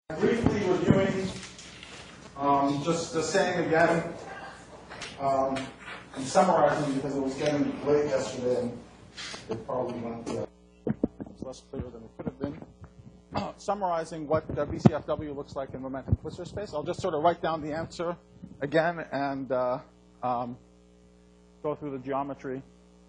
Briefly reviewing, just the saying again, and summarizing because it was getting late yesterday and it probably went less clear than it could have been. Summarizing what BCFW looks like in momentum twistor space. I'll just sort of write down the answer again and go through the geometry.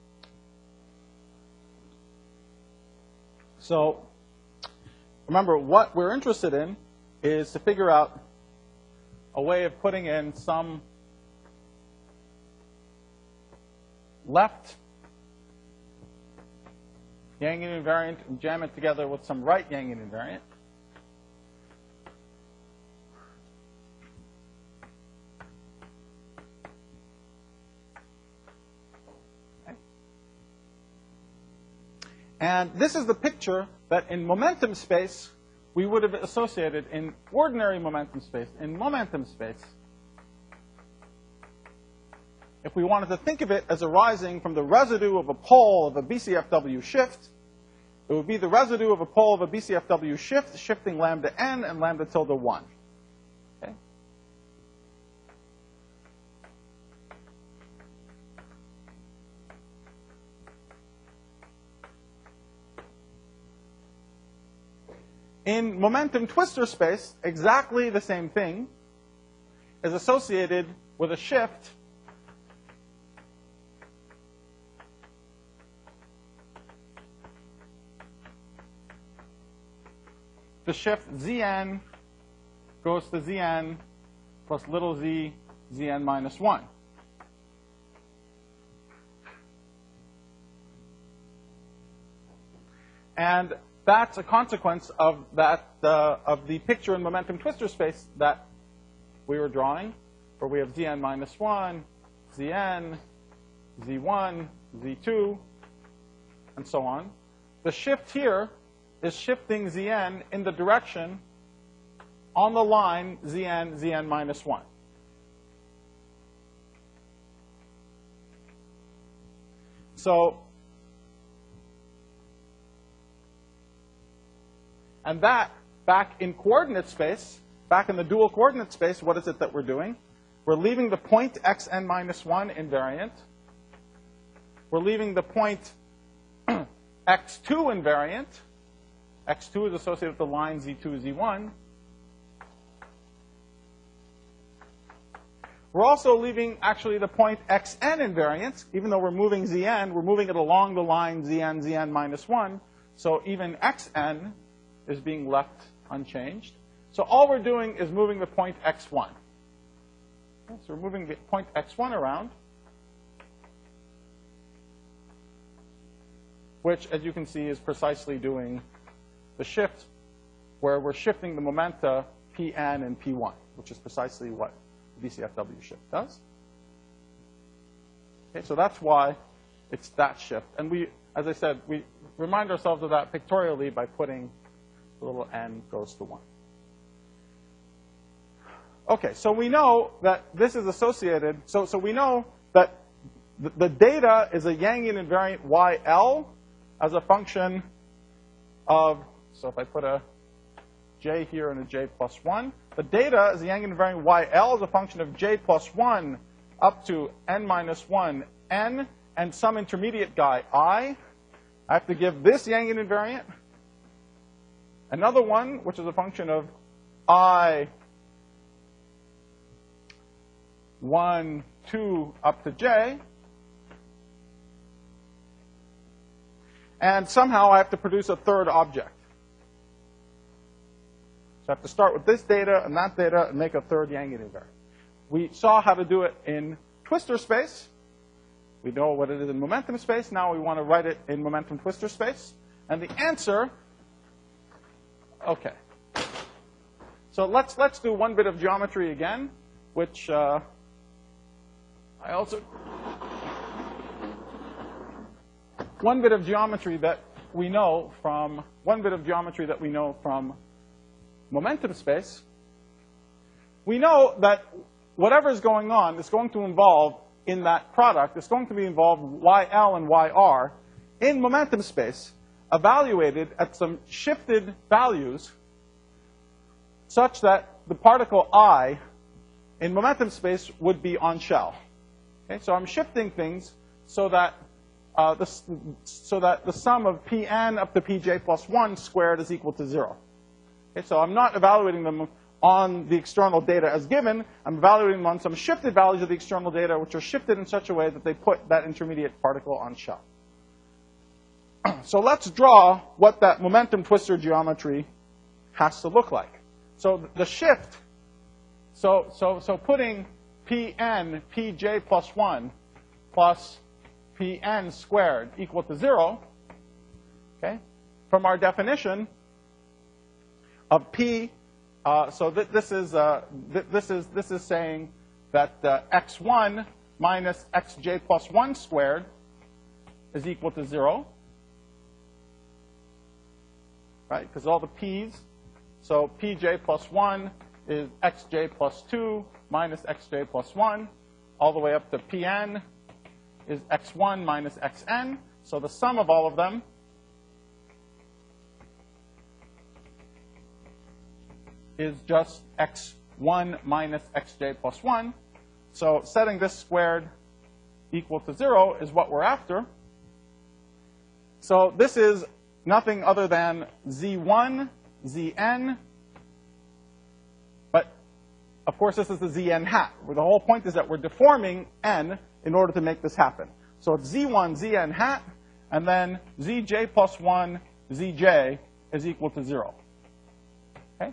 So remember, what we're interested in is to figure out a way of putting in some left Yangian invariant and jam it together with some right Yangian invariant. Okay. And this is the picture that in momentum space we would have associated in ordinary momentum space. In momentum space, if we wanted to think of it as arising from the residue of a pole of a BCFW shift, it would be the residue of a pole of a BCFW shift shifting lambda n and lambda tilde 1. Okay? In momentum twistor space, exactly the same thing is associated with a shift the shift Zn goes to Zn plus little z, Zn minus 1. And that's a consequence of that of the picture in momentum twistor space that we were drawing, where we have Zn minus 1, Zn, Z1, Z2, and so on. The shift here is shifting Zn in the direction on the line Zn, Zn minus 1. So, and that, back in coordinate space, back in the dual coordinate space, what is it that we're doing? We're leaving the point xn minus 1 invariant. We're leaving the point x2 invariant. X2 is associated with the line Z2, Z1. We're also leaving, actually, the point xn invariant. Even though we're moving Zn, we're moving it along the line Zn, Zn minus 1. So even xn is being left unchanged. So all we're doing is moving the point x1. Okay, so we're moving the point x1 around, which, as you can see, is precisely doing the shift where we're shifting the momenta Pn and P1, which is precisely what the BCFW shift does. Okay, so that's why it's that shift. And we, as I said, we remind ourselves of that pictorially by putting the little n goes to 1. Okay, so we know that this is associated. So we know that the data is a Yangian invariant YL as a function of, so if I put a j here and a j plus 1, the data is a Yangian invariant YL as a function of j plus 1 up to n minus 1 n and some intermediate guy I. I have to give this Yangian invariant another one, which is a function of I 1, 2 up to j. And somehow I have to produce a third object. So I have to start with this data and that data and make a third Yangian invariant. We saw how to do it in twistor space. We know what it is in momentum space. Now we want to write it in momentum twistor space. And the answer, okay. So let's do one bit of geometry again, which I also, one bit of geometry that we know from momentum space. We know that whatever is going on is going to involve in that product, it's going to be involved YL and YR in momentum space evaluated at some shifted values such that the particle I in momentum space would be on shell. Okay, so I'm shifting things so that the sum of Pn up to Pj plus 1 squared is equal to 0. Okay, so I'm not evaluating them on the external data as given. I'm evaluating them on some shifted values of the external data, which are shifted in such a way that they put that intermediate particle on shell. So let's draw what that momentum twister geometry has to look like. So the shift, so putting Pn, Pj plus 1 plus Pn squared equal to 0, okay, from our definition of P, so this is saying that x1 minus xj plus 1 squared is equal to 0, right? Because all the p's, so pj plus 1 is xj plus 2 minus xj plus 1, all the way up to Pn is x1 minus xn. So the sum of all of them is just x1 minus xj plus 1. So setting this squared equal to 0 is what we're after. So this is nothing other than z1, zn. But, of course, this is the zn hat, where the whole point is that we're deforming n in order to make this happen. So it's z1, zn hat, and then zj plus 1, zj is equal to 0. Okay?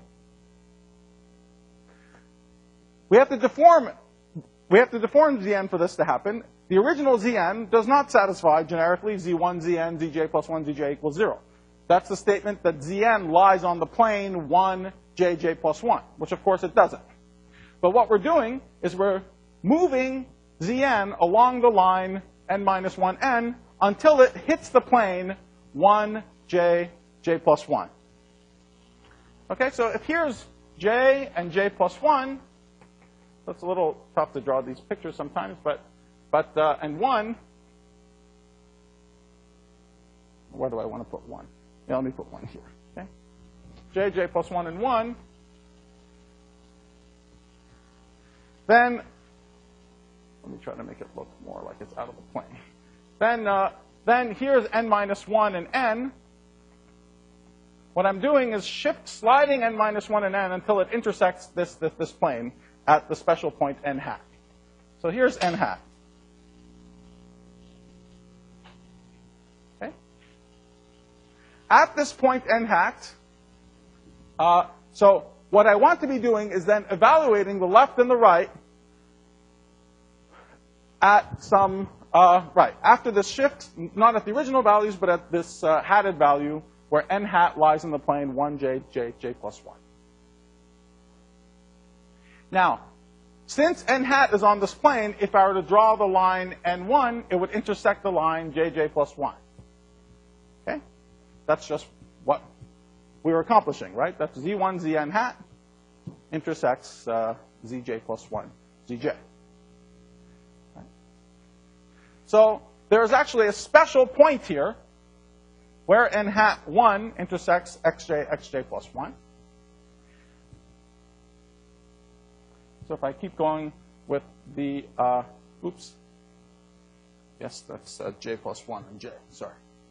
We have to deform zn for this to happen. The original zn does not satisfy generically z1, zn, zj plus 1, zj equals 0. That's the statement that zn lies on the plane 1, jj plus 1, which of course it doesn't. But what we're doing is we're moving zn along the line n minus 1n until it hits the plane 1, j, j plus 1. Okay, so if here's j and j plus 1, that's a little tough to draw these pictures sometimes, and 1, where do I want to put 1? Yeah, let me put 1 here. Okay, j, j plus 1 and 1. Then, let me try to make it look more like it's out of the plane. Then here's n minus 1 and n. What I'm doing is sliding n minus 1 and n until it intersects this plane at the special point n hat. So here's n hat. Okay? At this point n hat, so what I want to be doing is then evaluating the left and the right at some, after this shift, not at the original values, but at this hatted value where n hat lies in the plane 1, j, j, j plus 1. Now, since n hat is on this plane, if I were to draw the line n1, it would intersect the line jj plus 1. Okay? That's just what we were accomplishing, right? That's z1, zn hat intersects zj plus 1, zj. Right? So there is actually a special point here where n hat 1 intersects xj, xj plus 1. So if I keep going with the, oops. Yes, that's j plus 1 and j, sorry.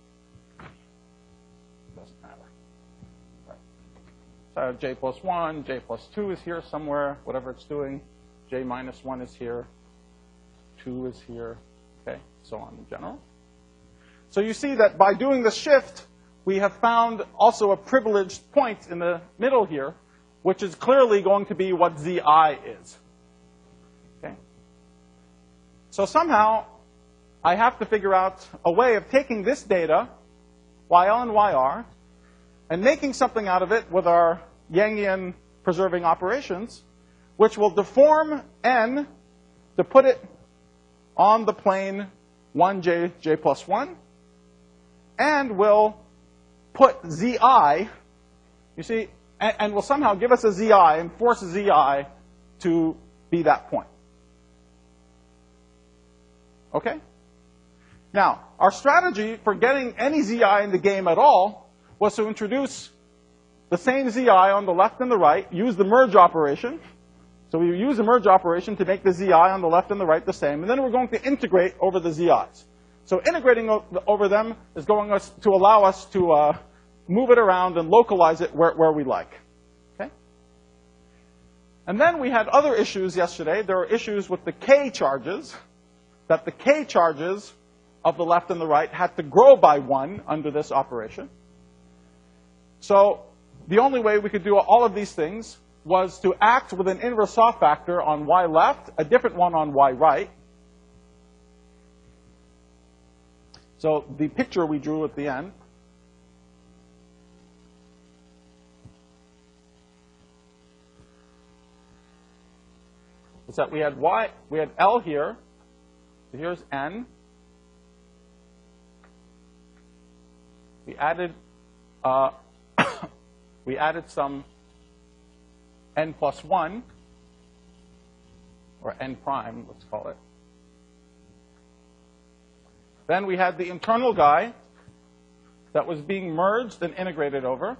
Doesn't matter. Right. So I have j plus 1, j plus 2 is here somewhere, whatever it's doing. J minus 1 is here. 2 is here. Okay, so on in general. So you see that by doing the shift, we have found also a privileged point in the middle here, which is clearly going to be what zi is. Okay? So somehow, I have to figure out a way of taking this data, yl and yr, and making something out of it with our Yangian preserving operations, which will deform n to put it on the plane 1, j, j plus 1, and will put zi, you see, and will somehow give us a zi and force a zi to be that point. Okay? Now, our strategy for getting any zi in the game at all was to introduce the same zi on the left and the right, use the merge operation. So we use the merge operation to make the zi on the left and the right the same, and then we're going to integrate over the zi's. So integrating over them is going to allow us to move it around and localize it where we like. Okay? And then we had other issues yesterday. There were issues with the k charges, that the k charges of the left and the right had to grow by 1 under this operation. So the only way we could do all of these things was to act with an inverse saw factor on y left, a different one on y right. So the picture we drew at the end is that we had L here, so here's n. We added some n plus 1, or n prime, let's call it. Then we had the internal guy that was being merged and integrated over.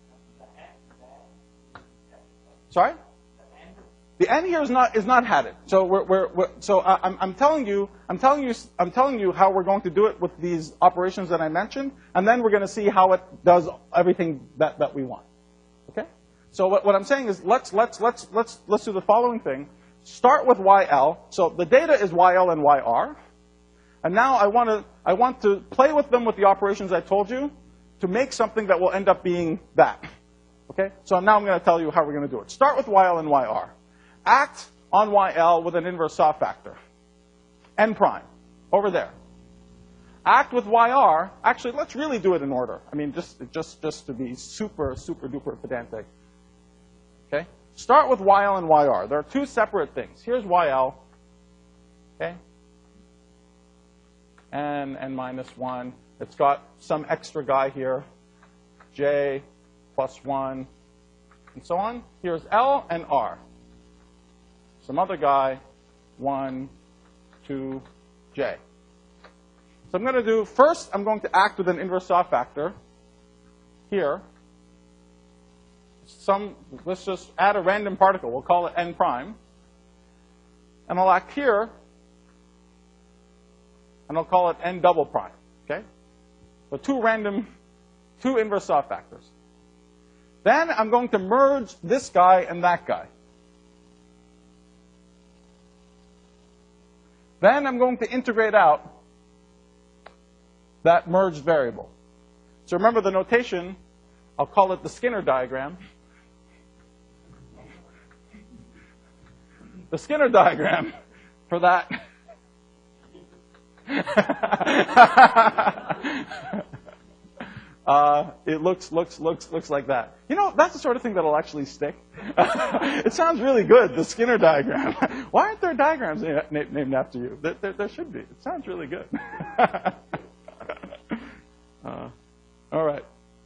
Sorry? The n here is not hatted. So I'm telling you how we're going to do it with these operations that I mentioned, and then we're going to see how it does everything that we want. Okay? So what I'm saying is let's do the following thing. Start with YL. So the data is YL and YR. And now I want to play with them with the operations I told you to make something that will end up being that. Okay? So now I'm going to tell you how we're going to do it. Start with YL and YR. Act on YL with an inverse saw factor. N prime. Over there. Act with YR. Actually, let's really do it in order. I mean, just to be super duper pedantic. Okay? Start with YL and YR. There are two separate things. Here's YL. Okay? N minus 1. It's got some extra guy here, J plus 1, and so on. Here's L and R. Some other guy, 1, 2, J. So I'm going to do, first I'm going to act with an inverse saw factor here. Let's just add a random particle. We'll call it N prime. And I'll act here. And I'll call it N double prime, okay? So two inverse saw factors. Then I'm going to merge this guy and that guy. Then I'm going to integrate out that merged variable. So remember the notation, I'll call it the Skinner diagram. The Skinner diagram for that it looks like that. You know, that's the sort of thing that'll actually stick. It sounds really good, the Skinner diagram. Why aren't there diagrams named after you? There should be. It sounds really good. All right.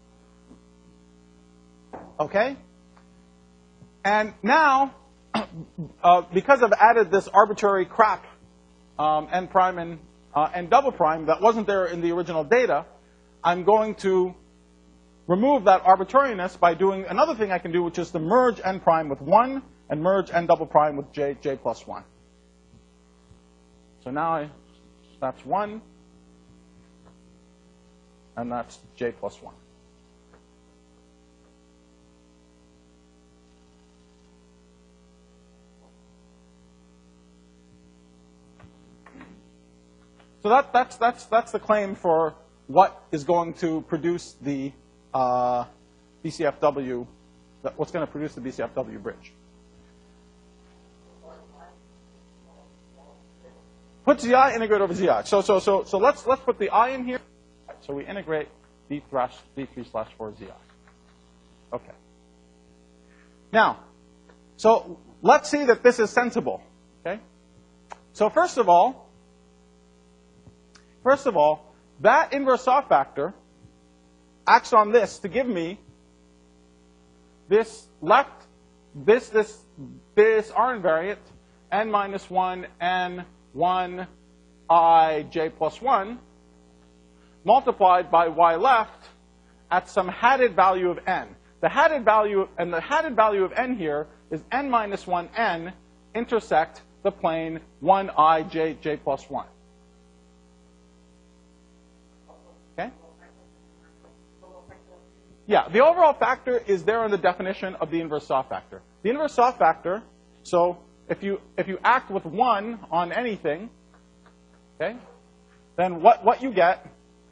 Okay. And now, because I've added this arbitrary crap, n prime and double prime that wasn't there in the original data, I'm going to remove that arbitrariness by doing another thing I can do, which is to merge n prime with 1 and merge n double prime with j plus 1. So now that's 1, and that's j plus 1. So that's the claim for what is going to produce the BCFW, what's going to produce the BCFW bridge. Put Zi, integrate over Zi. So let's put the I in here. So we integrate D3/4 Zi. Okay. Now, so let's see that this is sensible. Okay. So first of all, that inverse saw factor acts on this to give me this R invariant, n minus 1, n 1, I, j plus 1, multiplied by y left at some hatted value of n. the hatted value, and the hatted value of n here is n minus 1n intersect the plane 1i j, j plus 1. Okay? Yeah, the overall factor is there in the definition of the inverse soft factor. The inverse soft factor, so if you act with 1 on anything, okay, then what you get,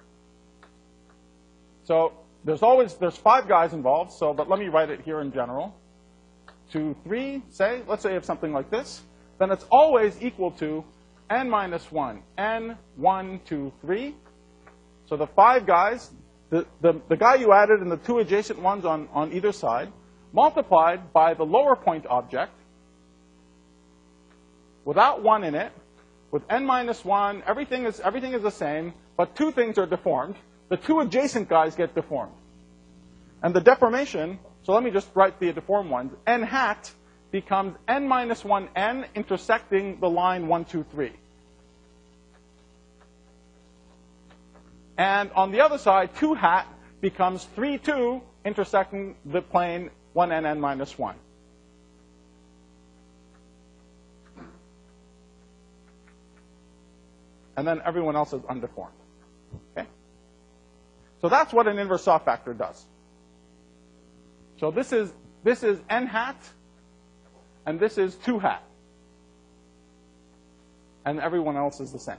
so there's 5 guys involved, so, but let me write it here in general. 2, 3, say, let's say you have something like this, then it's always equal to n minus 1, n, 1, 2, 3. So the 5 guys, the guy you added and the 2 adjacent ones on either side, multiplied by the lower point object, without 1 in it, with n minus 1, everything is the same, but 2 things are deformed. The 2 adjacent guys get deformed. And the deformation, so let me just write the deformed ones, n hat becomes n minus 1n intersecting the line 1, 2, 3. And on the other side, 2 hat becomes 3, 2 intersecting the plane 1n, n minus 1. And then everyone else is undeformed. Okay? So that's what an inverse soft factor does. So this is n hat, and this is 2 hat. And everyone else is the same.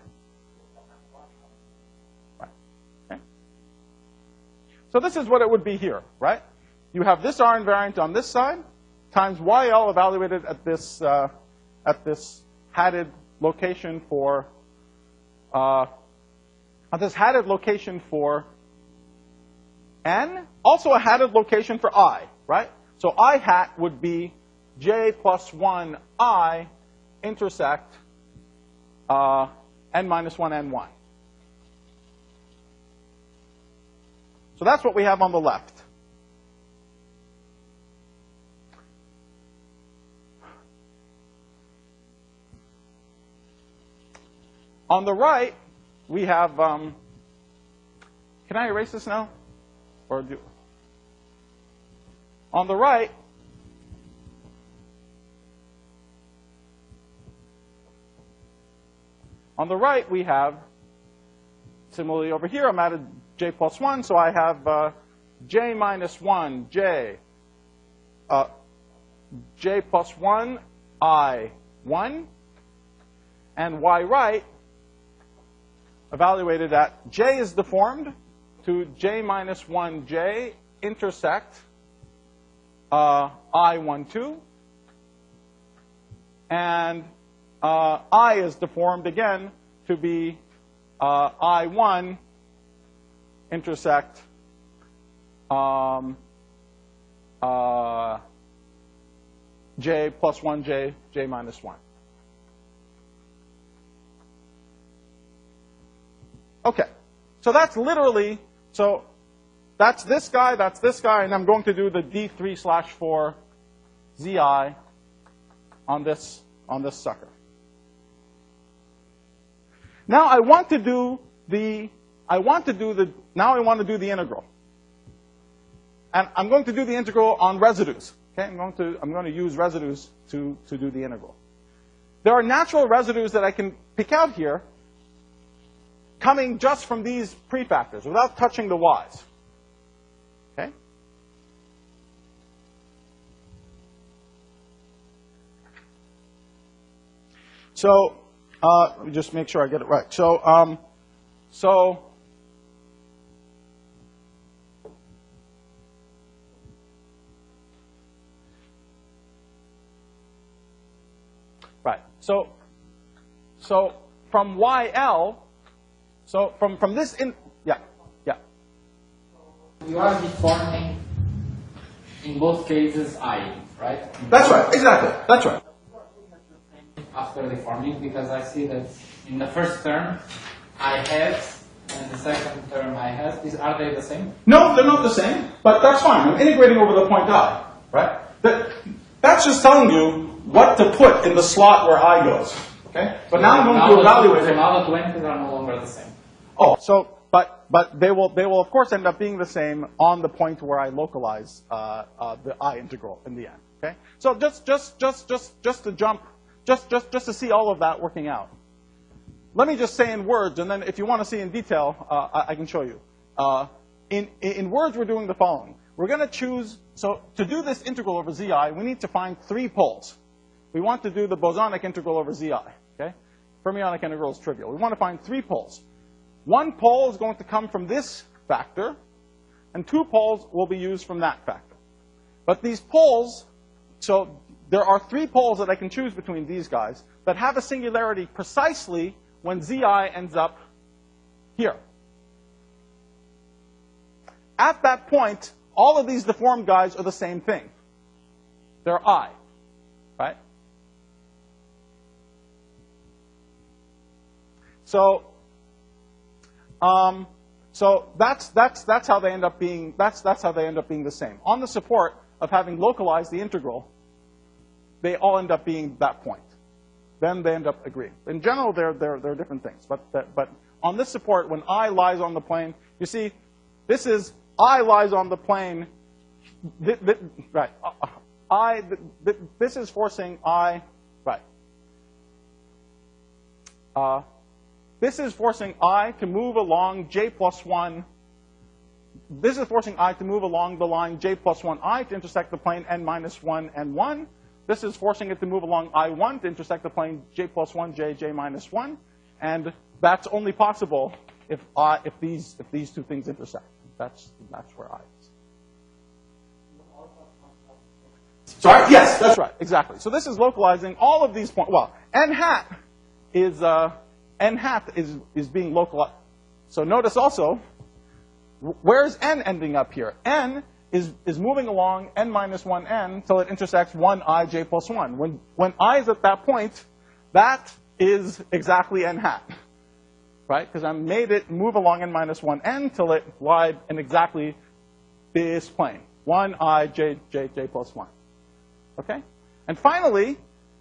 Right. Okay? So this is what it would be here, right? You have this R invariant on this side, times YL evaluated at this hatted location for n, also a hatted location for I, right? So I hat would be j plus 1 I intersect n minus 1 n1. So that's what we have on the left. On the right, we have, can I erase this now? Or on the right, we have, similarly over here, I'm added j plus 1, so I have j minus 1, j plus 1, I, 1, and y right, evaluated at j is deformed to j minus 1j intersect I, 1, 2. And I is deformed again to be I, 1 intersect j plus 1j, j minus 1. Okay, so that's literally, so that's this guy, and I'm going to do the D3/4 ZI on this sucker. Now I want to do the integral. And I'm going to do the integral on residues. Okay, I'm going to use residues to do the integral. There are natural residues that I can pick out here coming just from these prefactors without touching the y's. Okay? So let me just make sure I get it right. So right. So from YL, so from this in, yeah. You are deforming in both cases I, right? That's right. Exactly. That's right. After deforming, because I see that in the first term I has, and the second term I has. Are they the same? No, they're not the same. But that's fine. I'm integrating over the point I, right? That's just telling you what to put in the slot where I goes. Okay? But now I'm going to evaluate it. So now the 20s are no longer the same. Oh, so but they will of course end up being the same on the point where I localize the I integral in the end. Okay. So just to jump, just to see all of that working out. Let me just say in words, and then if you want to see in detail, I can show you. In words, we're doing the following. We're going to choose, so to do this integral over zi, we need to find 3 poles. We want to do the bosonic integral over zi. Okay? Fermionic integral is trivial. We want to find 3 poles. 1 pole is going to come from this factor, and 2 poles will be used from that factor. But these poles, so there are 3 poles that I can choose between these guys that have a singularity precisely when zi ends up here. At that point, all of these deformed guys are the same thing. They're I, right? So that's how they end up being. That's how they end up being the same. On the support of having localized the integral, they all end up being that point. Then they end up agreeing. In general, they're different things. But on this support, when I lies on the plane, you see, this is I lies on the plane. Right. This is forcing I. Right. This is forcing I to move along j plus 1. This is forcing I to move along the line j plus 1I to intersect the plane n minus 1, n1. This is forcing it to move along I1 to intersect the plane j plus 1, j minus 1. And that's only possible if these 2 things intersect. That's where I is. Sorry? Yes, that's right. Exactly. So this is localizing all of these points. Well, n hat is being localized. So notice also, where's n ending up here? N is moving along n minus 1n till it intersects 1I j plus 1. When I is at that point, that is exactly n hat. Right? Because I made it move along n minus 1n till it lied in exactly this plane. 1I j plus 1. Okay? And finally,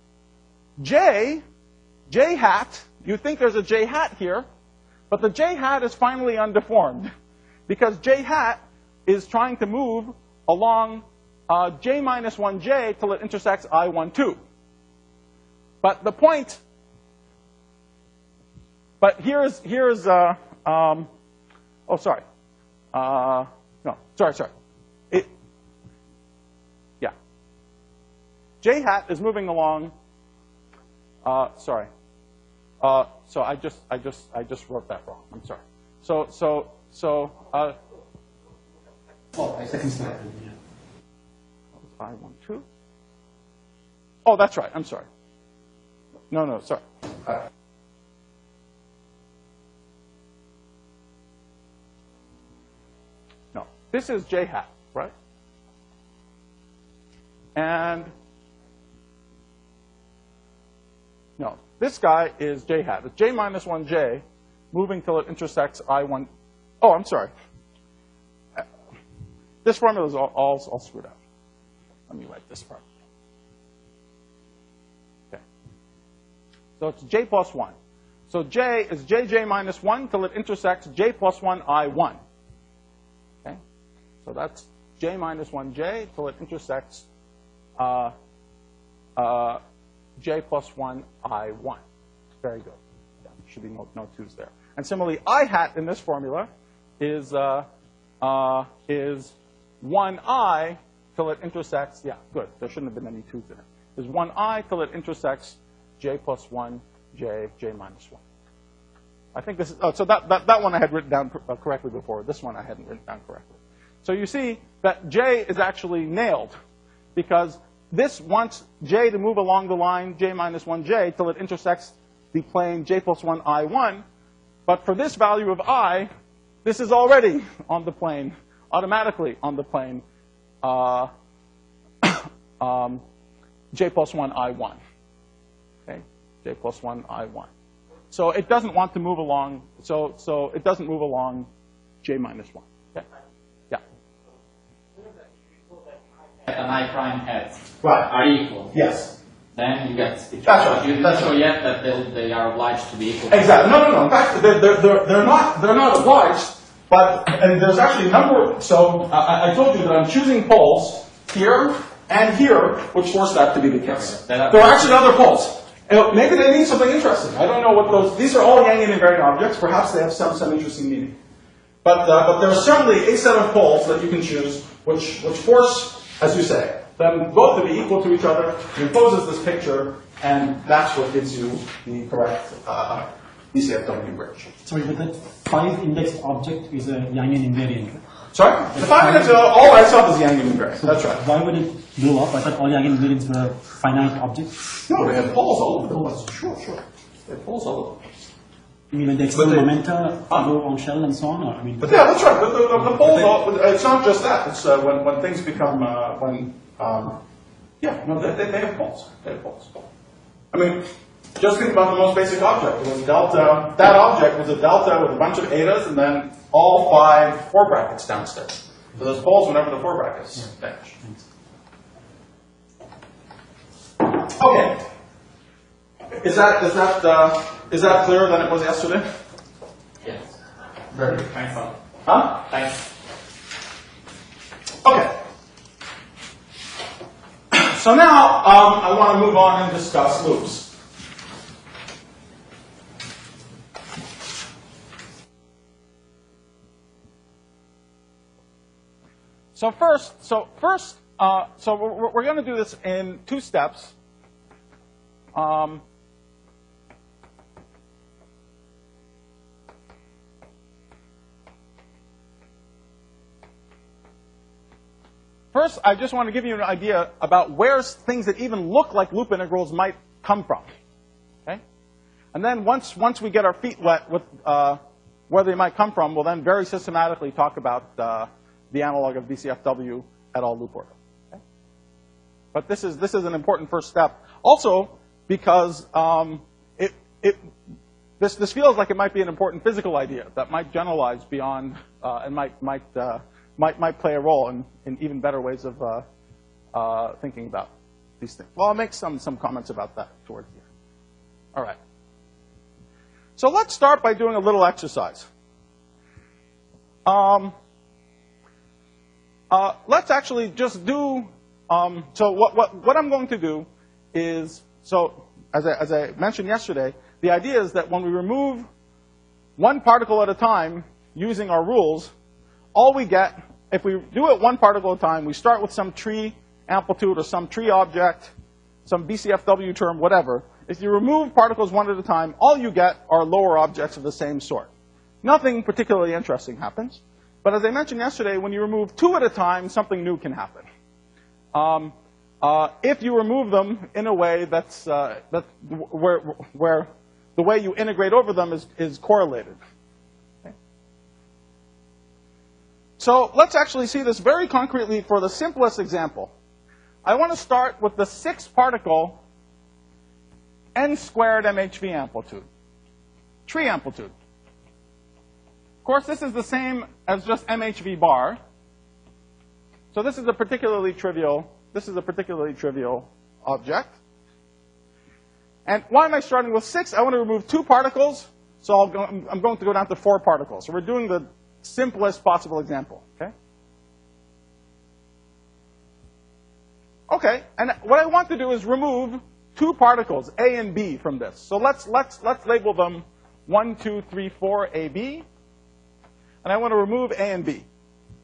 j hat, you think there's a j hat here, but the j hat is finally undeformed. Because j hat is trying to move along j minus 1j till it intersects I12. But the point, but here's oh, sorry. No, sorry. Yeah. J hat is moving along, sorry. So I just wrote that wrong. I'm sorry. Second slide. I12. Oh, that's right. I'm sorry. No, sorry. No, this is j hat, right? And no, this guy is j hat. It's j minus 1j moving till it intersects I1. Oh, I'm sorry. This formula is all screwed up. Let me write this part. Okay. So it's j plus 1. So j is jj minus 1 till it intersects j plus 1 I1. Okay. So that's j minus 1j till it intersects j plus 1 I1. Very good. Yeah, should be no 2's there. And similarly, I hat in this formula is 1I till it intersects, yeah, good. There shouldn't have been any 2's in it. Is 1I till it intersects j plus 1, j minus 1. I think this is, oh, so that one I had written down correctly before. This one I hadn't written down correctly. So you see that j is actually nailed because this wants j to move along the line j minus 1j till it intersects the plane j plus 1 I1. But for this value of I, this is already on the plane, automatically on the plane j plus 1 I1. Okay, j plus 1 I1. So it doesn't want to move along. So it doesn't move along j minus 1. Okay. Yeah. And I prime hat Right. are equal. Yes. then you get this picture. That's right. You didn't show yet that they are obliged to be equal. Exactly. No. In fact, they're not obliged. But and there's actually a number. So I told you that I'm choosing poles here and here, which force that to be the case. There are actually other poles. And maybe they mean something interesting. I don't know what those. These are all Yangian invariant objects. Perhaps they have some interesting meaning. But there's certainly a set of poles that you can choose, which force, as you say, them both to be equal to each other, imposes this picture, and that's what gives you the correct BCFW bridge. Sorry, but that 5-indexed object is a Yangian invariant. Sorry? The 5-indexed all by itself is Yangian invariant. That's right. Why would it blow up? I thought all Yangian invariants were finite objects. No, they have poles all over the place. Sure. They have poles all over the place. You mean like the external momenta go on shell and so on? Or, I mean, but yeah, that's right. The poles, it's not just that. It's when things become, they have poles. They have poles. I mean, just think about the most basic object. It was delta. That object was a delta with a bunch of etas and then all 5 4 brackets downstairs. So there's poles whenever the 4 brackets vanish. Okay. Is that clearer than it was yesterday? Yes. Very good. Thanks. Huh? Thanks. Okay. So now I want to move on and discuss loops. So first, we're going to do this in 2 steps. First, I just want to give you an idea about where things that even look like loop integrals might come from. Okay? And then once we get our feet wet with where they might come from, we'll then very systematically talk about the analog of BCFW at all loop order. Okay? But this is an important first step. Also, because this feels like it might be an important physical idea that might generalize beyond and might play a role in even better ways of thinking about these things. Well, I'll make some comments about that towards the end. All right. So let's start by doing a little exercise. Let's actually just do. So what I'm going to do is, so as I mentioned yesterday, the idea is that when we remove one particle at a time using our rules, all we get, if we do it one particle at a time, we start with some tree amplitude or some tree object, some BCFW term, whatever. If you remove particles one at a time, all you get are lower objects of the same sort. Nothing particularly interesting happens. But as I mentioned yesterday, when you remove 2 at a time, something new can happen. If you remove them in a way that's where the way you integrate over them is correlated. Okay. So let's actually see this very concretely for the simplest example. I want to start with the 6-particle n squared MHV amplitude, tree amplitude. Of course, this is the same as just MHV bar. So this is a particularly trivial object. And why am I starting with 6? I want to remove 2 particles, so I'm going to go down to 4 particles. So we're doing the simplest possible example. Okay. Okay, and what I want to do is remove 2 particles, A and B, from this. So let's label them 1, 2, 3, 4, A, B. And I want to remove A and B.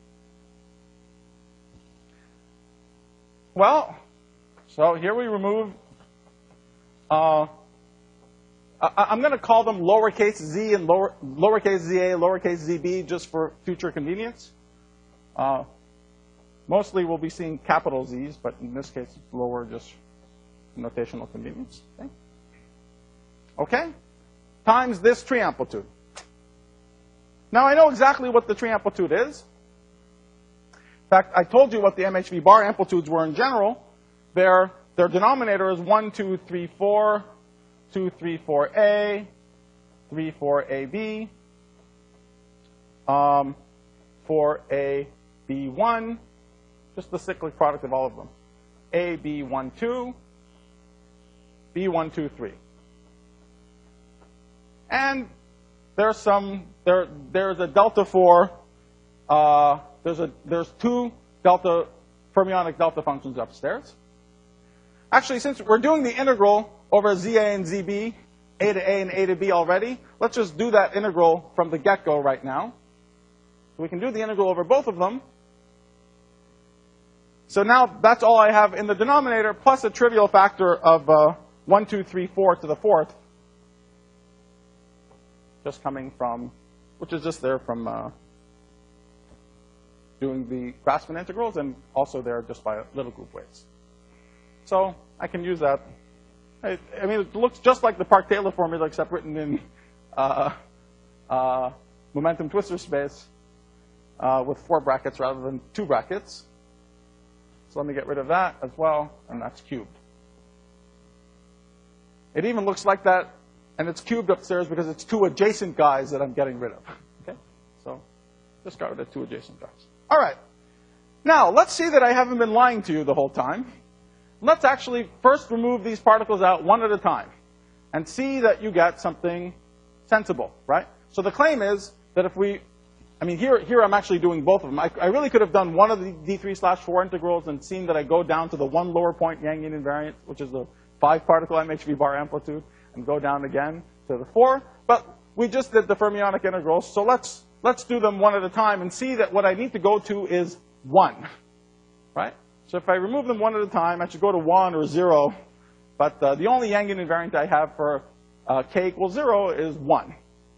Well, so here we remove, I'm going to call them lowercase z and lowercase za, lowercase zb, just for future convenience. Mostly we'll be seeing capital Z's, but in this case it's lower just for notational convenience. Okay? Times this tree amplitude. Now I know exactly what the tree amplitude is. In fact, I told you what the MHV bar amplitudes were in general. Their denominator is 1, 2, 3, 4, 2, 3, 4, A, 3, 4, AB, 4, A, B, 1, just the cyclic product of all of them. A, B, 1, 2, B1, 2, 3. And there's a delta 4. There's two fermionic delta functions upstairs. Actually, since we're doing the integral over ZA and ZB, A to A and A to B already, let's just do that integral from the get-go right now. We can do the integral over both of them. So now that's all I have in the denominator, plus a trivial factor of 1, 2, 3, 4 to the fourth. Just coming from, which is just there from doing the Grassmann integrals, and also there just by little group weights. So I can use that. I mean, it looks just like the Park-Taylor formula, except written in momentum twistor space with 4 brackets rather than 2 brackets. So let me get rid of that as well, and that's cubed. It even looks like that, and it's cubed upstairs because it's 2 adjacent guys that I'm getting rid of. Okay? So just got rid of 2 adjacent guys. All right. Now, let's see that I haven't been lying to you the whole time. Let's actually first remove these particles out one at a time and see that you get something sensible, right? So the claim is that if we, I mean, here I'm actually doing both of them. I really could have done one of the D3/4 integrals and seen that I go down to the one lower point Yangian invariant, which is the 5-particle MHV bar amplitude, and go down again to the 4. But we just did the fermionic integrals, so let's do them one at a time and see that what I need to go to is 1, right? So if I remove them one at a time, I should go to 1 or 0. But the only Yangian invariant I have for k equals 0 is 1.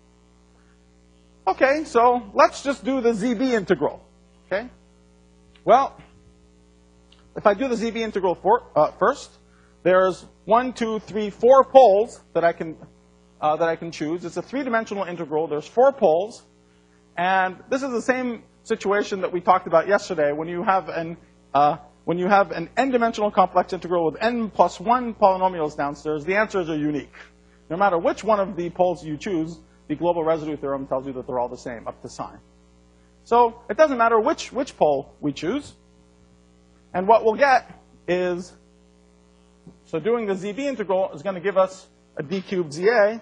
Okay, so let's just do the ZB integral. Okay? Well, if I do the ZB integral first, there's 1, 2, 3, 4 poles that I can choose. It's a 3-dimensional integral. There's 4 poles. And this is the same situation that we talked about yesterday when you have an n-dimensional complex integral with n plus 1 polynomials downstairs. The answers are unique. No matter which one of the poles you choose, the global residue theorem tells you that they're all the same up to sign. So it doesn't matter which pole we choose. And what we'll get is, so doing the ZB integral is going to give us a d cubed ZA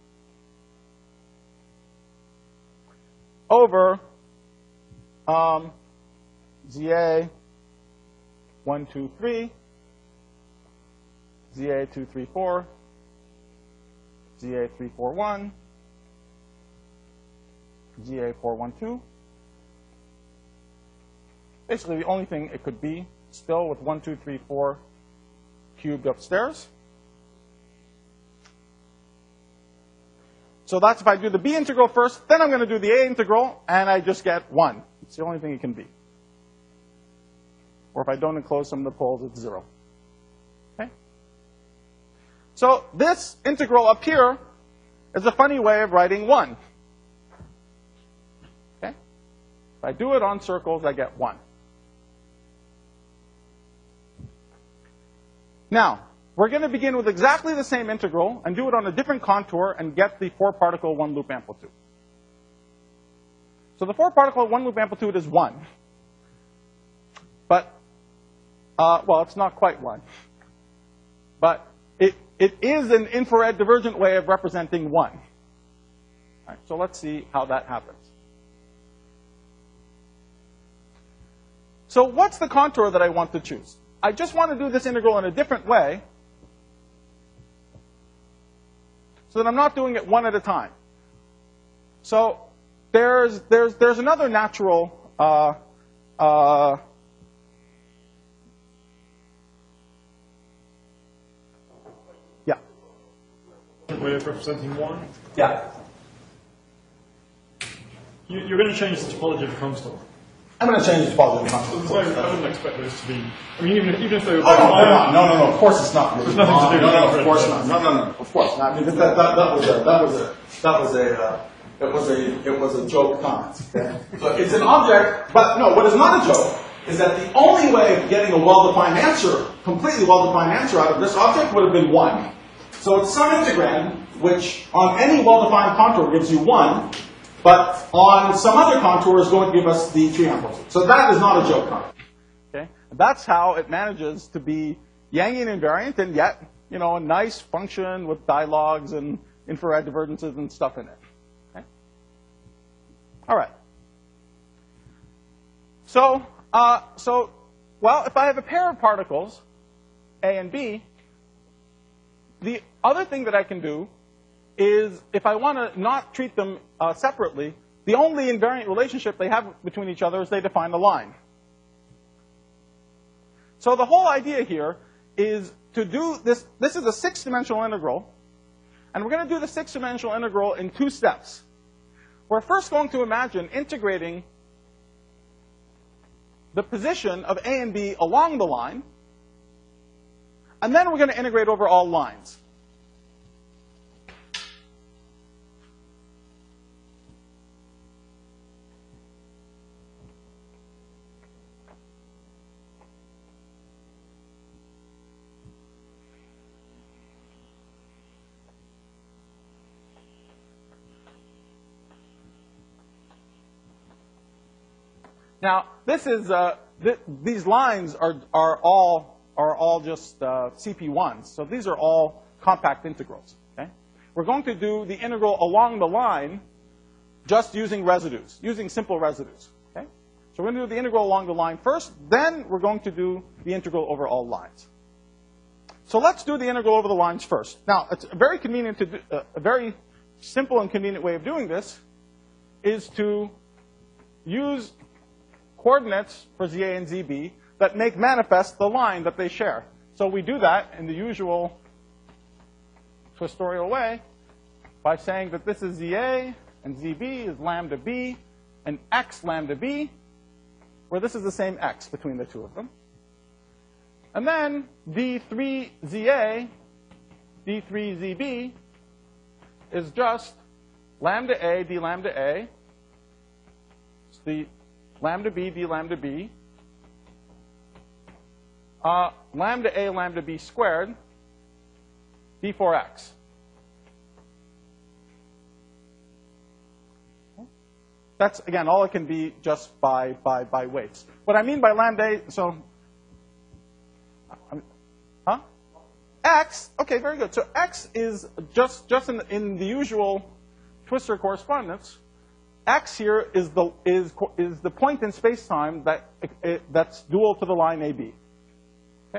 over ZA 1, 2, 3, ZA 2, 3, 4, ZA 3, 4, 1, ZA 4, 1, 2. Basically, the only thing it could be still with 1, 2, 3, 4 cubed upstairs. So that's if I do the B integral first, then I'm going to do the A integral, and I just get 1. It's the only thing it can be. Or if I don't enclose some of the poles, it's 0. Okay? So this integral up here is a funny way of writing 1. Okay? If I do it on circles, I get 1. Now, we're going to begin with exactly the same integral and do it on a different contour and get the 4-particle 1-loop amplitude. So the 4-particle 1-loop amplitude is 1. But, well, it's not quite 1. But it is an infrared divergent way of representing 1. All right, so let's see how that happens. So what's the contour that I want to choose? I just want to do this integral in a different way so that I'm not doing it one at a time. So there's another natural yeah. Way of representing 1? Yeah. You're going to change the topology of the constant. I'm going to change the topology of the So I wouldn't expect those to be. I mean, even if they were. Oh, no, of course it's not. There's nothing to do with No, of course not. No, of course not. I mean, it was a joke comment. Okay? So it's an object, but no, what is not a joke is that the only way of getting a well-defined answer, completely well-defined answer out of this object would have been 1. So it's some integrand, which on any well-defined contour gives you 1, but on some other contour is going to give us the 3 amplitude. So that is not a joke comment. Okay? That's how it manages to be Yangian invariant, and yet you know, a nice function with dialogues and infrared divergences and stuff in it. Okay? All right. So, well, if I have a pair of particles, A and B, the other thing that I can do is, if I want to not treat them separately, the only invariant relationship they have between each other is they define a line. So the whole idea here is to do this. This is a 6-dimensional integral, and we're going to do the 6-dimensional integral in 2 steps. We're first going to imagine integrating the position of A and B along the line, and then we're going to integrate over all lines. Now, this is these lines are all just CP1s. So these are all compact integrals. Okay? We're going to do the integral along the line just using residues, using simple residues. Okay? So we're going to do the integral along the line first. Then we're going to do the integral over all lines. So let's do the integral over the lines first. Now, it's very convenient to do, a very simple and convenient way of doing this is to use coordinates for ZA and ZB that make manifest the line that they share. So we do that in the usual twistorial way by saying that this is ZA and ZB is lambda B and X lambda B, where this is the same X between the two of them. And then D3ZA, D3ZB is just lambda A, D lambda A. It's the lambda B, D lambda B, lambda A, lambda B squared, D4X. That's, again, all it can be just by weights. What I mean by lambda A, so, X, okay, very good. So X is just in the usual twistor correspondence. X here is the point in space-time that's dual to the line AB. Okay?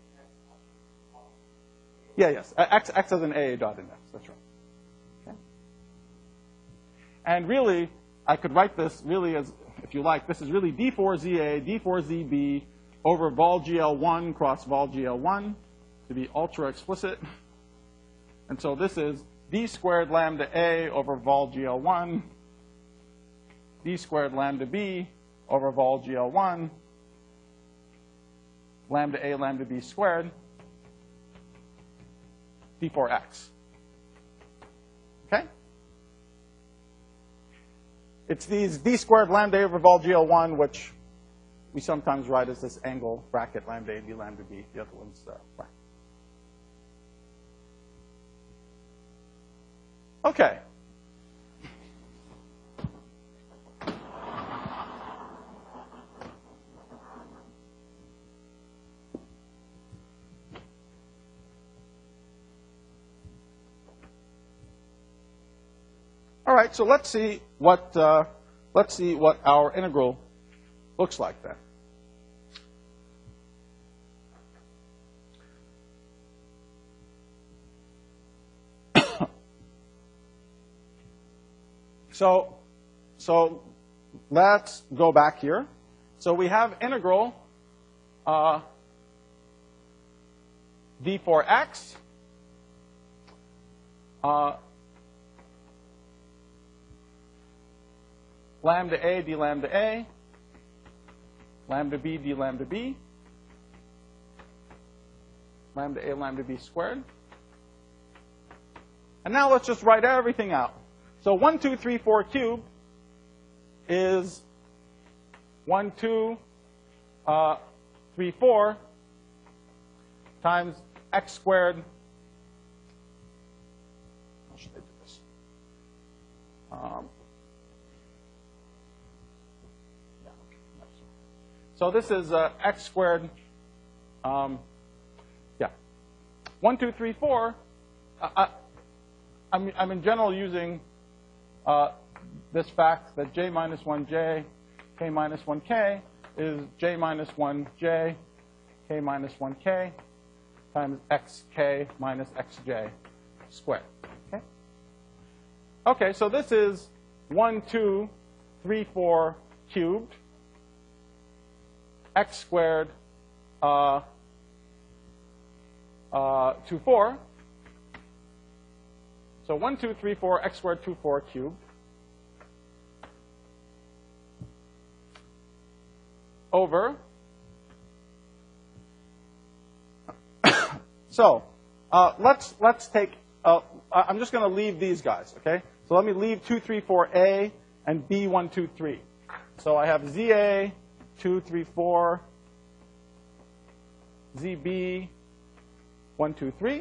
Yeah, yes. X has an AA dot index. That's right. Okay? And really, I could write this really as, if you like, this is really D4ZA, D4ZB over vol GL1 cross vol GL1 to be ultra explicit. And so this is D squared lambda A over vol GL1 D squared lambda B over vol GL1, lambda A lambda B squared, D4X. Okay? It's these D squared lambda A over vol GL1, which we sometimes write as this angle bracket lambda A, D lambda B. The other one's bracket. Okay. All right, so let's see what our integral looks like then. So let's go back here. So we have integral d4x lambda A d lambda A, lambda B d lambda B, lambda A lambda B squared. And now let's just write everything out. So 1, 2, 3, 4 cubed is 1, 2, 3, 4 times x squared. How should I do this? So this is x squared, 1, 2, 3, 4, I'm in general using this fact that j minus 1j, k minus 1k is j minus 1j, k minus 1k times xk minus xj squared. Okay? Okay, so this is 1, 2, 3, 4 cubed, x squared 2, 4. So 1, 2, 3, 4, x squared 2, 4 cubed over. So let's take. I'm just going to leave these guys. Okay. So let me leave 2, 3, 4a and b 1, 2, 3. So I have za 2, 3, 4, zb 1, 2, 3.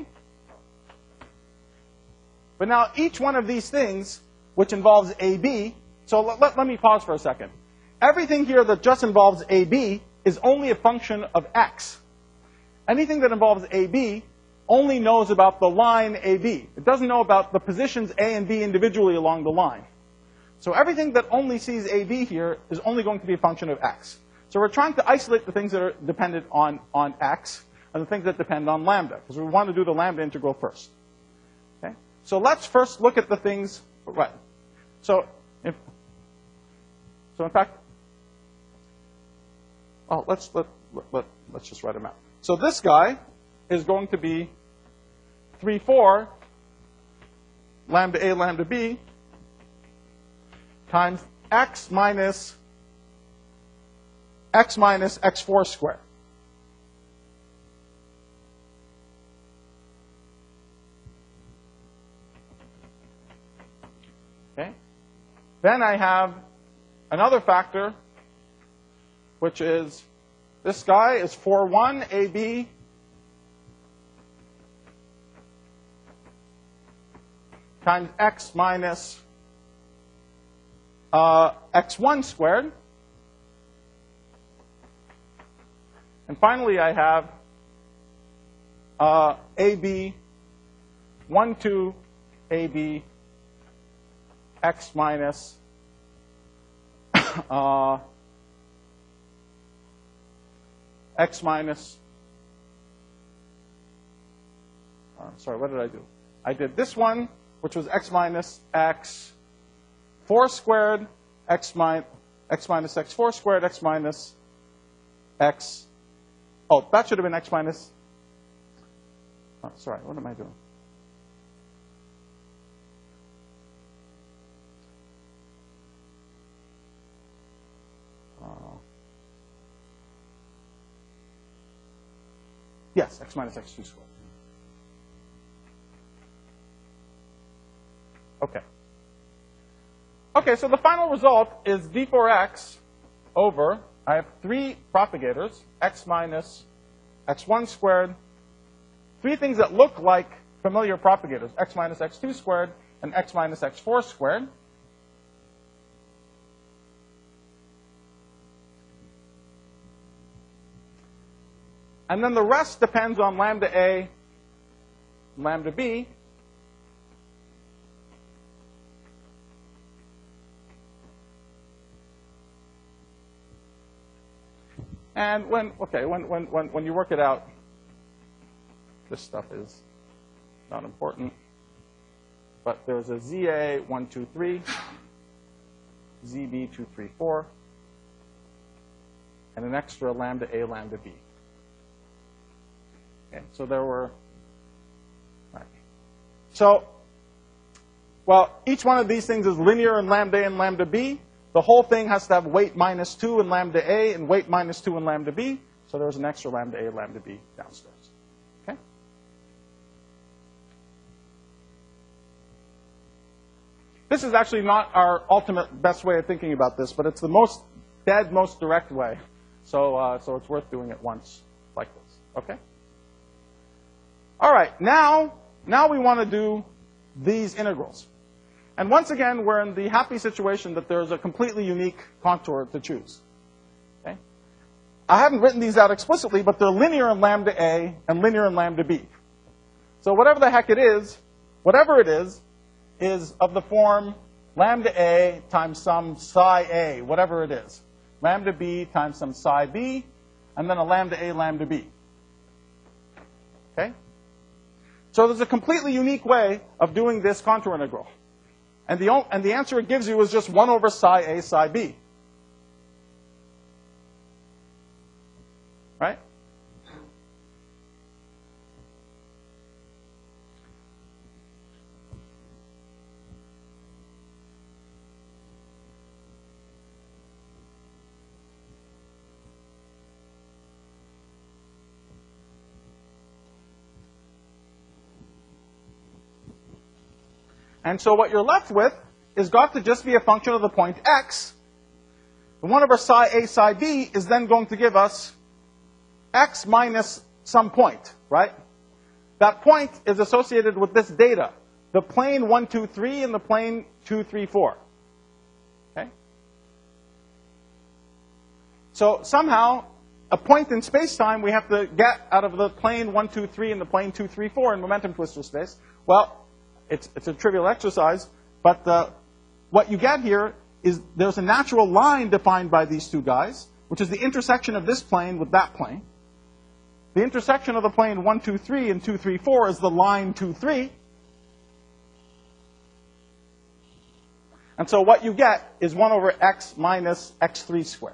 But now each one of these things, which involves AB, so let me pause for a second. Everything here that just involves AB is only a function of x. Anything that involves AB only knows about the line AB. It doesn't know about the positions A and B individually along the line. So everything that only sees AB here is only going to be a function of x. So we're trying to isolate the things that are dependent on x and the things that depend on lambda, because we want to do the lambda integral first. Okay? So let's first look at the things. Right. So in fact, let's just write them out. So this guy is going to be 3, 4 lambda a lambda b times x minus x4 squared. Okay. Then I have another factor, which is this guy is 4, 1 AB times x minus x1 squared. And finally, I have AB 1, 2 AB x minus x minus, sorry, what did I do? I did this one, which was x minus x4 squared, x minus x4 squared, x minus x, that should have been x minus, sorry, what am I doing? Yes, x minus x2 squared. Okay. Okay, so the final result is d4x over, I have 3 propagators, x minus x1 squared, 3 things that look like familiar propagators, x minus x2 squared and x minus x4 squared. And then the rest depends on lambda A, lambda B. And when you work it out, this stuff is not important. But there's a ZA 1, 2, 3, ZB 2, 3, 4, and an extra lambda A, lambda B. Okay, so there were, right. So, well, each one of these things is linear in lambda A and lambda B. The whole thing has to have weight minus 2 in lambda A and weight minus 2 in lambda B. So there's an extra lambda A, lambda B downstairs. Okay? This is actually not our ultimate best way of thinking about this, but it's the most direct way. So, so it's worth doing it once like this. Okay? All right, now we want to do these integrals. And once again, we're in the happy situation that there's a completely unique contour to choose. Okay? I haven't written these out explicitly, but they're linear in lambda A and linear in lambda B. So whatever the heck it is, whatever it is of the form lambda A times some psi A, whatever it is. Lambda B times some psi B, and then a lambda A, lambda B. Okay? So there's a completely unique way of doing this contour integral. And the answer it gives you is just 1 over psi A, psi B. Right? And so what you're left with is got to just be a function of the point x. The 1 over psi A psi B is then going to give us x minus some point, right? That point is associated with this data, the plane 1, 2, 3 and the plane 2, 3, 4. Okay? So somehow, a point in space-time we have to get out of the plane 1, 2, 3 and the plane 2, 3, 4 in momentum twistor space. Well, it's a trivial exercise, but what you get here is there's a natural line defined by these two guys, which is the intersection of this plane with that plane. The intersection of the plane 1, 2, 3 and 2, 3, 4 is the line 2, 3. And so what you get is 1 over x minus x3 squared.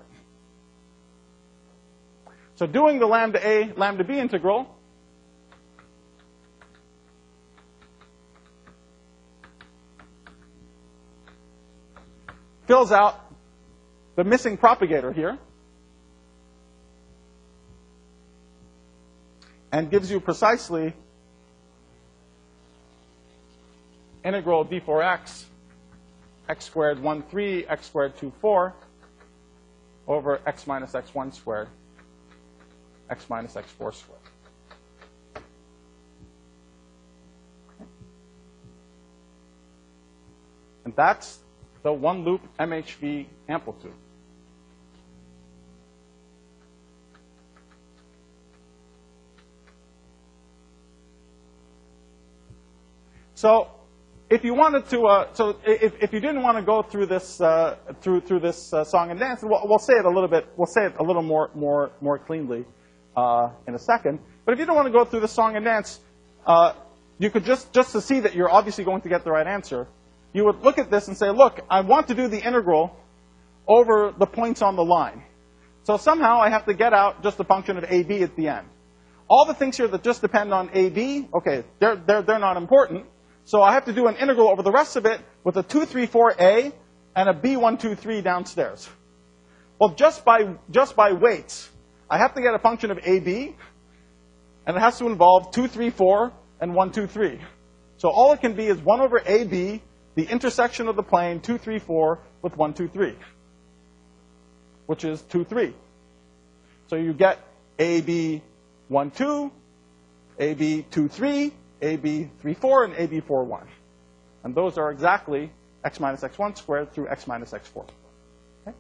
So doing the lambda A, lambda B integral, fills out the missing propagator here and gives you precisely integral d4x, x squared 1, 3, x squared 2, 4, over x minus x1 squared, x minus x4 squared. And that's the one-loop MHV amplitude. So, if you wanted to, if you didn't want to go through this through this song and dance, we'll say it a little bit. We'll say it a little more cleanly in a second. But if you don't want to go through the song and dance, you could just to see that you're obviously going to get the right answer. You would look at this and say, look, I want to do the integral over the points on the line. So somehow I have to get out just a function of AB at the end. All the things here that just depend on AB, okay, they're not important. So I have to do an integral over the rest of it with a 2, 3, 4A and a B, 1, 2, 3 downstairs. Well, just by weights, I have to get a function of AB, and it has to involve 2, 3, 4 and 1, 2, 3. So all it can be is 1 over AB, the intersection of the plane 2, 3, 4 with 1, 2, 3, which is 2, 3. So you get AB 1, 2, AB 2, 3, AB 3, 4, and AB 4, 1. And those are exactly x minus x1 squared through x minus x4. Okay?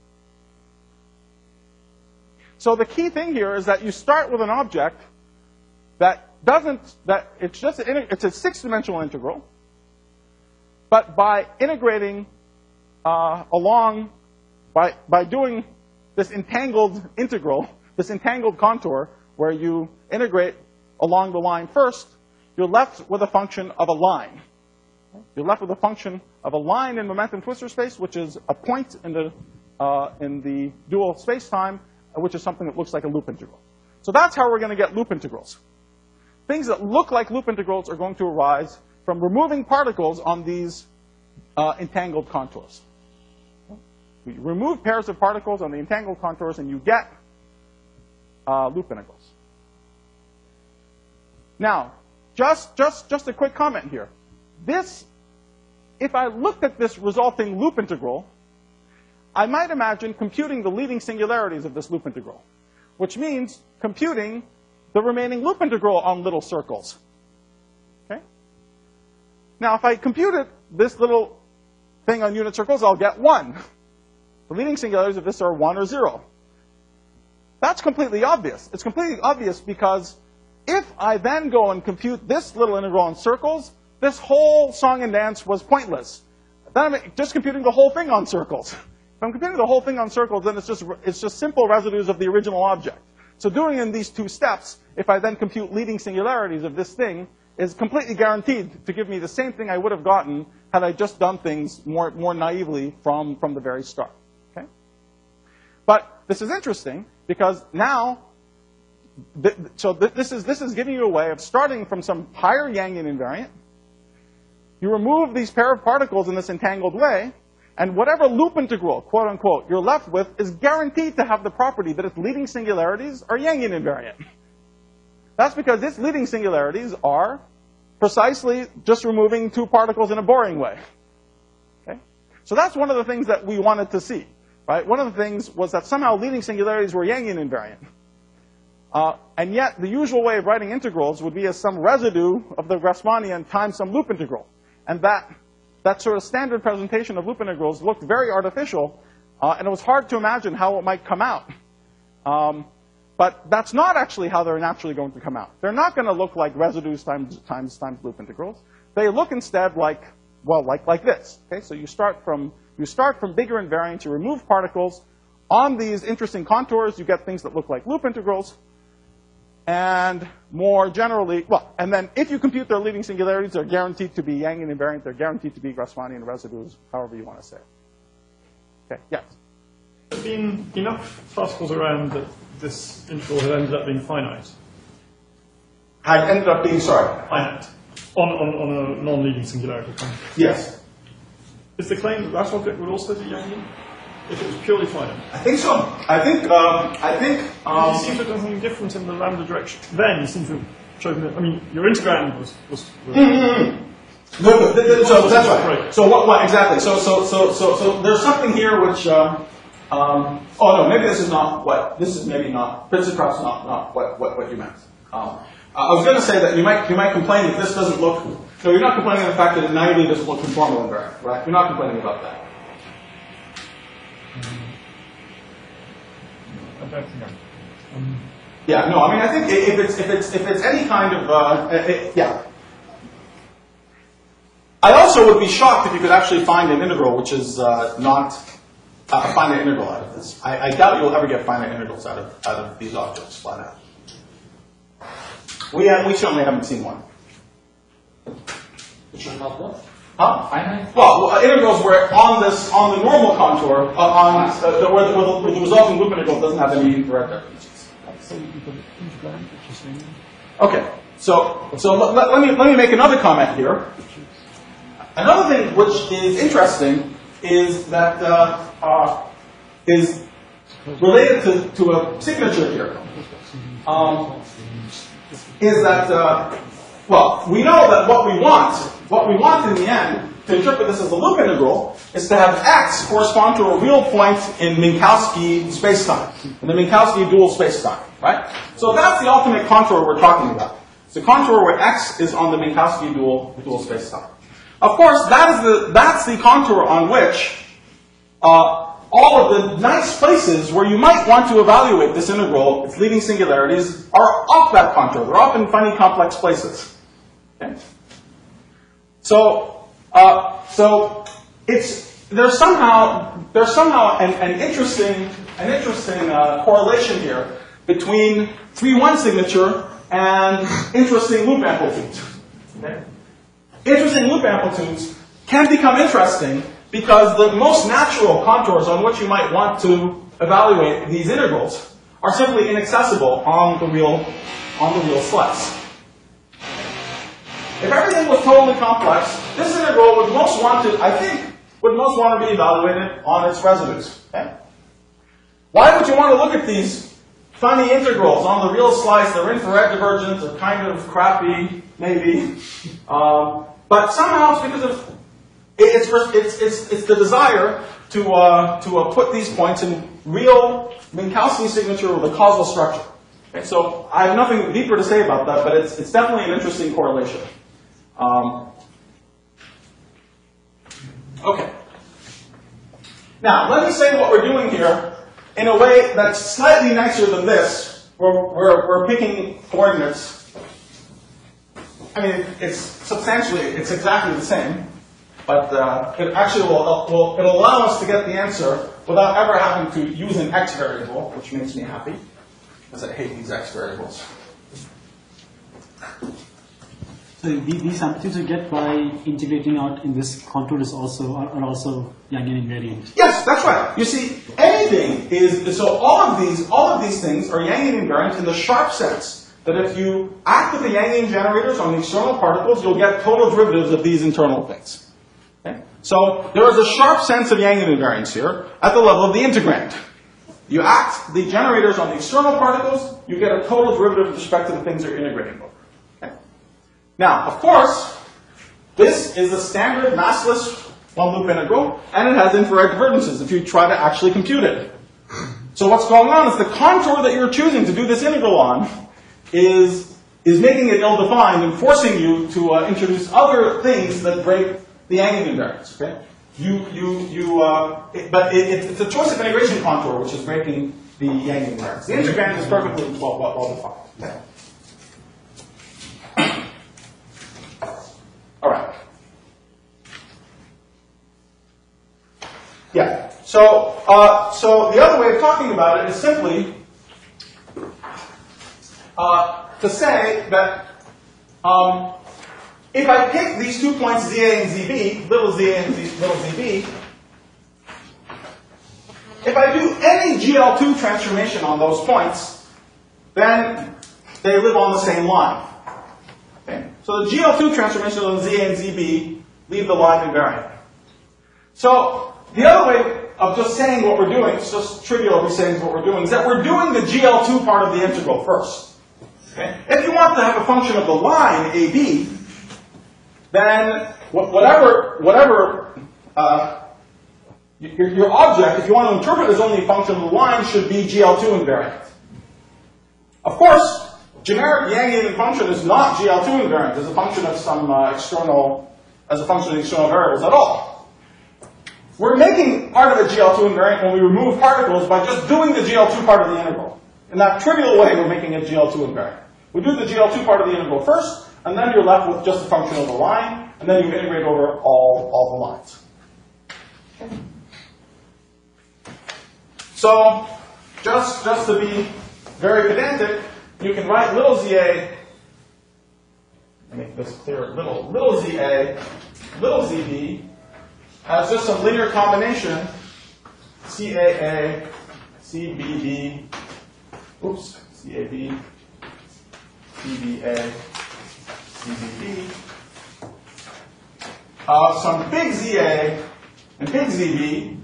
So the key thing here is that you start with an object that it's a 6-dimensional integral. But by integrating by doing this entangled integral, this entangled contour, where you integrate along the line first, you're left with a function of a line. You're left with a function of a line in momentum twistor space, which is a point in the dual space-time, which is something that looks like a loop integral. So that's how we're going to get loop integrals. Things that look like loop integrals are going to arise from removing particles on these entangled contours. You remove pairs of particles on the entangled contours, and you get loop integrals. Now, just a quick comment here. If I looked at this resulting loop integral, I might imagine computing the leading singularities of this loop integral, which means computing the remaining loop integral on little circles. Okay? Now, if I computed this little thing on unit circles, I'll get 1. The leading singularities of this are 1 or 0. That's completely obvious. It's completely obvious because if I then go and compute this little integral in circles, this whole song and dance was pointless. Then I'm just computing the whole thing on circles. If I'm computing the whole thing on circles, then it's just simple residues of the original object. So doing in these two steps, if I then compute leading singularities of this thing, is completely guaranteed to give me the same thing I would have gotten had I just done things more naively from the very start. Okay? But this is interesting because now, this is giving you a way of starting from some higher Yangian invariant. You remove these pair of particles in this entangled way, and whatever loop integral, quote unquote, you're left with is guaranteed to have the property that its leading singularities are Yangian invariant. That's because its leading singularities are precisely just removing two particles in a boring way. Okay? So that's one of the things that we wanted to see. Right? One of the things was that somehow leading singularities were Yangian invariant. And yet the usual way of writing integrals would be as some residue of the Grassmannian times some loop integral. And that sort of standard presentation of loop integrals looked very artificial, and it was hard to imagine how it might come out. But that's not actually how they're naturally going to come out. They're not going to look like residues times loop integrals. They look instead like, well, like this. Okay? So you start from bigger invariants, you remove particles. On these interesting contours, you get things that look like loop integrals. And more generally, well, and then if you compute their leading singularities, they're guaranteed to be Yangian invariant. They're guaranteed to be Grassmannian residues, however you want to say it. Okay, yes? There's been enough particles around that this integral had ended up being finite. Had ended up being, sorry? Finite. On a non-leading singularity contour. Yes. Is the claim that that object would also be Yangian? If it was purely finite? I think so. I think. You seem to have done something different in the lambda direction. Then you seem to have chosen that. I mean, your integrand was No, so that's right. So what exactly? So there's something here which. Oh no, maybe this is not what. This is maybe not. This is perhaps not what you meant. I was going to say that you might complain that this doesn't look. No, you're not complaining the fact that it naively doesn't look conformal invariant, right? You're not complaining about that. Yeah, no. I mean, I think if it's any kind of yeah. I also would be shocked if you could actually find an integral which is not a finite integral out of this. I doubt you'll ever get finite integrals out of these objects flat out. We certainly haven't seen one. Which one about what? Huh? Finite? Well, integrals where on the normal contour, where the resulting loop integral doesn't have any indirect definitions. Okay, so let me make another comment here. Another thing which is interesting is that is related to a signature here. Is that well, we know that what we want in the end to interpret this as a loop integral is to have x correspond to a real point in Minkowski spacetime, in the Minkowski dual spacetime, right? So that's the ultimate contour we're talking about. It's a contour where x is on the Minkowski dual spacetime. Of course, that's the contour on which all of the nice places where you might want to evaluate this integral, its leading singularities, are off that contour. They're off in funny complex places. Okay? So there's somehow an interesting correlation here between 3-1 signature and interesting loop amplitudes. Okay? Interesting loop amplitudes can become interesting because the most natural contours on which you might want to evaluate these integrals are simply inaccessible on the real slice. If everything was totally complex, this integral would most want to, I think, be evaluated on its residues. Okay? Why would you want to look at these funny integrals on the real slice? They're infrared divergent, they're kind of crappy, maybe. But somehow it's because of it's the desire to put these points in real Minkowski signature with a causal structure. Okay, so I have nothing deeper to say about that, but it's definitely an interesting correlation. Okay. Now let me say what we're doing here in a way that's slightly nicer than this. We're picking coordinates I mean, it's exactly the same, but it actually it'll allow us to get the answer without ever having to use an x variable, which makes me happy, because I hate these x variables. So these amplitudes you get by integrating out in this contour are also Yangian invariant. Yes, that's right. You see, anything is so all of these things are Yangian invariant in the sharp sense that if you act with the Yangian generators on the external particles, you'll get total derivatives of these internal things. Okay? So there is a sharp sense of Yangian invariance here at the level of the integrand. You act the generators on the external particles, you get a total derivative with respect to the things you're integrating over. Okay? Now, of course, this is a standard massless one-loop integral, and it has infrared divergences if you try to actually compute it. So what's going on is the contour that you're choosing to do this integral on is making it ill-defined and forcing you to introduce other things that break the Yangian invariance. Okay? But it's a choice of integration contour which is breaking the Yangian invariance. The integrand is perfectly well defined. Okay? All right. Yeah. So the other way of talking about it is simply to say that if I pick these 2 points ZA and ZB, little za and little ZB, if I do any GL2 transformation on those points, then they live on the same line. Okay? So the GL2 transformation on ZA and ZB leave the line invariant. So the other way of just saying what we're doing, it's just trivial of saying what we're doing, is that we're doing the GL2 part of the integral first. Okay? If you want to have a function of the line AB, then whatever your object, if you want to interpret it as only a function of the line, should be GL2 invariant. Of course, generic Yangian function is not GL2 invariant as a function of some external variables at all. We're making part of the GL2 invariant when we remove particles by just doing the GL2 part of the integral. In that trivial way, we're making it GL2 invariant. We do the GL2 part of the integral first, and then you're left with just a function of the line, and then you integrate over all the lines. Okay. So, just to be very pedantic, you can write little za, let me make this clear, little za, little zb, as just some linear combination, CAA, CBB, oops, CAB, CBA, CBB, some big ZA and big ZB.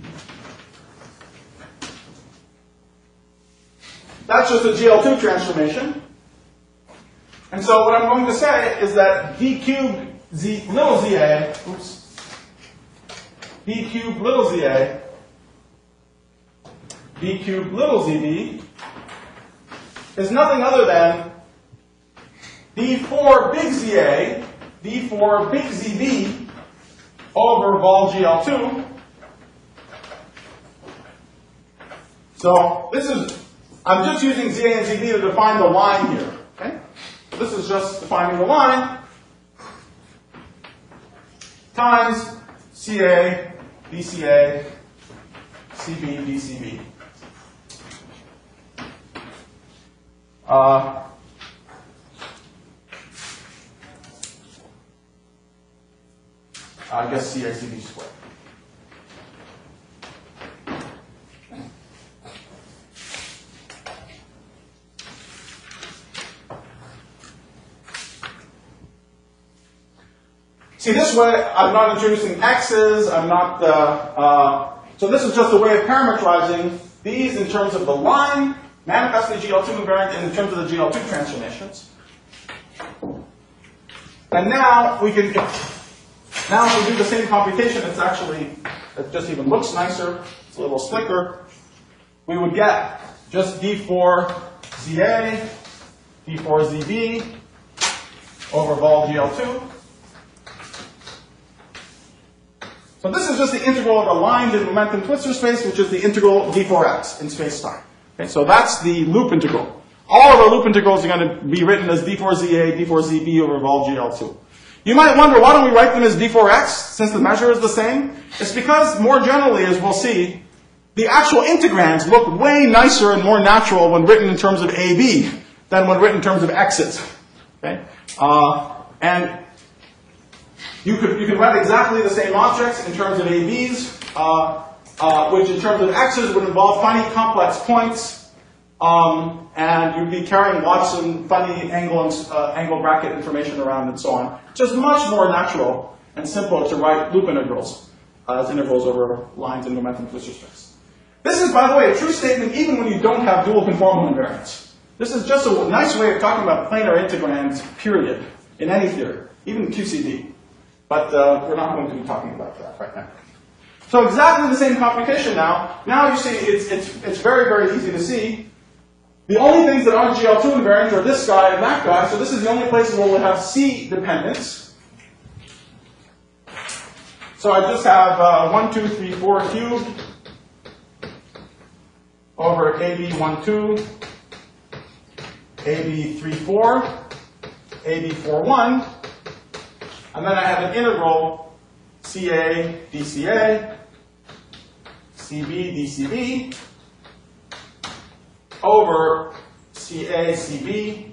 That's just a GL2 transformation. And so what I'm going to say is that d cubed little za, oops, d cubed little za, d cubed little zb is nothing other than d4 big za, d4 big zb over vol GL2. So this is, I'm just using za and zb to define the line here. Okay? This is just defining the line times CA, BCA, CB, BCB. I guess CACB squared. See, this way, I'm not introducing x's, I'm not, so this is just a way of parameterizing these in terms of the line, manifestly GL2 invariant, and in terms of the GL2 transformations. And now we can, now if we do the same computation, it's actually, it just even looks nicer, it's a little slicker. We would get just d4 ZA, d4 ZB over vol GL2. So this is just the integral of a line in momentum twistor space, which is the integral of d4x in space-time. Okay, so that's the loop integral all of our loop integrals are going to be written as d4za, d4zb over vol GL2. You might wonder, why don't we write them as d4x, since the measure is the same? It's because, more generally, as we'll see, the actual integrands look way nicer and more natural when written in terms of AB than when written in terms of x's. Okay? And you could write exactly the same objects in terms of ABs, which in terms of x's would involve finite complex points, and you'd be carrying lots of funny angle bracket information around and so on. Just much more natural and simple to write loop integrals as integrals over lines in momentum twistor space. This is, by the way, a true statement even when you don't have dual conformal invariance. This is just a nice way of talking about planar integrands, period, in any theory, even QCD. But we're not going to be talking about that right now. So exactly the same computation now. Now you see it's very, very easy to see. The only things that aren't GL2 invariant are this guy and that guy. So this is the only places where we'll have C dependence. So I just have 1, 2, 3, 4 cubed over AB12, AB34, AB41. And then I have an integral CA dCA, CB dCB, over CA CB,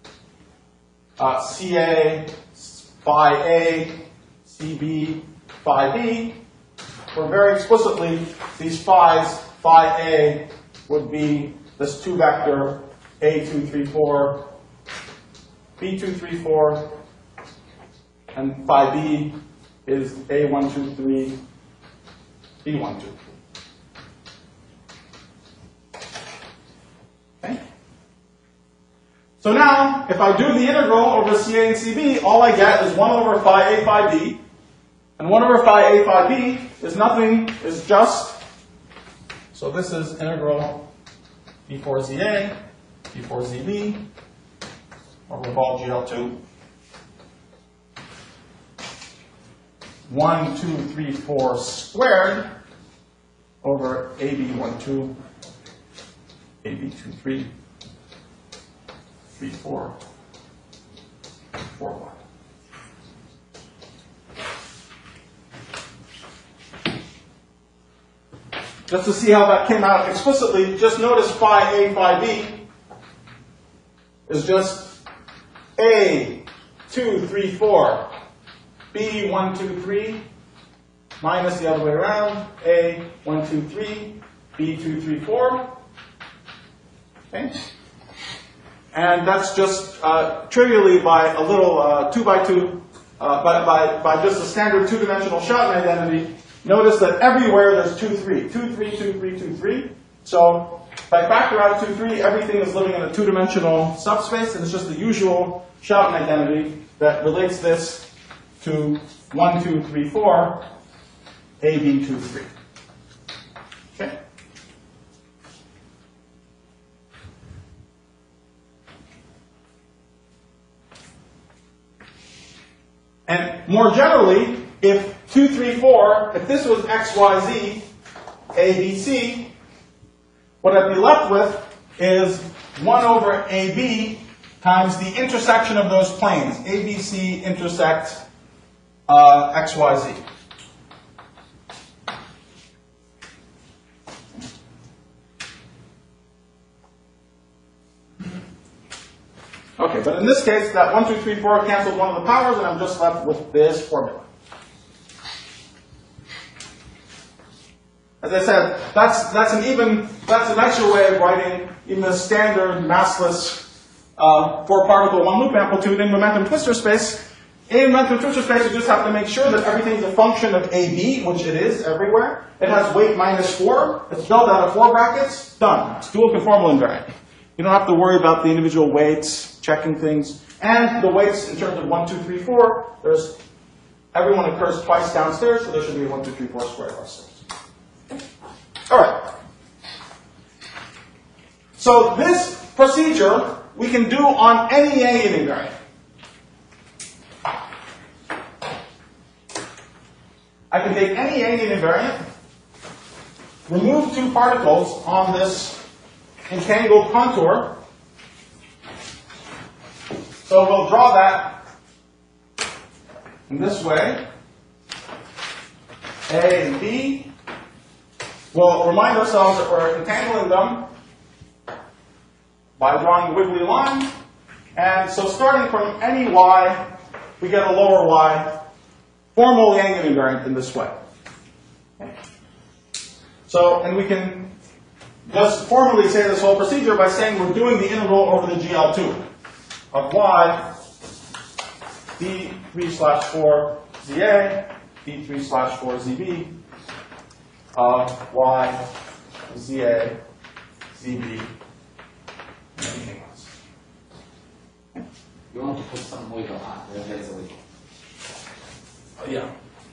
CA phi A, CB phi B, where very explicitly these phi's, phi A would be this 2-vector A234, B234, and phi B is A123, B123. Okay? So now, if I do the integral over CA and CB, all I get is 1 over phi A phi B. And 1 over phi A phi B is nothing, is just, so this is integral D4ZA, D4ZB, over vol GL2. 1, 2, 3, 4 squared over AB12, AB23, 3, 4, 4, 1. Just to see how that came out explicitly, just notice phi A, phi B is just A, 2, 3, 4, B, 1, 2, 3, minus the other way around, A, 1, 2, 3, B, 2, 3, 4. Okay? And that's just trivially by a little 2 by 2, by just a standard two-dimensional Schouten identity. Notice that everywhere there's 2, 3, 2, 3, 2, 3, 2, 3. So if I factor out 2, 3, everything is living in a two-dimensional subspace, and it's just the usual Schouten identity that relates this to 1, 2, 3, 4, A, B, 2, 3. Okay? And more generally, if 2, 3, 4, if this was x, y, z, A, B, C, what I'd be left with is 1 over AB times the intersection of those planes. A, B, C intersect x, y, z. Okay, but in this case, that 1, 2, 3, 4 canceled one of the powers, and I'm just left with this formula. As I said, that's a nicer way of writing even a standard massless 4-particle one-loop amplitude in momentum twistor space. In momentum twistor space, you just have to make sure that everything is a function of AB, which it is everywhere. It has weight minus 4. It's spelled out of 4 brackets. Done. It's dual conformal invariant. You don't have to worry about the individual weights, checking things. And the weights in terms of 1, 2, 3, 4, everyone occurs twice downstairs, so there should be a 1, 2, 3, 4 squared upstairs. All right. So this procedure we can do on any Yang invariant. I can take any Yang invariant, remove 2 particles on this entangled contour, So we'll draw that in this way. A and B. We'll remind ourselves that we're entangling them by drawing a wiggly line. And so starting from any y, we get a lower y, formal Yangian invariant in this way. Okay. So, and we can just formally say this whole procedure by saying we're doing the integral over the GL2 of y d3/4 ZA, d3/4 ZB of y ZA, ZB, and anything else. You want to put some wiggle on, there is a wiggle. Yeah.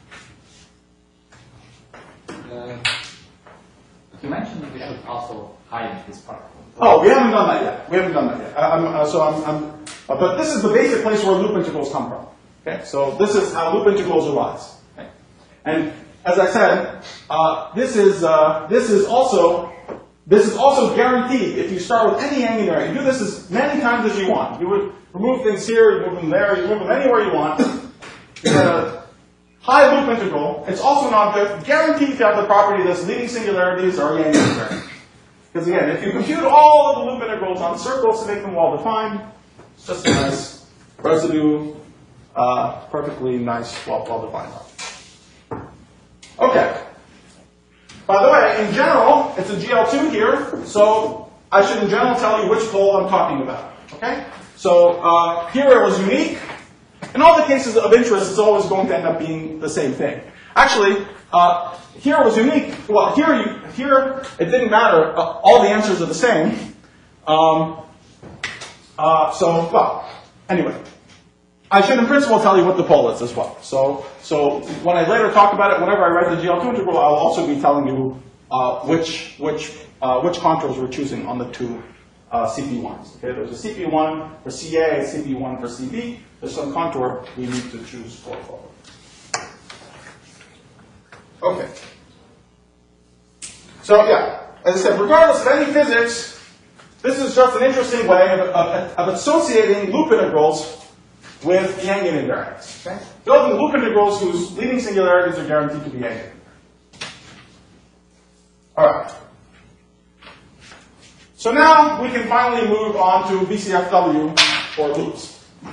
You mentioned that we should also hide this part. Oh, we haven't done that yet. We haven't done that yet. But this is the basic place where loop integrals come from. Okay, so this is how loop integrals arise. Okay? And as I said, this is also guaranteed if you start with any Yangian invariant. You do this as many times as you want. You would remove things here, you move them there, you move them anywhere you want. You get a high loop integral. It's also an object guaranteed to have the property that leading singularities are Yangian invariant. Because again, if you compute all of the loop integrals on circles to make them well defined, it's just a nice residue, perfectly nice, well defined. Okay. By the way, in general, it's a GL2 here, so I should in general tell you which pole I'm talking about. Okay? So here it was unique. In all the cases of interest, it's always going to end up being the same thing. Actually, here it was unique. Well, here it didn't matter. All the answers are the same. Well, anyway. I should in principle tell you what the pole is as well. So when I later talk about it, whenever I write the GL2 integral, I'll also be telling you which contours we're choosing on the two CP1s. Okay, there's a CP1 for CA, a CP1 for CB. There's some contour we need to choose for both. Okay. So yeah, as I said, regardless of any physics, this is just an interesting way of associating loop integrals with Yangian invariants. Okay? Building loop integrals whose leading singularities are guaranteed to be Yangian. All right. So now we can finally move on to BCFW for loops.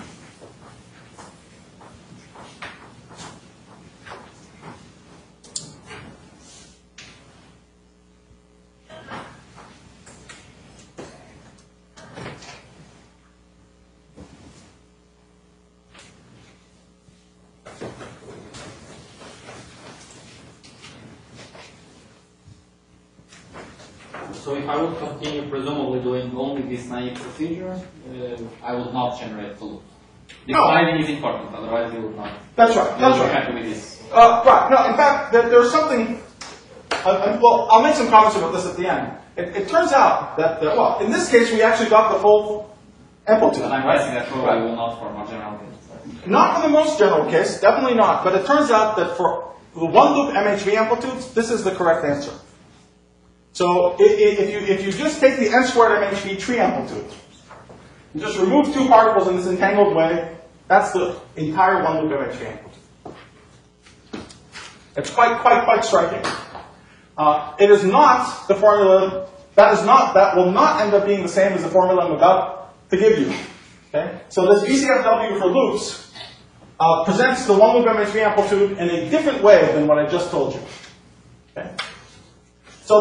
So if I would continue presumably doing only this naive procedure, I would not generate the loop. Defining is important, otherwise you would not. That's right. That's right. Happy with this. Right. No, in fact, there's something. Well, I'll make some comments about this at the end. It turns out that, well, in this case, we actually got the full amplitude. And I'm writing that rule, I will not for more general case. Not for the most general case, definitely not. But it turns out that for the one loop MHV amplitudes, this is the correct answer. So if you just take the n squared MHV tree amplitude, you just remove two particles in this entangled way, that's the entire one loop MHV amplitude. It's quite striking. It is not the formula, that will not end up being the same as the formula I'm about to give you. Okay? So this BCFW for loops presents the one loop MHV amplitude in a different way than what I just told you. Okay? So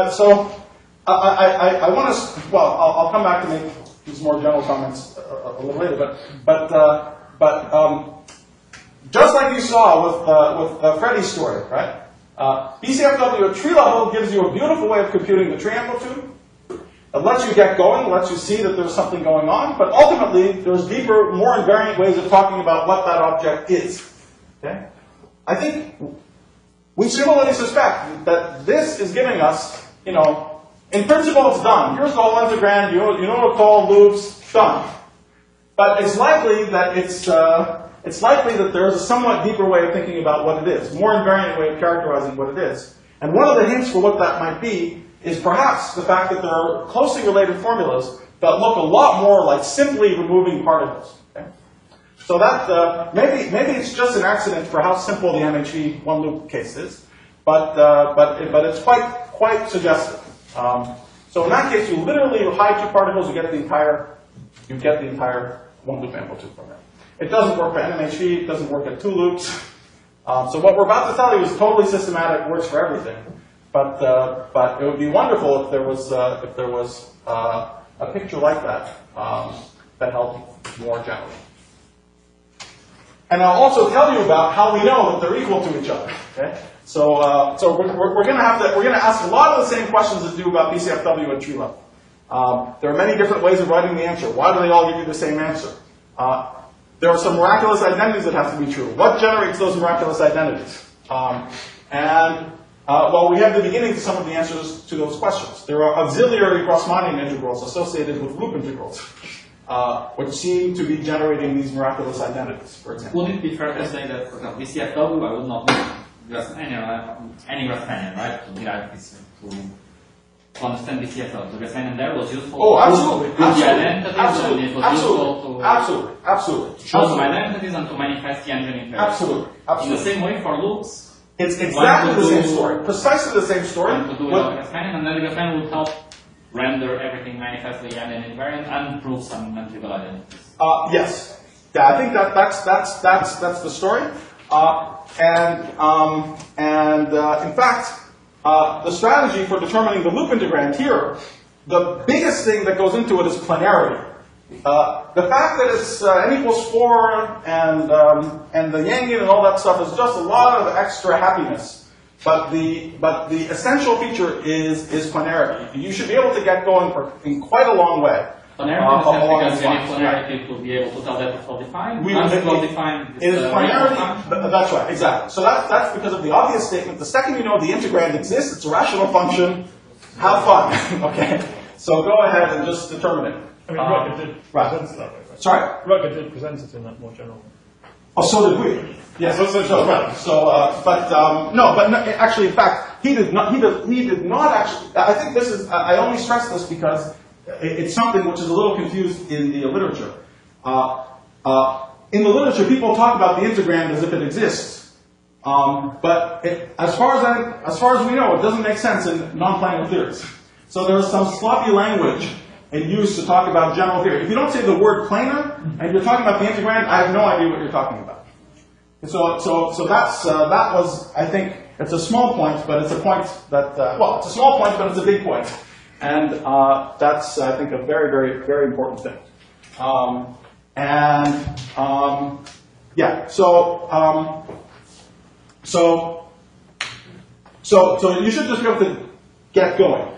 I want to, well, I'll come back to make these more general comments a little later, but just like you saw with Freddie's story, right? BCFW at tree level gives you a beautiful way of computing the tree amplitude. It lets you get going, lets you see that there's something going on, but ultimately there's deeper, more invariant ways of talking about what that object is. Okay? I think we similarly suspect that this is giving us, in principle it's done. Here's the whole integrand, you know what to call loops, done. But it's likely that there's a somewhat deeper way of thinking about what it is, more invariant way of characterizing what it is. And one of the hints for what that might be is perhaps the fact that there are closely related formulas that look a lot more like simply removing particles. Okay? So that maybe it's just an accident for how simple the MHE one loop case is, but it's quite suggestive. So in that case, you literally hide two particles, you get the entire one loop amplitude from it. It doesn't work for NMHE, it doesn't work at two loops. So what we're about to tell you is totally systematic, works for everything. But it would be wonderful if there was a picture like that that held more generally. And I'll also tell you about how we know that they're equal to each other. Okay? So we're going to ask a lot of the same questions as do about BCFW at tree level. There are many different ways of writing the answer. Why do they all give you the same answer? There are some miraculous identities that have to be true. What generates those miraculous identities? Well, we have the beginning to some of the answers to those questions. There are auxiliary Grassmannian integrals associated with loop integrals, which seem to be generating these miraculous identities, for example. Would it be fair to say that, for example, BCFW, I would not know any Grassmannian, right, to derive this, to understand BCFW. The Grassmannian there was useful to absolutely. The identities, and it was useful to show some identities and to manifest the engineering pairs. Absolutely. In the same way for loops, it's exactly the same story, precisely the same story. To do without Grassmannian, and then the Grassmannian would help render everything manifestly and invariant and prove some non-trivial identities. Yes. Yeah, I think that's the story. In fact, the strategy for determining the loop integrand here, the biggest thing that goes into it is planarity. The fact that it's n equals 4 and the Yangian and all that stuff is just a lot of extra happiness. But the essential feature is planarity. You should be able to get going in quite a long way. Planarity because you need planarity to be able to tell that it's well-defined. It is planarity. That's right, exactly. So that's because of the obvious statement. The second you know the integrand exists, it's a rational function. Have fun. Okay. So go ahead and just determine it. I mean, Rutger did present it that way, right? Sorry? Rutger did present it in that more general way. Oh, so did we. Yes. Actually, in fact, he did not actually. I think this is. I only stress this because it's something which is a little confused in the literature. In the literature, people talk about the integrand as if it exists, but as far as we know, it doesn't make sense in non-planar theories. So there's some sloppy language in use to talk about general theory. If you don't say the word planar and you're talking about the integrand, I have no idea what you're talking about. So that was, I think, it's a small point, but it's a point that it's a small point, but it's a big point, and that's, I think, a very, very, very important thing. So you should just be able to get going.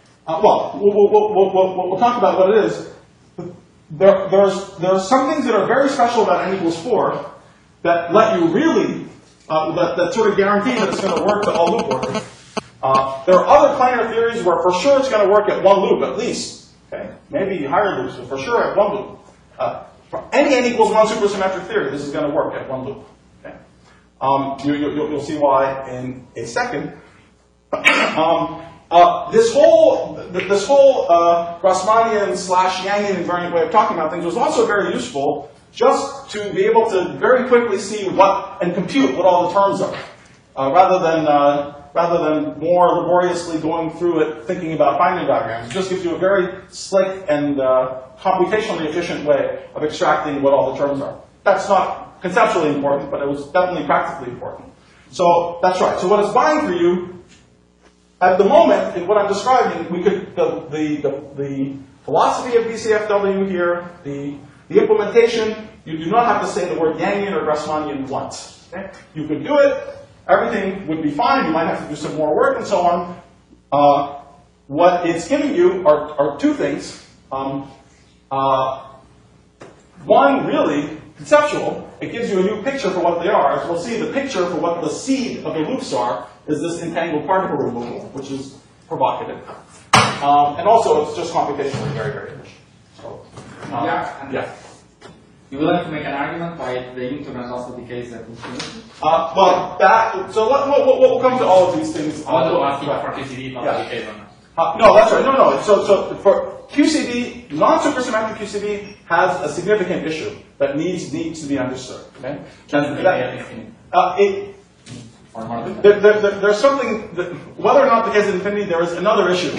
We'll talk about what it is. There's some things that are very special about n equals 4 that let you really, that sort of guarantee that it's going to work to all loop orders. There are other planar theories where for sure it's going to work at one loop at least. Okay? Maybe higher loops, but for sure at one loop. For any n equals 1 supersymmetric theory, this is going to work at one loop. Okay? You'll see why in a second. This whole Grassmannian / Yangian invariant way of talking about things was also very useful just to be able to very quickly see and compute what all the terms are, rather than more laboriously going through it thinking about binding diagrams. It just gives you a very slick and computationally efficient way of extracting what all the terms are. That's not conceptually important, but it was definitely practically important. So that's right. So what it's buying for you at the moment, in what I'm describing, we could the philosophy of BCFW here, the implementation. You do not have to say the word Yangian or Grassmannian once. Okay? You could do it. Everything would be fine. You might have to do some more work and so on. What it's giving you are two things. One, really conceptual. It gives you a new picture for what they are. As we'll see, the picture for what the seed of the loops are is this entangled particle removal, which is provocative. And also, it's just computationally very, very efficient. So, yeah. You would like to make an argument why the integrand also decays at infinity? We'll come to all of these things. I want to ask you for QCD, not decays or not. No, that's right. No. So for QCD, non-supersymmetric QCD has a significant issue. that needs to be understood. Okay? That's the idea of infinity. Or more than that. There's something that, whether or not the case is infinity, there is another issue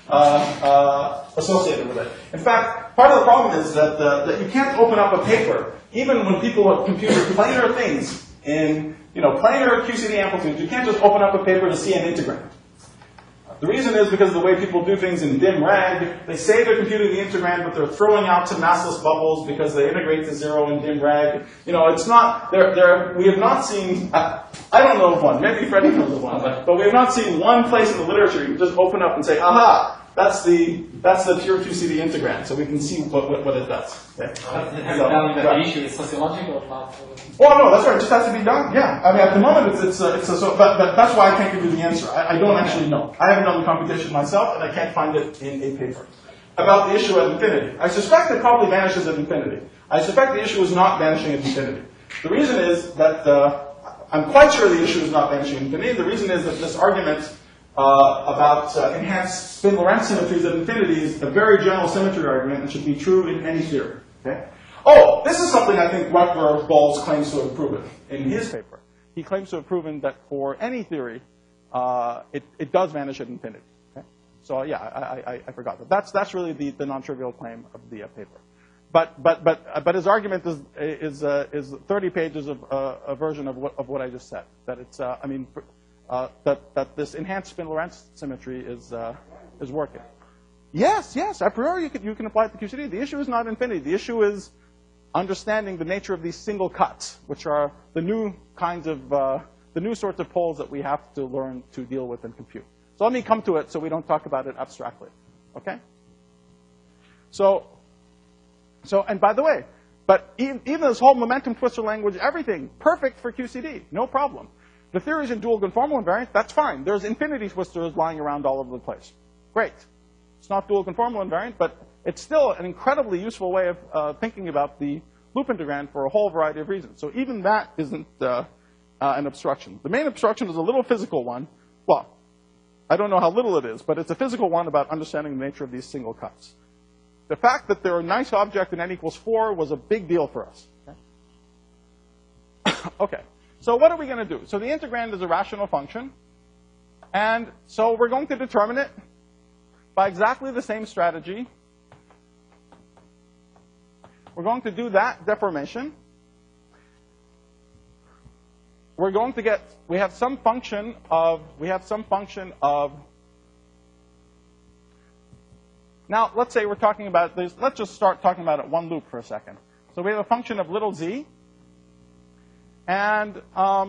associated with it. In fact, part of the problem is that you can't open up a paper, even when people have computed planar things in planar QCD amplitudes. You can't just open up a paper to see an integrand. The reason is because of the way people do things in dim-rag. They say they're computing the integrand, but they're throwing out some massless bubbles because they integrate to zero in dim-rag. It's not, we have not seen, I don't know of one, maybe Freddie knows of one, but we have not seen one place in the literature you can just open up and say, aha, that's the pure QCD integrand, so we can see what it does. Okay? The issue is sociological, not. Oh no, that's right. It just has to be done. Yeah, I mean at the moment but that's why I can't give you the answer. I don't actually know. I haven't done the computation myself, and I can't find it in a paper about the issue at infinity. I suspect it probably vanishes at infinity. I suspect the issue is not vanishing at infinity. The reason is that I'm quite sure the issue is not vanishing at infinity. The reason is that this argument about enhanced spin-Lorentz symmetries at infinity is a very general symmetry argument and should be true in any theory. Okay? Oh, this is something I think Rutger-Bals claims to have proven in his paper. He claims to have proven that for any theory, it does vanish at infinity. Okay? So yeah, I forgot that. That's really the non-trivial claim of the paper. But his argument is 30 pages of a version of what I just said. That it's that this enhanced spin-Lorentz symmetry is working. Yes. A priori, you can apply it to QCD. The issue is not infinity. The issue is understanding the nature of these single cuts, which are the new kinds of the new sorts of poles that we have to learn to deal with and compute. So let me come to it so we don't talk about it abstractly. Okay? So and by the way, but even this whole momentum twistor language, everything, perfect for QCD, no problem. The theory is in dual conformal invariant, that's fine. There's infinity twistors lying around all over the place. Great. It's not dual conformal invariant, but it's still an incredibly useful way of thinking about the loop integrand for a whole variety of reasons. So even that isn't an obstruction. The main obstruction is a little physical one. Well, I don't know how little it is, but it's a physical one about understanding the nature of these single cuts. The fact that they're a nice object in n equals 4 was a big deal for us. Okay. So what are we going to do? So the integrand is a rational function. And so we're going to determine it by exactly the same strategy. We're going to do that deformation. We're going to get, we have some function of, now let's say we're talking about this, let's just start talking about it one loop for a second. So we have a function of little z. And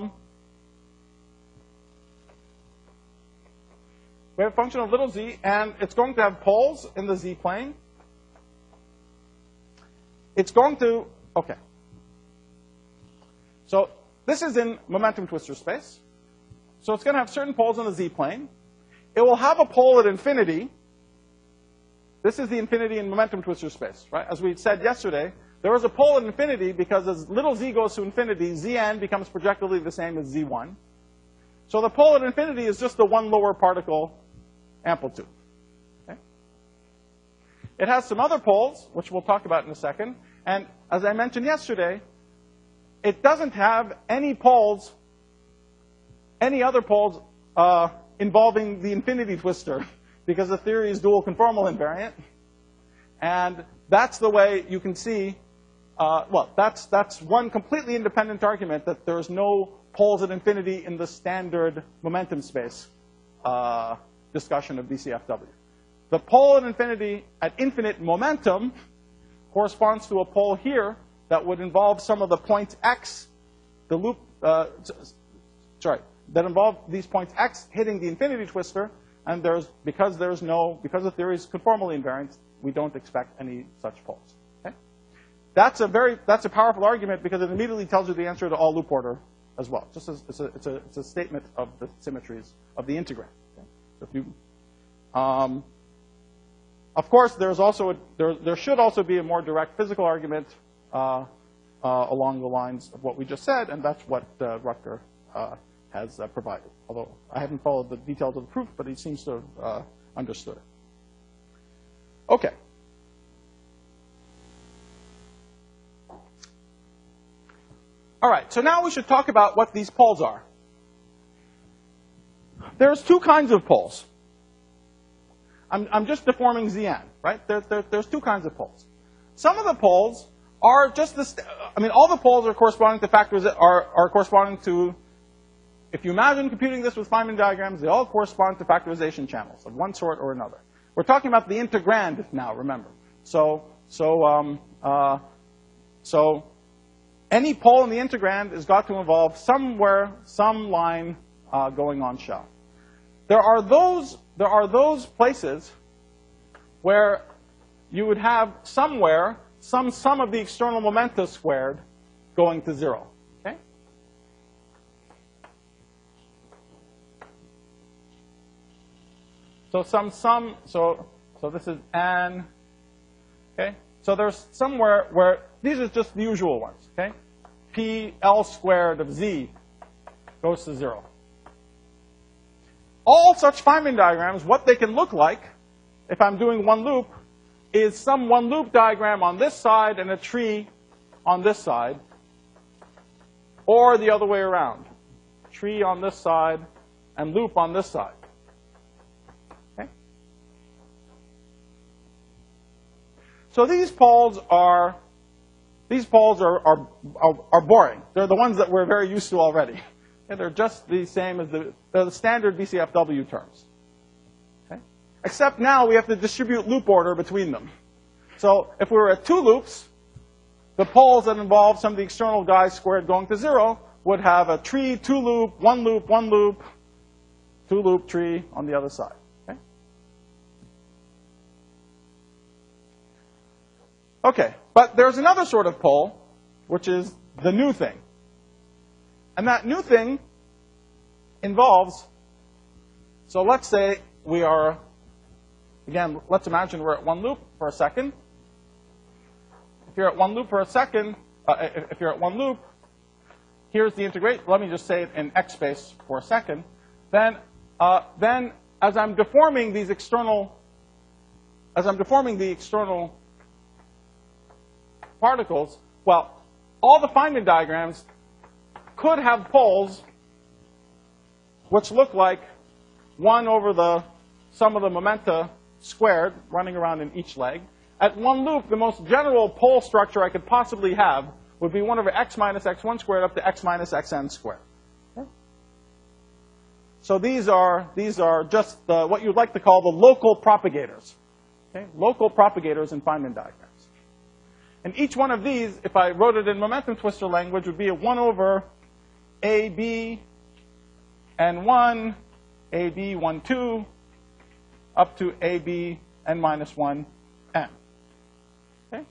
we have a function of little z, and it's going to have poles in the z-plane. It's going to, okay. So this is in momentum twistor space. So it's going to have certain poles in the z-plane. It will have a pole at infinity. This is the infinity in momentum twistor space, right? As we said yesterday, there is a pole at infinity because as little z goes to infinity, zn becomes projectively the same as z1. So the pole at infinity is just the one lower particle amplitude. Okay? It has some other poles, which we'll talk about in a second. And as I mentioned yesterday, it doesn't have any poles, any other poles involving the infinity twister because the theory is dual conformal invariant. And that's the way you can see, well, that's one completely independent argument that there's no poles at infinity in the standard momentum space discussion of BCFW. The pole at infinity at infinite momentum corresponds to a pole here that would involve some of the points x, the loop, that involve these points x hitting the infinity twister, and because the theory is conformally invariant, we don't expect any such poles. Okay? That's a powerful argument because it immediately tells you the answer to all loop order as well. Just as it's a statement of the symmetries of the integrand. Okay? So if you, of course, there should also be a more direct physical argument along the lines of what we just said, and that's what Rutger has provided. Although I haven't followed the details of the proof, but he seems to have understood it. Okay. All right, so now we should talk about what these poles are. There's two kinds of poles. I'm just deforming Zn, right? There's two kinds of poles. Some of the poles are just this. I mean, all the poles are corresponding to factors that are corresponding to. If you imagine computing this with Feynman diagrams, they all correspond to factorization channels of one sort or another. We're talking about the integrand now. Remember, so any pole in the integrand has got to involve somewhere some line going on shell. There are those places where you would have somewhere some sum of the external momenta squared going to 0. Okay? So so this is n. Okay? So there's somewhere where these are just the usual ones. Okay? P L squared of Z goes to 0. All such Feynman diagrams, what they can look like, if I'm doing one loop, is some one loop diagram on this side and a tree on this side, or the other way around. Tree on this side and loop on this side. Okay? So these poles are boring. They're the ones that we're very used to already. And they're just the same as the standard BCFW terms. Okay? Except now we have to distribute loop order between them. So if we were at two loops, the poles that involve some of the external guys squared going to 0 would have a tree, two loop, one loop, two loop tree on the other side. Okay? Okay, but there's another sort of pole, which is the new thing. And that new thing involves, so let's say we are, again, let's imagine we're at one loop for a second. If you're at one loop for a second, if you're at one loop, here's the integrate. Let me just say it in X space for a second. Then as I'm deforming these external, particles, well, all the Feynman diagrams could have poles which look like 1 over the sum of the momenta squared running around in each leg. At one loop, the most general pole structure I could possibly have would be 1 over x minus x1 squared up to x minus xn squared. Okay? So these are just what you'd like to call the local propagators. Okay? Local propagators in Feynman diagrams. And each one of these, if I wrote it in momentum twister language, would be a 1 over AB N1, AB 1, 2, up to AB N minus 1, N. Okay?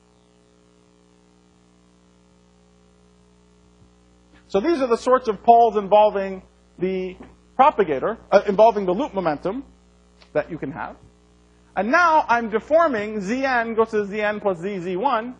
So these are the sorts of poles involving the propagator, involving the loop momentum that you can have. And now I'm deforming Zn goes to Zn plus Z1.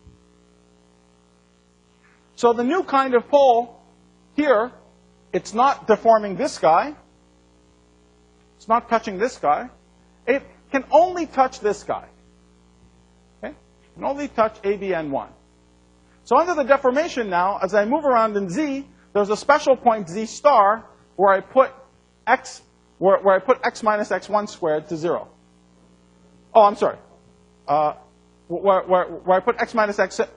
So the new kind of pole here, it's not deforming this guy. It's not touching this guy. It can only touch this guy. Okay? It can only touch ABN1. So under the deformation now, as I move around in Z, there's a special point Z star where I put x, where I put x minus x1 squared to 0. Oh, I'm sorry. Where I put x minus x. I'm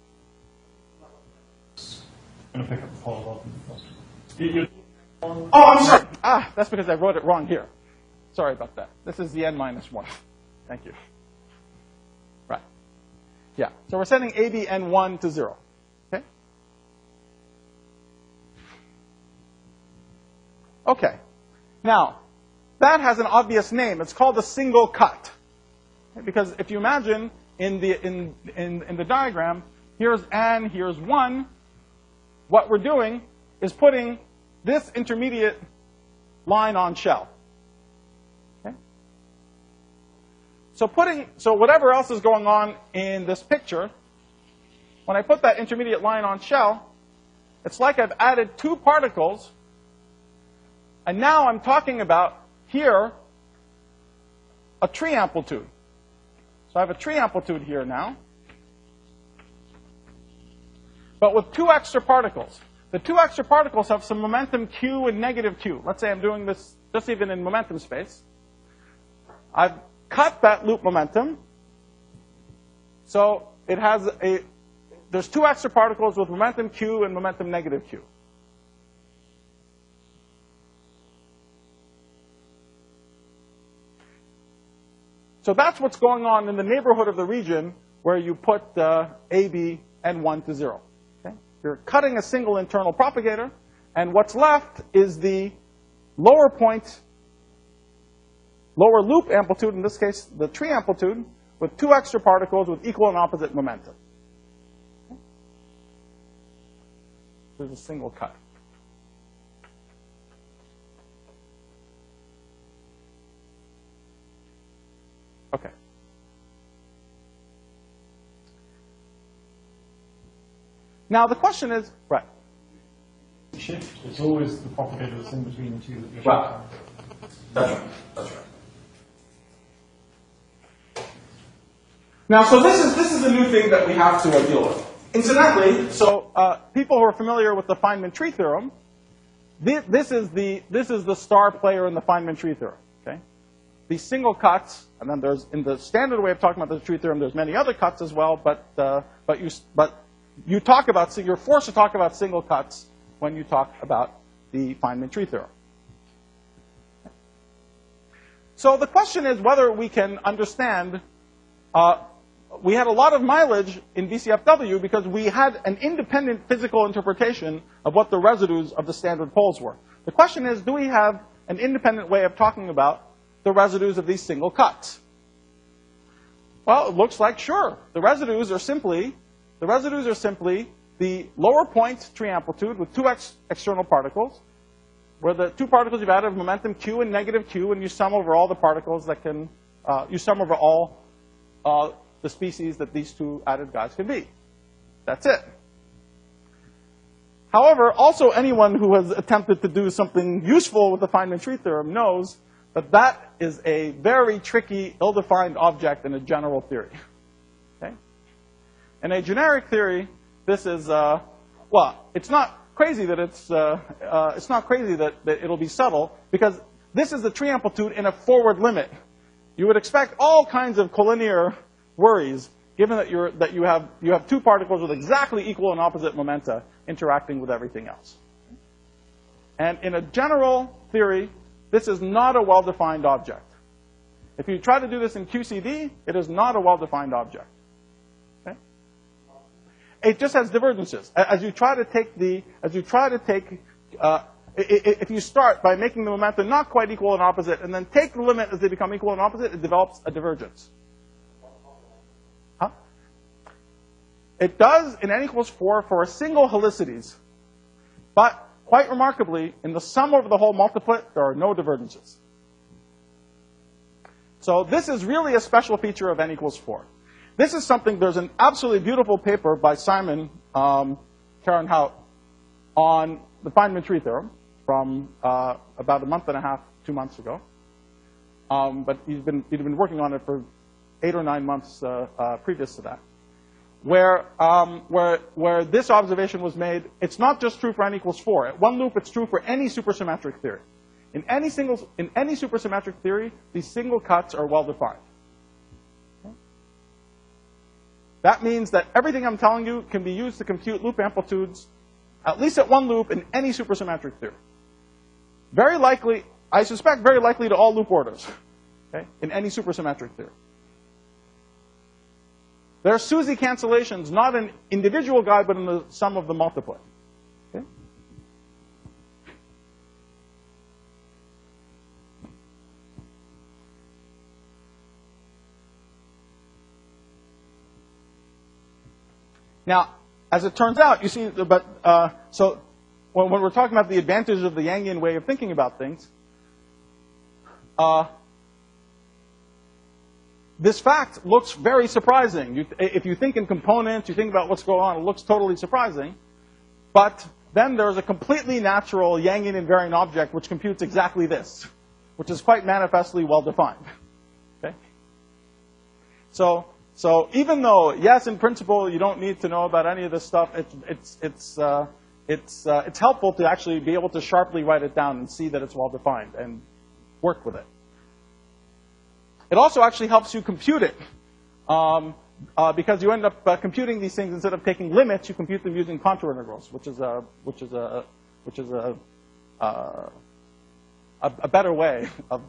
going to pick up the pole. Oh, I'm sorry. That's because I wrote it wrong here. Sorry about that. This is the n minus 1. Thank you. Right. Yeah. So we're setting AB n1 to 0. Okay? Okay. Now, that has an obvious name. It's called a single cut. Because if you imagine in the diagram, here's n, here's 1. What we're doing is putting this intermediate line on shell. Okay? So whatever else is going on in this picture, when I put that intermediate line on shell, it's like I've added two particles, and now I'm talking about here a tree amplitude. So I have a tree amplitude here now. but with two extra particles. The two extra particles have some momentum q and negative q. Let's say I'm doing this just even in momentum space. I've cut that loop momentum. So it has there's two extra particles with momentum q and momentum negative q. So that's what's going on in the neighborhood of the region where you put A, B, and 1 to 0. Okay? You're cutting a single internal propagator, and what's left is the lower point, lower loop amplitude, in this case the tree amplitude, with two extra particles with equal and opposite momentum. Okay? There's a single cut. Okay. Now the question is, right. Shift, it's always the propagator that's in between the two that you're Right. shifting. That's right. That's right. Now, so this is a new thing that we have to deal with. Incidentally, so people who are familiar with the Feynman tree theorem, this is the star player in the Feynman tree theorem. Okay, these single cuts, and then there's in the standard way of talking about the tree theorem, there's many other cuts as well, but you talk about, you're forced to talk about single cuts when you talk about the Feynman tree theorem. So the question is whether we can understand. We had a lot of mileage in BCFW because we had an independent physical interpretation of what the residues of the standard poles were. The question is, do we have an independent way of talking about the residues of these single cuts? Well, it looks like sure. The residues are simply the lower point tree amplitude with two external particles, where the two particles you've added have momentum q and negative q, and you sum over all the particles that can, you sum over all the species that these two added guys can be. That's it. However, also anyone who has attempted to do something useful with the Feynman tree theorem knows that that is a very tricky, ill-defined object in a general theory. Okay? In a generic theory, this is, well, it's not crazy that it's not crazy that it'll be subtle, because this is the tree amplitude in a forward limit. You would expect all kinds of collinear worries, given that you have two particles with exactly equal and opposite momenta interacting with everything else. And in a general theory, this is not a well-defined object. If you try to do this in QCD, it is not a well-defined object. Okay? It just has divergences. If you start by making the momenta not quite equal and opposite, and then take the limit as they become equal and opposite, it develops a divergence. Huh? It does in n equals 4 for a single helicities. But quite remarkably, in the sum over the whole multiplet, there are no divergences. So this is really a special feature of n equals 4. This is something, there's an absolutely beautiful paper by Simon Karenhout on the Feynman tree theorem from about a month and a half, 2 months ago. But he'd been working on it for 8 or 9 months previous to that. Where this observation was made, it's not just true for n equals 4. At one loop, it's true for any supersymmetric theory. In any supersymmetric theory, these single cuts are well-defined. Okay? That means that everything I'm telling you can be used to compute loop amplitudes, at least at one loop, in any supersymmetric theory. Very likely, I suspect very likely to all loop orders, okay, in any supersymmetric theory. There are SUSY cancellations, not in individual guy, but in the sum of the multiplet. Okay? Now, as it turns out, you see, so when we're talking about the advantages of the Yangian way of thinking about things, this fact looks very surprising. If you think in components, you think about what's going on, it looks totally surprising. But then there's a completely natural Yangian invariant object which computes exactly this, which is quite manifestly well-defined. Okay? So So even though, yes, in principle, you don't need to know about any of this stuff, it's helpful to actually be able to sharply write it down and see that it's well defined and work with it. It also actually helps you compute it. Because you end up computing these things instead of taking limits, you compute them using contour integrals, which is a better way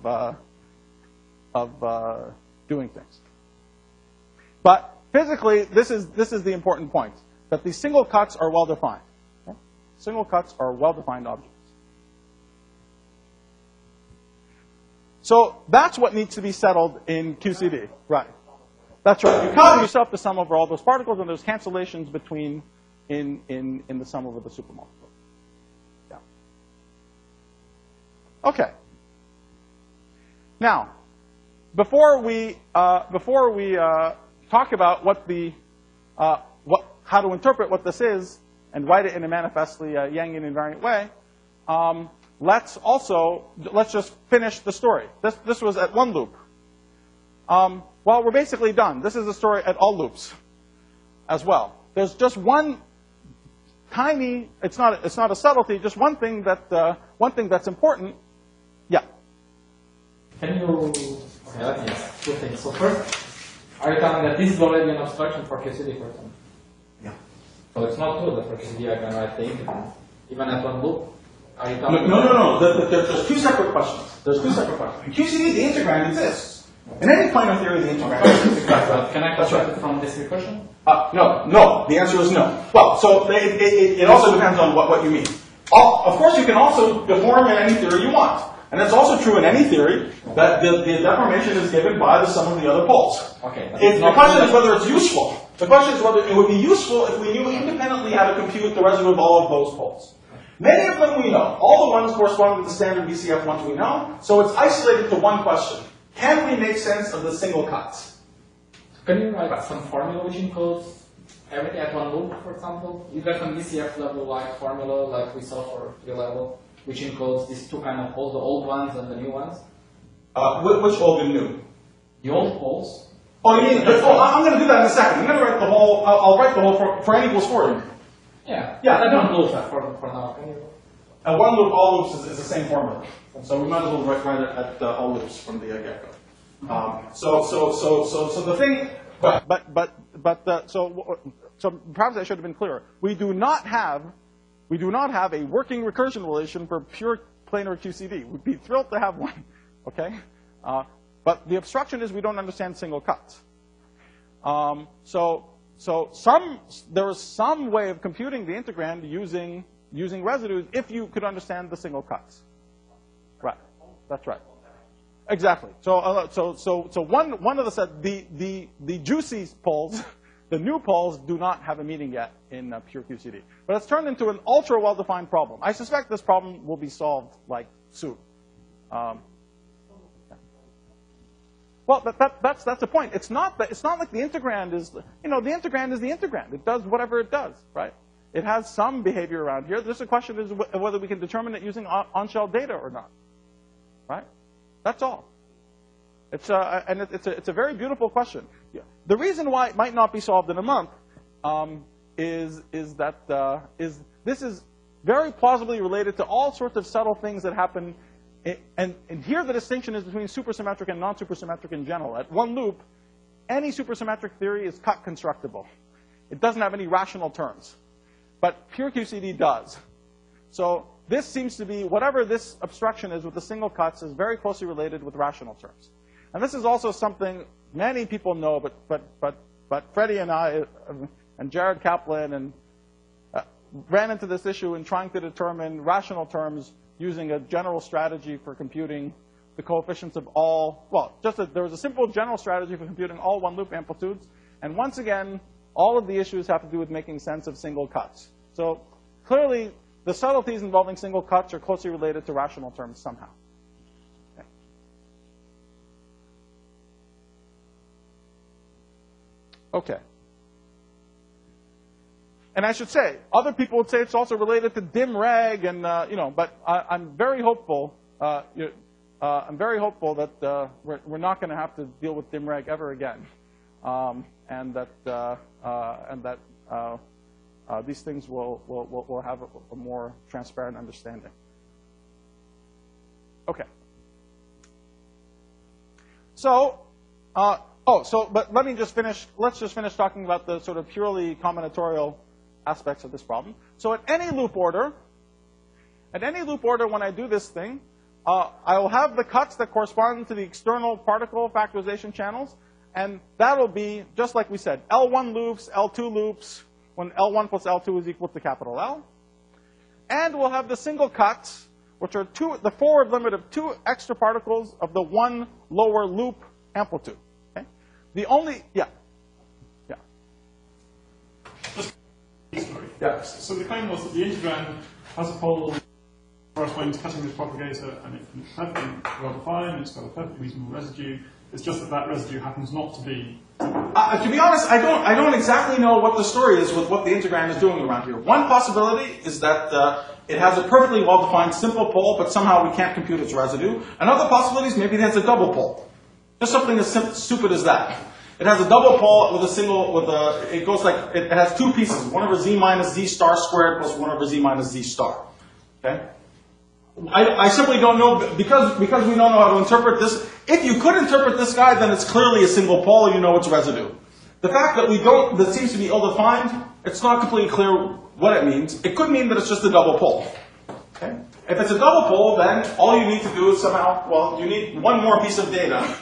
of doing things. But physically, this is the important point, that these single cuts are well defined. Okay? Single cuts are well defined objects. So that's what needs to be settled in QCD, right? That's right. You count yourself the sum over all those particles, and there's cancellations between in the sum over the supermultiple. Yeah. Okay. Now, before we talk about how to interpret what this is and write it in a manifestly Yangian invariant way, let's just finish the story. This was at one loop. Well, we're basically done. This is the story at all loops as well. There's just one tiny, it's not a subtlety, just one thing that's important. Yeah. Can you, okay, let me ask two things. So first, are you telling that this is already an abstraction for QCD, for example? Yeah. So it's not true that for QCD I can write the integrand, even at one loop? Are you telling No. There's two separate questions. In QCD, the integrand exists. In any planar theory, the integrand exists. But can I construct it from this recursion? No. The answer is no. Well, so it also depends on what you mean. Of course, you can also deform in any theory you want. And it's also true in any theory that the deformation is given by the sum of the other poles. Okay. The question is whether it's useful. The question is whether it would be useful if we knew independently how to compute the residue of all of those poles. Many of them we know. All the ones corresponding to the standard VCF ones we know. So it's isolated to one question. Can we make sense of the single cuts? Can you write some formula which encodes everything at one loop, for example? You got some VCF level like formula like we saw for 3 level, which encodes these two kind of poles, the old ones and the new ones? Which old and new? The old poles. Oh, you mean, I'm going to do that in a second. I'm going to write the whole, I'll write the whole for n equals 4. Yeah. Yeah. I don't loop that for now. Can you? One loop, all loops is the same formula. So we might as well write it at all loops from the get-go. So the thing, so perhaps I should have been clearer. We do not have a working recursion relation for pure planar QCD. We'd be thrilled to have one, okay? But the obstruction is we don't understand single cuts. There is some way of computing the integrand using residues if you could understand the single cuts. Right. That's right. Exactly. So one of the juicy poles, the new poles, do not have a meaning yet in pure QCD. But it's turned into an ultra well-defined problem. I suspect this problem will be solved like soon. Well, that's the point. It's not like the integrand is, the integrand is the integrand. It does whatever it does, right? It has some behavior around here. Just the question is whether we can determine it using on-shell data or not, right? That's all. It's a very beautiful question. The reason why it might not be solved in a month is this is very plausibly related to all sorts of subtle things that happen. And here the distinction is between supersymmetric and non-supersymmetric in general. At one loop, any supersymmetric theory is cut constructible. It doesn't have any rational terms. But pure QCD does. So this seems to be, whatever this obstruction is with the single cuts is very closely related with rational terms. And this is also something many people know, but Freddie and I and Jared Kaplan and ran into this issue in trying to determine rational terms using a general strategy for computing the coefficients of all, there was a simple general strategy for computing all one-loop amplitudes. And once again, all of the issues have to do with making sense of single cuts. So clearly, the subtleties involving single cuts are closely related to rational terms somehow. Okay. And I should say, other people would say it's also related to dim reg, and but I'm very hopeful. I'm very hopeful that we're not going to have to deal with dim reg ever again. and that these things will have a more transparent understanding. Okay. So, but let me just finish. Let's just finish talking about the sort of purely combinatorial aspects of this problem. So, at any loop order, when I do this thing, I will have the cuts that correspond to the external particle factorization channels, and that'll be just like we said: L1 loops, L2 loops, when L1 plus L2 is equal to capital L, and we'll have the single cuts, which are the forward limit of 2 extra particles of the 1 lower loop amplitude. Okay? The only, yeah. So the claim was that the integrand has a pole corresponding to cutting this propagator, and it's perfectly well defined, it's got a perfectly reasonable residue. It's just that that residue happens not to be. To be honest, I don't exactly know what the story is with what the integrand is doing around here. One possibility is that it has a perfectly well-defined simple pole, but somehow we can't compute its residue. Another possibility is maybe it has a double pole. Just something as stupid as that. It has a double pole with a single, it goes like, it has 2 pieces, 1 over z minus z star squared plus 1 over z minus z star. Okay? I simply don't know, because we don't know how to interpret this. If you could interpret this guy, then it's clearly a single pole, and you know its residue. The fact that that seems to be ill-defined, it's not completely clear what it means. It could mean that it's just a double pole. Okay? If it's a double pole, then all you need to do is somehow, well, you need one more piece of data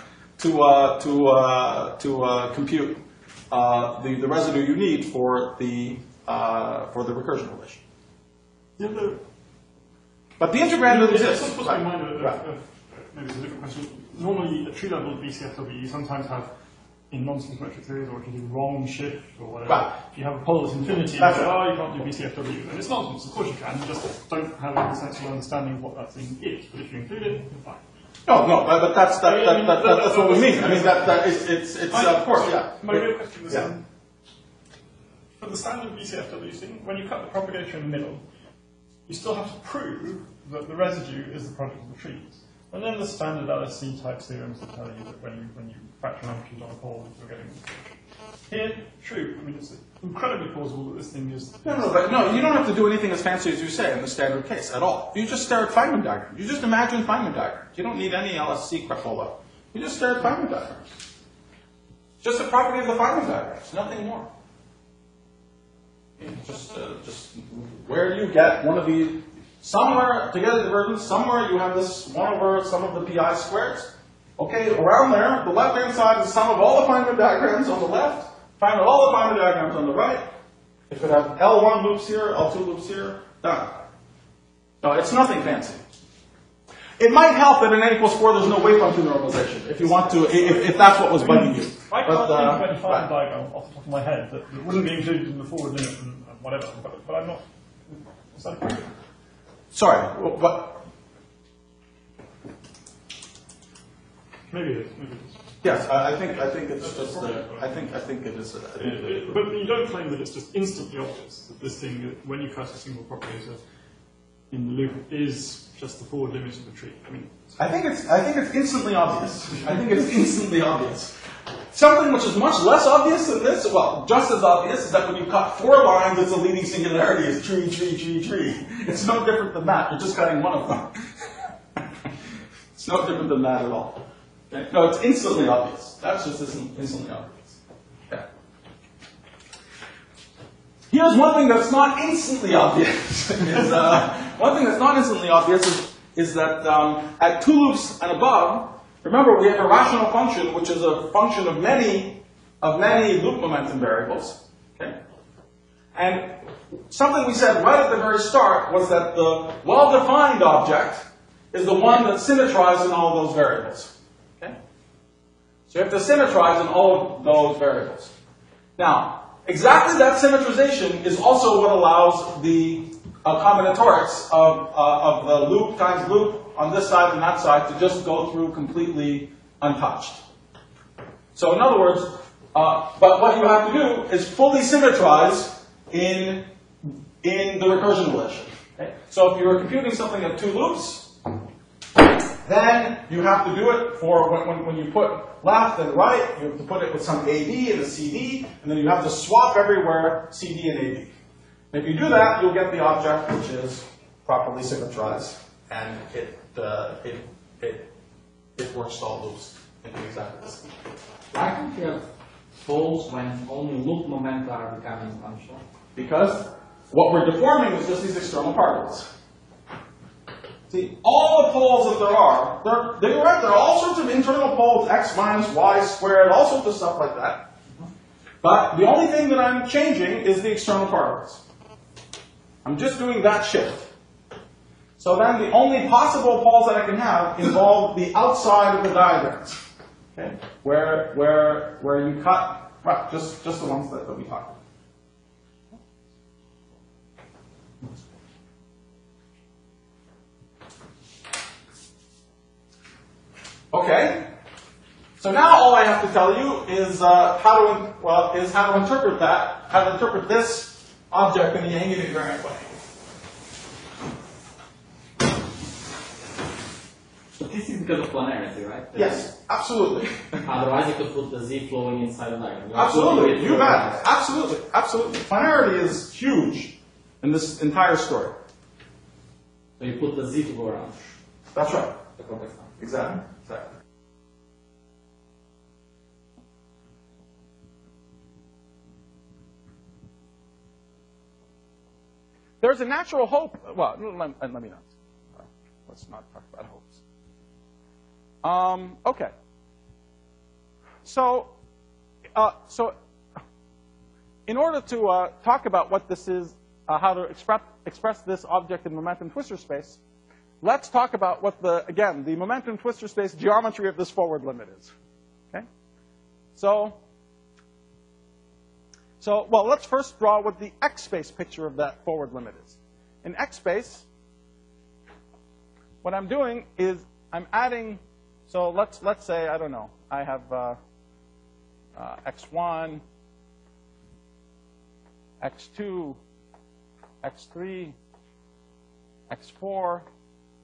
to compute the residue you need for the recursion relation. Yeah, but the integrand doesn't exist. Let's put in mind maybe it's a different question. Normally, at tree level of BCFW, you sometimes have, in non-symmetric theories, or if you do wrong shift or whatever, right. You have a pole that's infinity, and you say, you can't do BCFW. And it's nonsense. Of course you can. You just don't have a consensual understanding of what that thing is. But if you include it, you're fine. No, but that's what we mean. I mean, it's of course, yeah. My real question was, for the standard BCFW thing, when you cut the propagator in the middle, you still have to prove that the residue is the product of the trees. And then the standard LSC type theorems that tell you that when you factor amplitude on a pole, you're getting here. True. I mean, it's incredibly plausible that this thing is. No, you don't have to do anything as fancy as you say in the standard case at all. You just stare at Feynman diagrams. You just imagine Feynman diagrams. You don't need any LSC crapola. You just stare at Feynman diagrams. Just the property of the Feynman diagrams, nothing more. Just where you get one of the, somewhere, to get a divergence, somewhere you have this 1 over some of the pi squares. Okay, around there, the left-hand side is the sum of all the Feynman diagrams on the left, find out all the Feynman diagrams on the right. It could have L1 loops here, L2 loops here, done. No, it's nothing fancy. It might help that in n equals 4 there's no wave function normalization, if you want to, if that's what was bugging you. I can't think of any Feynman diagram off the top of my head that wouldn't be included in the forward limit and whatever, but I'm not. Is that correct? Sorry, what? Maybe it is. Maybe it is. Yes, I think it's just. I think it is. But you don't claim that it's just instantly obvious that this thing, when you cut a single propagator in the loop, is just the forward limit of the tree. I mean, I think it's instantly obvious. I think it's instantly obvious. Something which is much less obvious than this, well, just as obvious, is that when you cut 4 lines, it's a leading singularity is tree, tree, tree, tree. It's no different than that. You're just cutting one of them. It's no different than that at all. Okay? No, it's instantly obvious. That's just instantly obvious. Okay. Here's one thing that's not instantly obvious. One thing that's not instantly obvious is that at 2 loops and above, remember, we have a rational function, which is a function of many loop momentum variables. Okay? And something we said right at the very start was that the well-defined object is the one that's symmetrized in all of those variables. Okay? So you have to symmetrize in all of those variables. Now, exactly that symmetrization is also what allows the combinatorics of the loop times loop on this side and that side to just go through completely untouched. So in other words, but what you have to do is fully symmetrize in the recursion relation. Okay? So if you're computing something at 2 loops, Then you have to do it for when you put left and right, you have to put it with some AB and a CD, and then you have to swap everywhere CD and AB. And if you do that, you'll get the object which is properly symmetrized, and it works all loops into exactly the same. Why can't you have poles when only loop momenta are becoming functional? Because what we're deforming is just these external particles. See, all the poles that there are, there are all sorts of internal poles, x minus y squared, all sorts of stuff like that. But the only thing that I'm changing is the external particles. I'm just doing that shift. So then the only possible poles that I can have involve the outside of the diagrams. Okay? Where you cut, right, just the ones that we talked about. Okay, so now all I have to tell you is how to interpret that, how to interpret this object in a Yangian invariant way. But this is because of planarity, right? Yes, absolutely. Otherwise, you could put the Z flowing inside the diagram. Absolutely, you bet it. Absolutely, absolutely. Planarity is huge in this entire story. So you put the Z to go around That's right. the complex number. Exactly. Exactly. There's a natural hope. Well, let me not. Let's not talk about hopes. Okay. So in order to talk about what this is, how to express this object in momentum twistor space, let's talk about what the momentum twistor space geometry of this forward limit is. Okay? So well, let's first draw what the X space picture of that forward limit is. In X space, what I'm doing is I'm adding, so let's say, I don't know, I have X1, X2, X3, X4,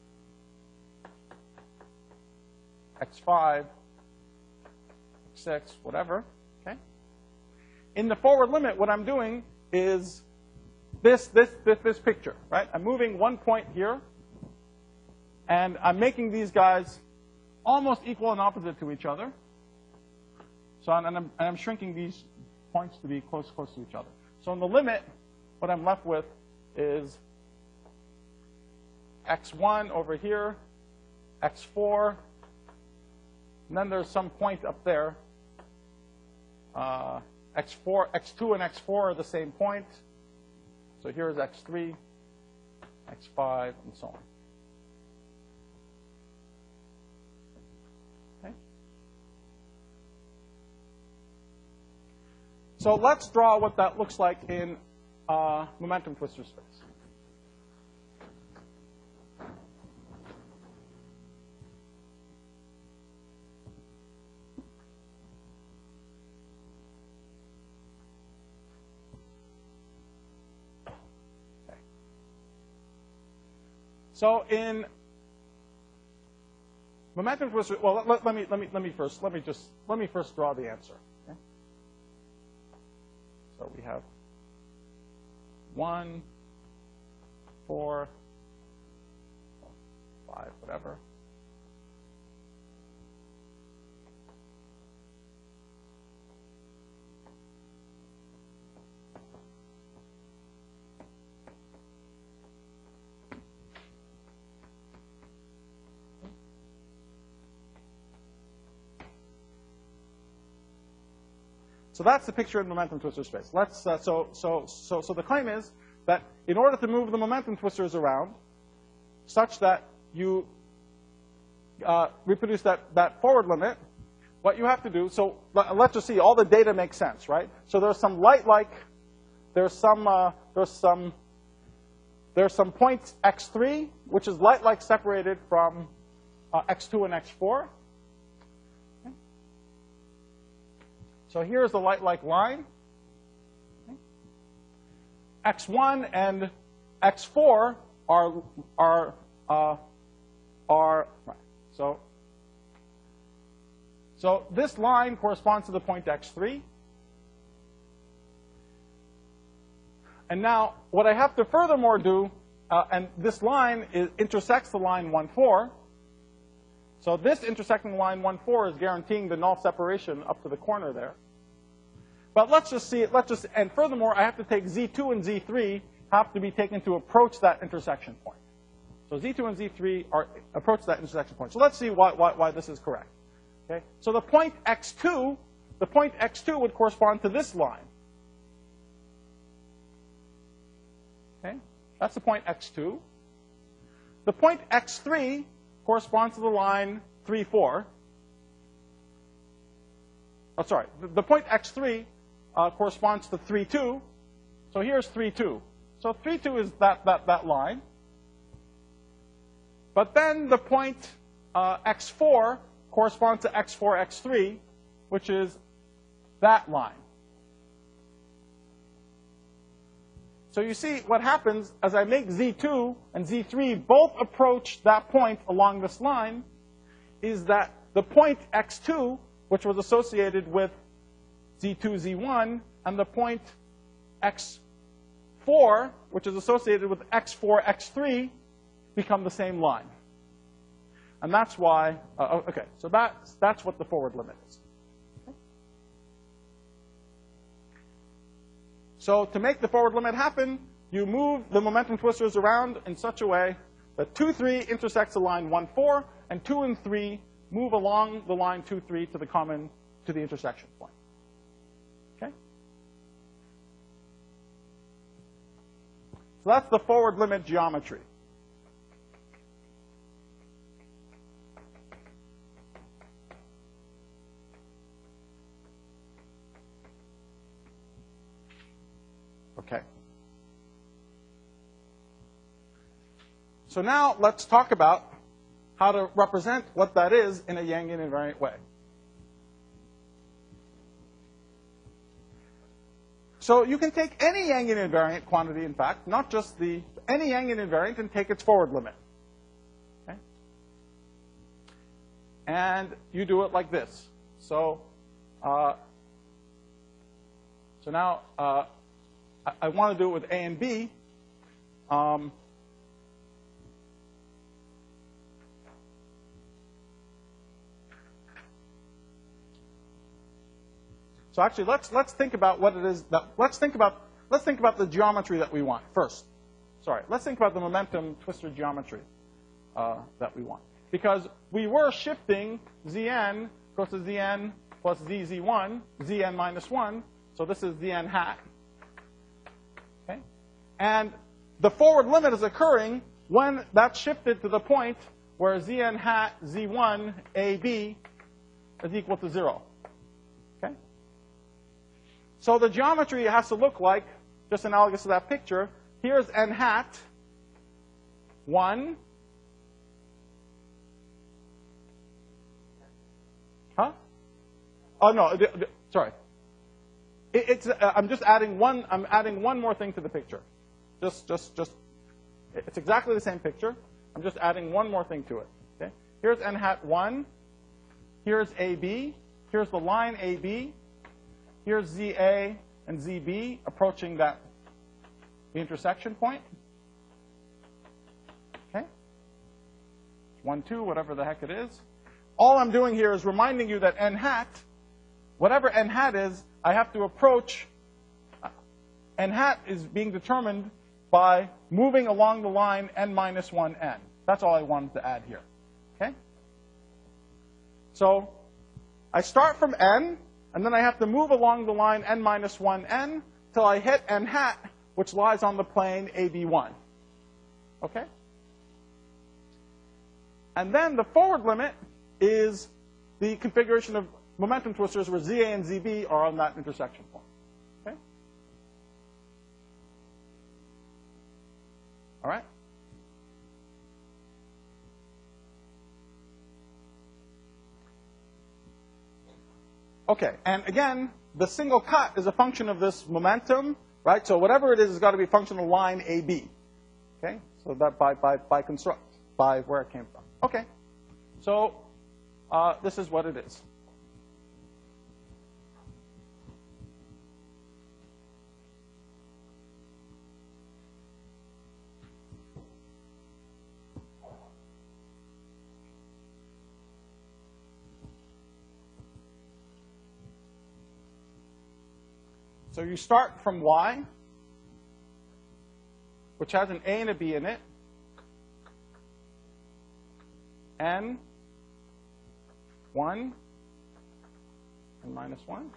X5, X6, whatever, okay? In the forward limit, what I'm doing is this picture, right? I'm moving one point here, and I'm making these guys almost equal and opposite to each other. So, and I'm shrinking these points to be close to each other. So in the limit, what I'm left with is X1 over here, X4, and then there's some point up there. X2 and X4 are the same point. So here's X3, X5, and so on. Okay. So let's draw what that looks like in momentum twistor space. So in momentum twistor, well, let me first draw the answer. Okay? So we have 1, 4, 5, whatever. So that's the picture in momentum twistor space. Let's so the claim is that in order to move the momentum twistors around, such that you reproduce that forward limit, what you have to do. So let's just see all the data makes sense, right? So there's some light-like, there's some point x3 which is light-like separated from x2 and x4. So here's the light-like line. Okay. X1 and X4 are So this line corresponds to the point x3. And now, what I have to furthermore do, and this line intersects the line 1, 4. So this intersecting line 1, 4 is guaranteeing the null separation up to the corner there. But let's just see it. And furthermore, I have to take Z2 and Z3 have to be taken to approach that intersection point. So Z2 and Z3 approach that intersection point. So let's see why this is correct. Okay? So the point x2 would correspond to this line. Okay? That's the point x2. The point x3 corresponds to the line 3, 4. Oh, sorry. The point x3 corresponds to 3, 2. So here's 3, 2. So 3, 2 is that line. But then the point x4 corresponds to x4, x3, which is that line. So you see what happens as I make Z2 and Z3 both approach that point along this line is that the point x2, which was associated with Z2, Z1, and the point x4, which is associated with x4, x3, become the same line. And that's why, okay, so that's what the forward limit is. Okay. So to make the forward limit happen, you move the momentum twisters around in such a way that 2, 3 intersects the line 1, 4, and 2 and 3 move along the line 2, 3 to the intersection point. Okay? So that's the forward limit geometry. Okay. So now let's talk about how to represent what that is in a Yangian invariant way. So you can take any Yangian invariant quantity, in fact, not just any Yangian invariant, and take its forward limit. Okay? And you do it like this. So now I want to do it with A and B. So actually, let's think about what it is that let's think about the geometry that we want first. Sorry, let's think about the momentum twister geometry that we want, because we were shifting Zn goes to Zn plus Zz1, Zn minus 1. So this is Zn hat. Okay, and the forward limit is occurring when that's shifted to the point where Zn hat Z1 AB is equal to 0. Okay. So the geometry has to look like, just analogous to that picture, here's n hat 1. Huh? Oh, no, sorry. I'm just adding one, I'm adding one more thing to the picture. Just, it's exactly the same picture. I'm just adding one more thing to it. Okay? Here's n hat 1. Here's AB. Here's the line AB. Here's ZA and ZB approaching the intersection point. Okay? 1, 2, whatever the heck it is. All I'm doing here is reminding you that n hat, whatever n hat is, I have to approach. N hat is being determined by moving along the line n minus 1n. That's all I wanted to add here. Okay? So I start from n, and then I have to move along the line n minus 1n till I hit n hat, which lies on the plane AB1. Okay? And then the forward limit is the configuration of momentum twisters where ZA and ZB are on that intersection point. Okay? All right? Okay, and again, the single cut is a function of this momentum, right? So whatever it is, it's got to be a function of line AB. Okay? So that by construct, by where it came from. Okay. So this is what it is. So you start from y, which has an a and a b in it, n, 1, and minus 1.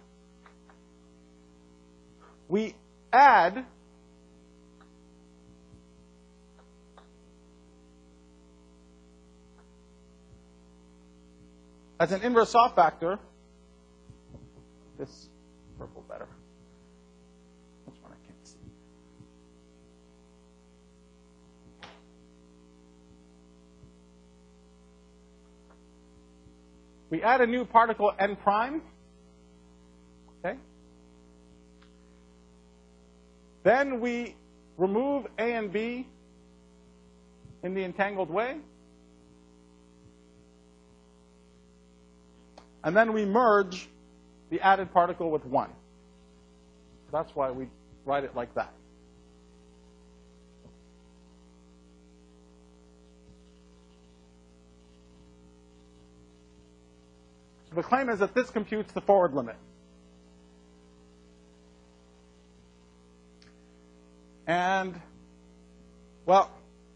We add as an inverse soft factor this purple better. This one I can't see. We add a new particle n prime. Okay. Then we remove a and b in the entangled way. And then we merge the added particle with 1. That's why we write it like that. So the claim is that this computes the forward limit. And, well,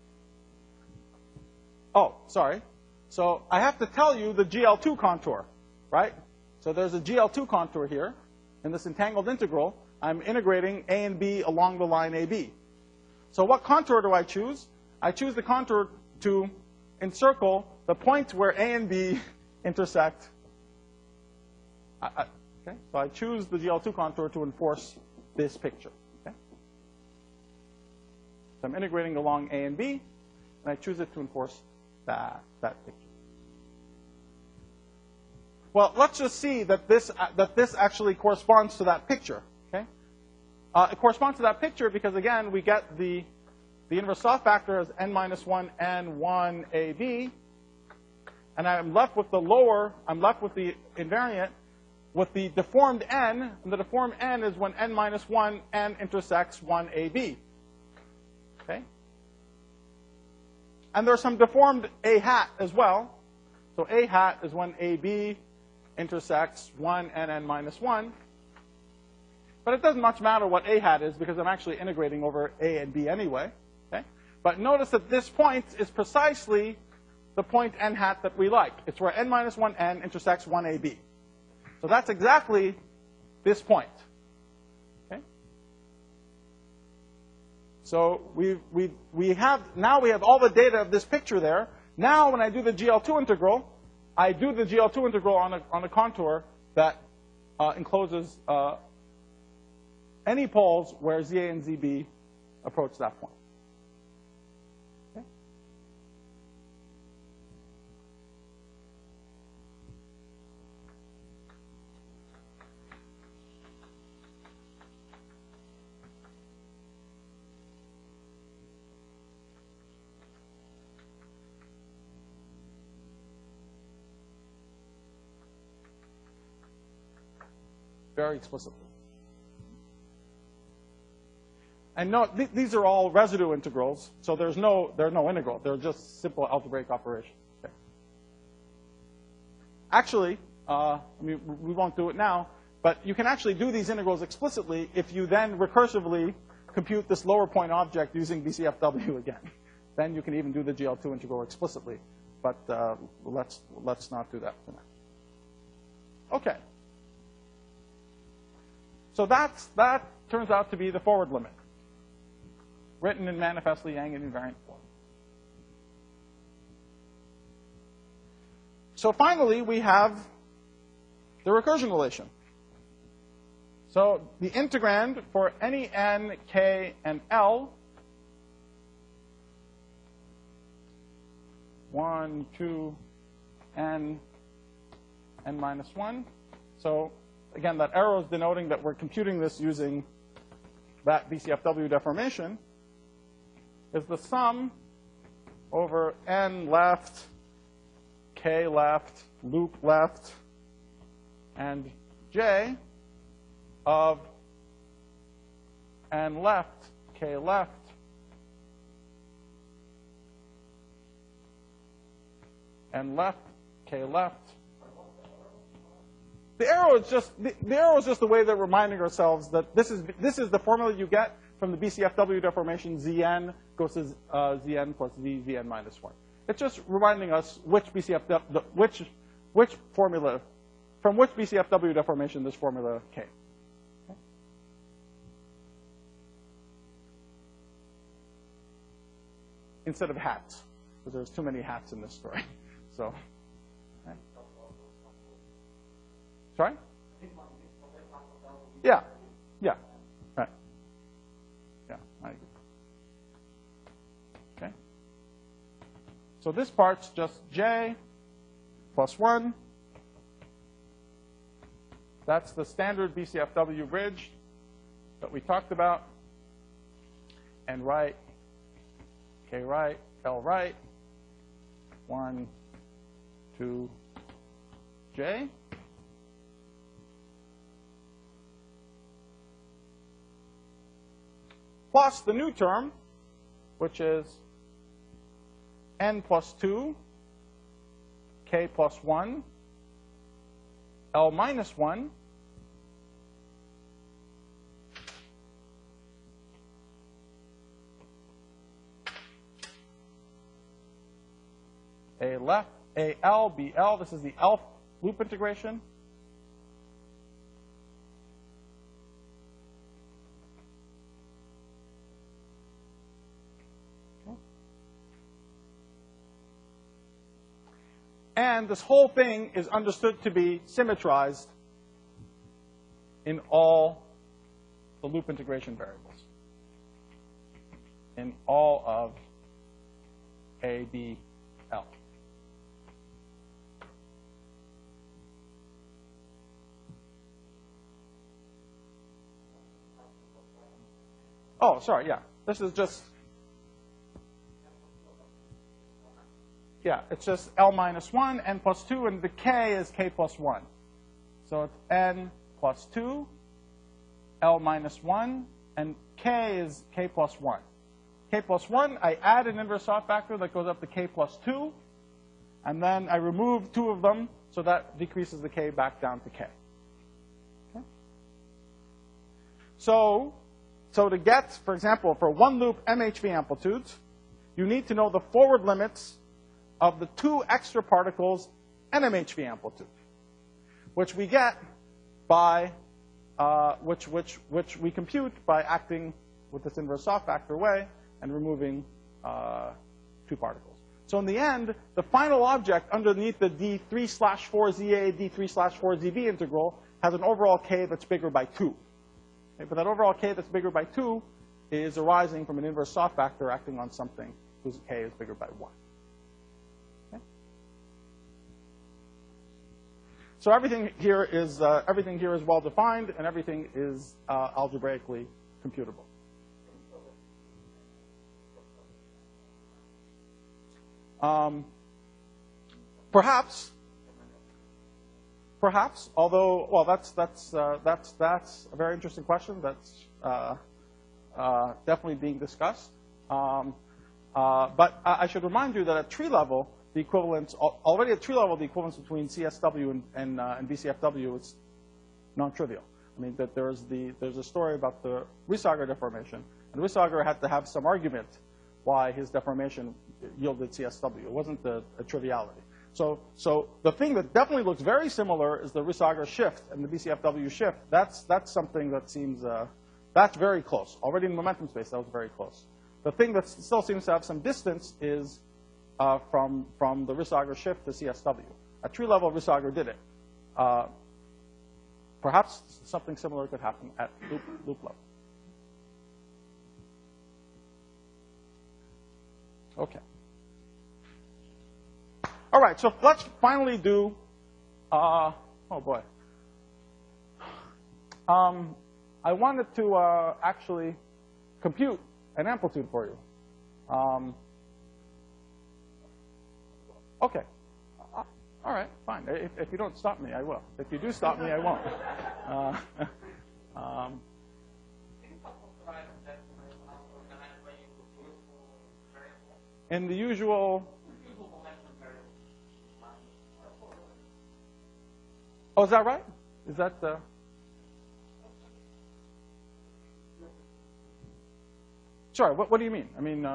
oh, sorry. So I have to tell you the GL2 contour, right? So there's a GL2 contour here. In this entangled integral, I'm integrating a and b along the line AB. So what contour do I choose? I choose the contour to encircle the point where a and b intersect. Okay? So I choose the GL2 contour to enforce this picture. Okay? So I'm integrating along a and b, and I choose it to enforce that picture. Well, let's just see that this actually corresponds to that picture. Okay? It corresponds to that picture because, again, we get the inverse soft factor as n minus 1 n 1 AB, and I'm left with the invariant with the deformed n, and the deformed n is when n minus 1 n intersects 1 AB. Okay? And there's some deformed a hat as well. So a hat is when AB intersects 1 and n minus 1. But it doesn't much matter what a hat is because I'm actually integrating over a and b anyway. Okay? But notice that this point is precisely the point n hat that we like. It's where n minus 1 n intersects 1 AB. So that's exactly this point. Okay? So we have all the data of this picture there. Now when I do the GL2 integral, I do the GL2 integral on a contour that encloses any poles where ZA and ZB approach that point. Okay? Very explicitly. And note, these are all residue integrals, so they're no integral. They're just simple algebraic operations. Okay. Actually, we won't do it now, but you can actually do these integrals explicitly if you then recursively compute this lower point object using BCFW again. Then you can even do the GL2 integral explicitly. But let's not do that for now. Okay. So that turns out to be the forward limit, written in manifestly Yangian invariant form. So finally, we have the recursion relation. So the integrand for any n, k, and l, 1, 2, n minus 1. So again, that arrow is denoting that we're computing this using that BCFW deformation, is the sum over n left, k left, loop left, and j of n left, k left, n left, k left. The arrow is just the way that we're reminding ourselves that this is the formula you get from the BCFW deformation. Zn goes to Zn plus Zn minus 1. It's just reminding us which formula, from which BCFW deformation this formula came. Okay. Instead of hats, because there's too many hats in this story. So, okay. Sorry? Yeah. Yeah. Right. Yeah, I agree. Okay. So this part's just j plus 1. That's the standard BCFW bridge that we talked about. N right, K right, L right, 1, 2, J. Plus the new term, which is n plus 2, k plus 1, L minus 1, A left, AL, BL. This is the L loop integration. Okay. And this whole thing is understood to be symmetrized in all the loop integration variables, in all of A, B, L. Oh, sorry, yeah. This is just, yeah, it's just L minus 1, N plus 2, and the K is K plus 1. So it's N plus 2, L minus 1, and K is K plus 1. K plus 1, I add an inverse off factor that goes up to K plus 2, and then I remove 2 of them, so that decreases the K back down to K. Okay? So to get, for example, for one loop MHV amplitudes, you need to know the forward limits of the 2 extra particles NMHV amplitude, which we get by, which we compute by acting with this inverse off factor way and removing 2 particles. So in the end, the final object underneath the D3/4ZA, D3/4ZB integral has an overall K that's bigger by 2. Okay, but that overall K that's bigger by 2 is arising from an inverse soft factor acting on something whose K is bigger by 1. Okay? So everything here is well defined, and everything is algebraically computable. Perhaps, although, well, that's a very interesting question. That's definitely being discussed. But I should remind you that at tree level, the equivalence already at tree level, the equivalence between CSW and BCFW is non-trivial. I mean that there's a story about the Riesager deformation, and Riesager had to have some argument why his deformation yielded CSW. It wasn't a triviality. So the thing that definitely looks very similar is the Riesager shift and the BCFW shift. That's something that seems, that's very close. Already in momentum space, that was very close. The thing that still seems to have some distance is from the Riesager shift to CSW. At tree level, Riesager did it. Perhaps something similar could happen at loop level. Okay. All right, so let's finally do, oh boy. I wanted to actually compute an amplitude for you. Okay. All right, fine. If you don't stop me, I will. If you do stop me, I won't. In the usual. Oh, is that right? Is that the? Sorry, what do you mean? I mean,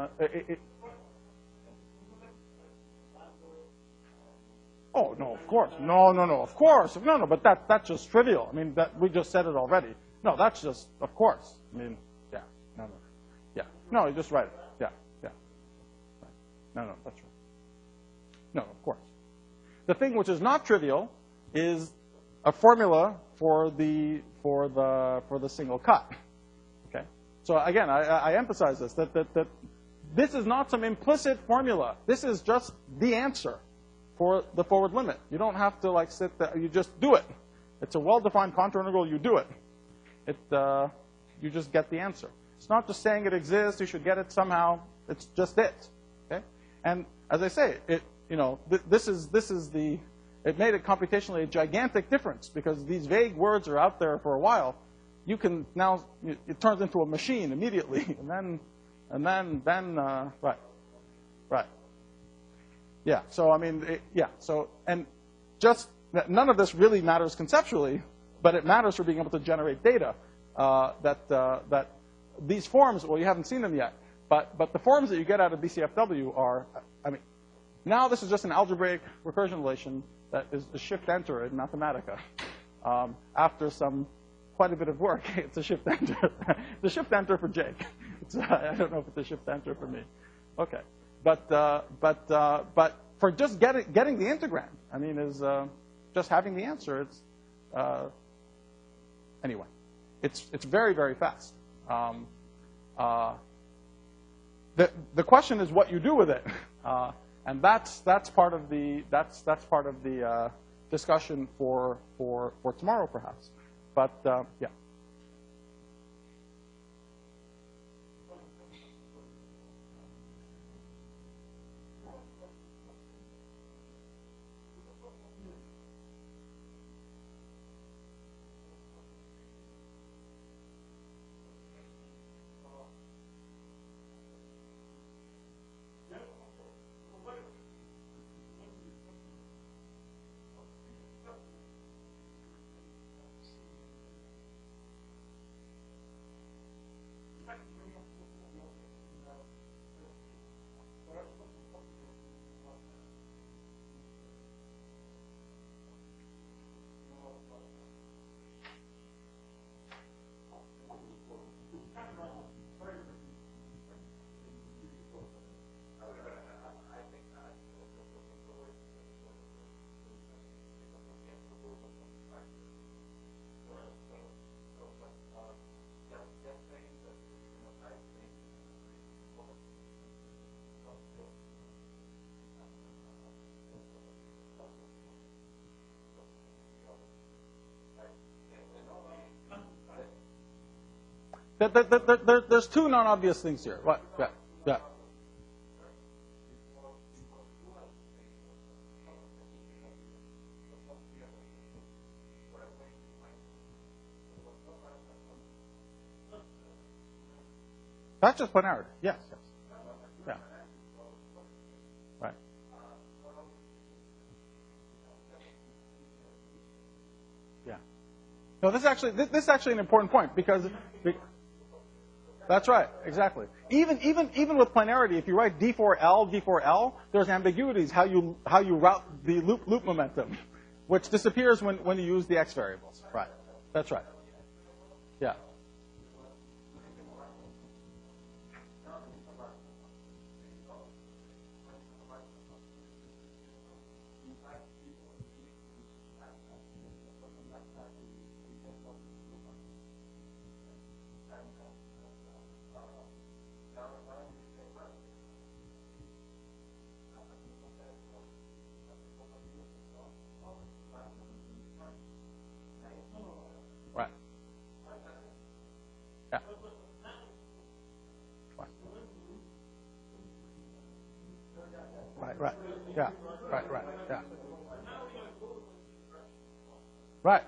oh no, of course, no, of course, no, but that's just trivial. I mean, that we just said it already. No, that's just, of course. I mean, yeah, no, you just write it. Yeah, right. No, that's right. No, of course. The thing which is not trivial is a formula for the single cut. Okay. So again, I emphasize this that this is not some implicit formula. This is just the answer for the forward limit. You don't have to like sit there. You just do it. It's a well-defined contour integral. You do it. You just get the answer. It's not just saying it exists. You should get it somehow. It's just it. Okay. And as I say, this is the. It made it computationally a gigantic difference because these vague words are out there for a while. You can now it turns into a machine immediately, and then right. Yeah. So I mean, So and just none of this really matters conceptually, but it matters for being able to generate data. That these forms, well, you haven't seen them yet, but the forms that you get out of BCFW are, I mean, now this is just an algebraic recursion relation that is a shift-enter in Mathematica. After quite a bit of work, it's a shift-enter. It's a shift-enter for Jake. I don't know if it's a shift-enter for me. Okay, but for just getting the integrand, I mean, is just having the answer. It's anyway, it's very, very fast. The question is what you do with it. And that's part of the discussion for tomorrow, perhaps. But yeah. There's two non-obvious things here. What? Yeah. That's just planarity. Yes. Yeah. Right. Yeah. No, this is actually an important point because that's right, exactly. Even with planarity, if you write D4L, there's ambiguities how you route the loop momentum, which disappears when you use the X variables. Right. That's right. Yeah. Right. Yeah. Right.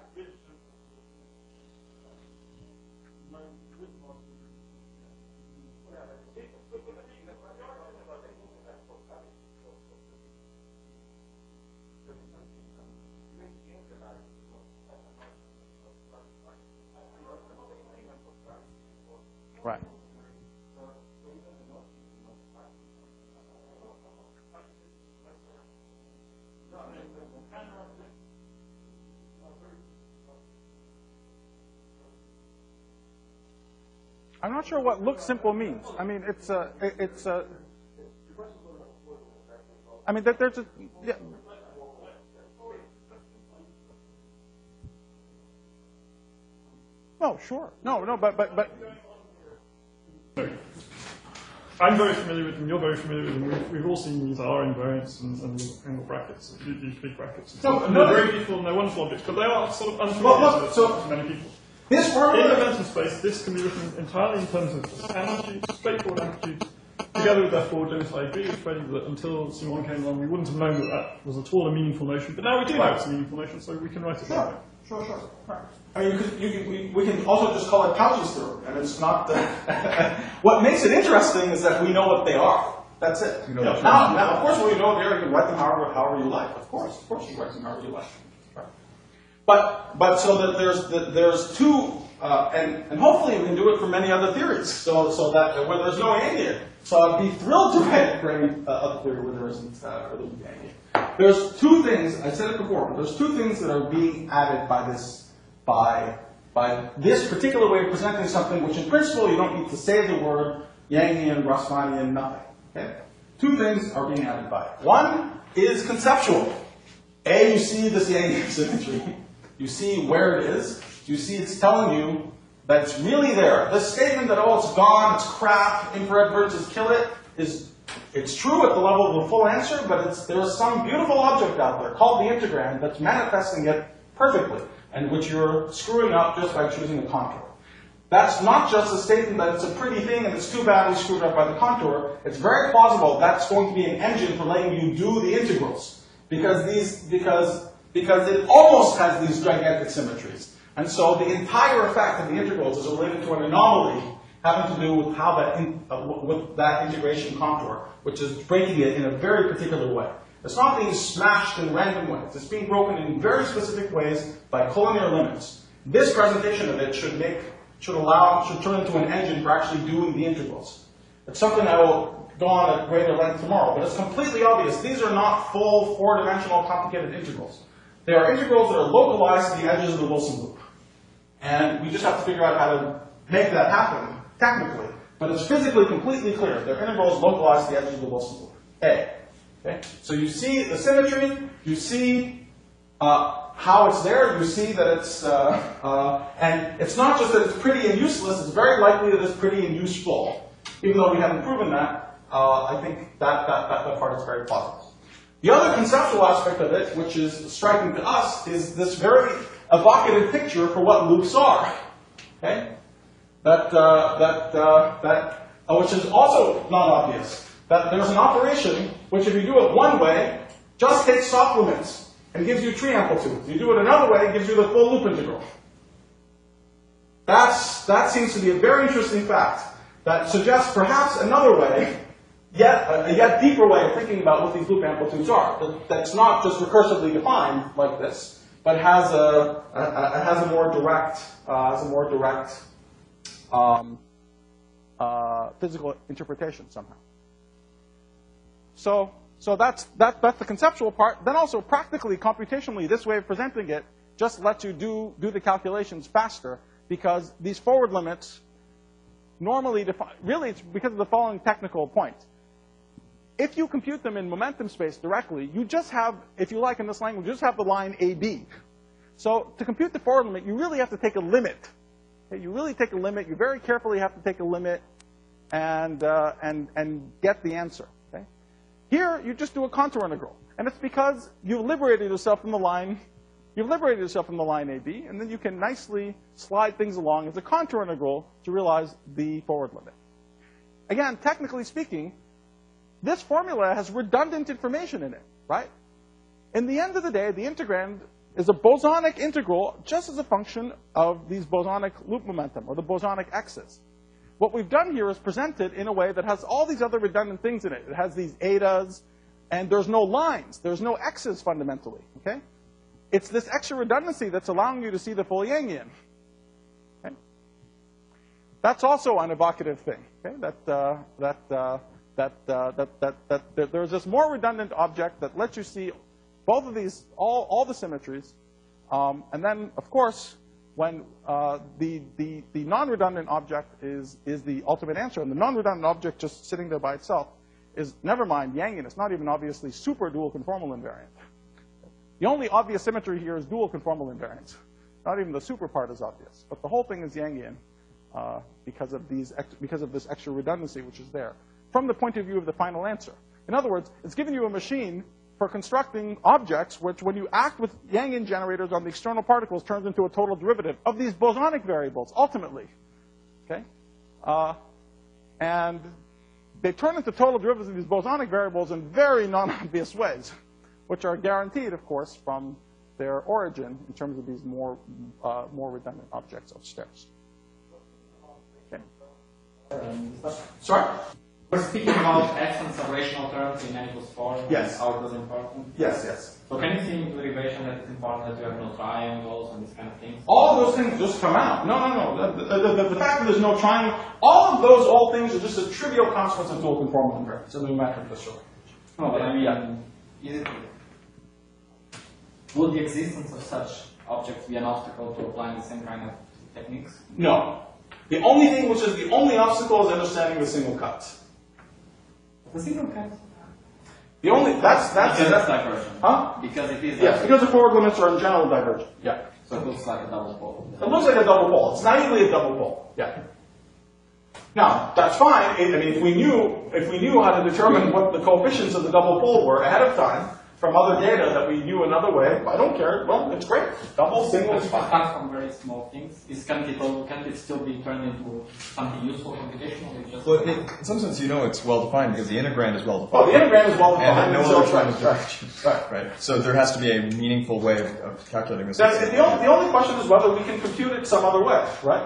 Right. I'm not sure what look simple means. I mean, it's I mean, there's a, yeah. No, sure. No, but. I'm very familiar with them, you're very familiar with them. We've all seen these R invariants and angle brackets, these big brackets. They're very beautiful and they're wonderful objects, but they are sort of unfamiliar to many people. This formula, in the Momentum space, this can be written entirely in terms of amplitude, straightforward amplitude, together with their forward limit IB, which meant that until C1 came along, we wouldn't have known that that was at all a meaningful notion. But now we do know it's a meaningful notion, so we can write it that way. Sure. I mean, we can also just call it Cauchy's theorem, and it's not. What makes it interesting is that we know what they are. That's it. You know, now, of course, we know there you can write them however you like. Of course, you write them however you like. Right. But so that there's two, and hopefully we can do it for many other theories. So that where there's no Yangian. So I'd be thrilled to write it for any other theory where there isn't Yangian. There's two things, I said it before, but there's two things that are being added by this particular way of presenting something, which in principle you don't need to say the word Yangian, Rashmanian, nothing. Okay? Two things are being added by it. One is conceptual. You see this Yangian symmetry. You see where it is. You see it's telling you that it's really there. This statement that, oh, it's gone, it's crap, infrared verges kill it, it's true at the level of the full answer, but there is some beautiful object out there called the integrand that's manifesting it perfectly, and which you're screwing up just by choosing a contour. That's not just a statement that it's a pretty thing and it's too badly screwed up by the contour. It's very plausible that's going to be an engine for letting you do the integrals, because it almost has these gigantic symmetries. And so the entire effect of the integrals is related to an anomaly having to do with how with that integration contour, which is breaking it in a very particular way. It's not being smashed in random ways. It's being broken in very specific ways by collinear limits. This presentation of it should turn into an engine for actually doing the integrals. It's something I will go on at greater length tomorrow, but it's completely obvious. These are not full four-dimensional complicated integrals. They are integrals that are localized to the edges of the Wilson loop. And we just have to figure out how to make that happen, technically. But it's physically completely clear. They're integrals localized to the edges of the Wilson loop. Okay? So you see the symmetry, you see how it's there, you see that it's, and it's not just that it's pretty and useless, it's very likely that it's pretty and useful. Even though we haven't proven that, I think that part is very plausible. The other conceptual aspect of it, which is striking to us, is this very evocative picture for what loops are. Okay? Which is also not obvious. That there's an operation which, if you do it one way, just takes soft limits and gives you tree amplitudes. You do it another way, it gives you the full loop integral. That seems to be a very interesting fact that suggests perhaps another way, a yet deeper way of thinking about what these loop amplitudes are. That's not just recursively defined like this, but has a more direct physical interpretation somehow. So that's the conceptual part. Then also practically, computationally, this way of presenting it just lets you do the calculations faster, because these forward limits normally really it's because of the following technical point. If you compute them in momentum space directly, you just have, if you like in this language, you just have the line AB. So to compute the forward limit, you really have to take a limit. Okay? You really take a limit. You very carefully have to take a limit and get the answer. Okay? Here, you just do a contour integral, and it's because you've liberated yourself from the line. You've liberated yourself from the line AB, and then you can nicely slide things along as a contour integral to realize the forward limit. Again, technically speaking, this formula has redundant information in it, right? In the end of the day, the integrand is a bosonic integral just as a function of these bosonic loop momentum, or the bosonic x's. What we've done here is present it in a way that has all these other redundant things in it. It has these etas, and there's no lines. There's no x's fundamentally. Okay? It's this extra redundancy that's allowing you to see the full Yangian. Okay? That's also an evocative thing. Okay? That there's this more redundant object that lets you see both of these, all the symmetries, and then, of course, when the non-redundant object is the ultimate answer, and the non-redundant object just sitting there by itself is, never mind, Yangian. It's not even obviously super dual conformal invariant. The only obvious symmetry here is dual conformal invariance. Not even the super part is obvious, but the whole thing is Yangian because of this extra redundancy which is there from the point of view of the final answer. In other words, it's giving you a machine for constructing objects which, when you act with Yangian generators on the external particles, turns into a total derivative of these bosonic variables, ultimately. Okay? And they turn into total derivatives of these bosonic variables in very non-obvious ways, which are guaranteed, of course, from their origin in terms of these more redundant objects upstairs. Okay. Sorry? We're speaking about absence of rational terms in n equals 4. Yes. How it was important. Yes, yes. So can you see in derivation that it's important that you have no triangles and these kind of things? All of those things just come out. No. The fact that there's no triangle, all of those old things are just a trivial consequence of dual conformal invariance in the metric history. No, but I mean, would the existence of such objects be an obstacle to applying the same kind of techniques? No. The only thing which is the only obstacle is understanding the single cuts. The single cut. The only that's divergent. Huh? Because it is. Yes, because the forward limits are in general divergent. Yeah. So it looks like a double pole. It looks like a double pole. It's naively a double pole. Yeah. Now that's fine. I mean, if we knew how to determine what the coefficients of the double pole were ahead of time from other data that we knew another way, I don't care. Well, it's great. Double, single is fine. Comes from very small things. Can it still be turned into something useful computationally? Well, in some sense, it's well defined because the integrand is well defined. Oh, the integrand is well defined. And no other terms right. Right. So there has to be a meaningful way of calculating this. The only question is whether we can compute it some other way, right?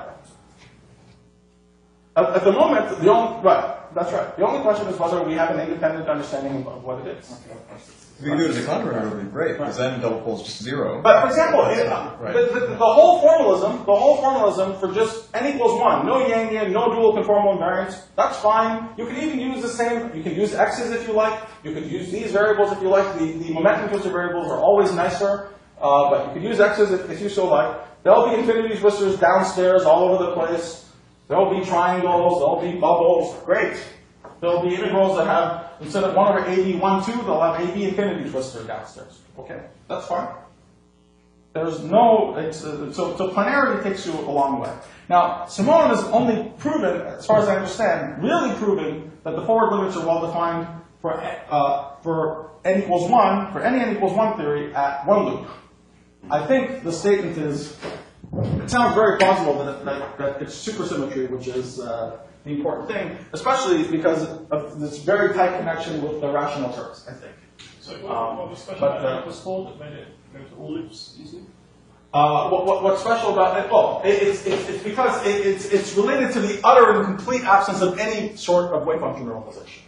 At the moment, that's right. The only question is whether we have an independent understanding of what it is. Okay, of course. If we can do it as a contour, it would be great, because then double pole is just 0. But for example, the whole formalism for just n equals 1, no Yangian, no dual conformal invariance, that's fine. You can even use the same, you can use x's if you like, you could use these variables if you like. The momentum twistor variables are always nicer, but you could use x's if you so like. There'll be infinity twistors downstairs all over the place. There'll be triangles, there'll be bubbles, great. There'll be integrals that have, instead of 1 over AB 1, 2, they'll have AB infinity twister downstairs. Okay, that's fine. There's no, so planarity takes you a long way. Now, Simon has only proven, as far as I understand, really proven that the forward limits are well defined for n equals 1, for any n equals 1 theory at one loop. I think the statement is, it sounds very plausible that it's supersymmetry, which is the important thing, especially because of this very tight connection with the rational terms, I think. So what was special about it was called that made it go to all loops easily? What's special about it? Well, it's because it's related to the utter and complete absence of any sort of wave function normalization.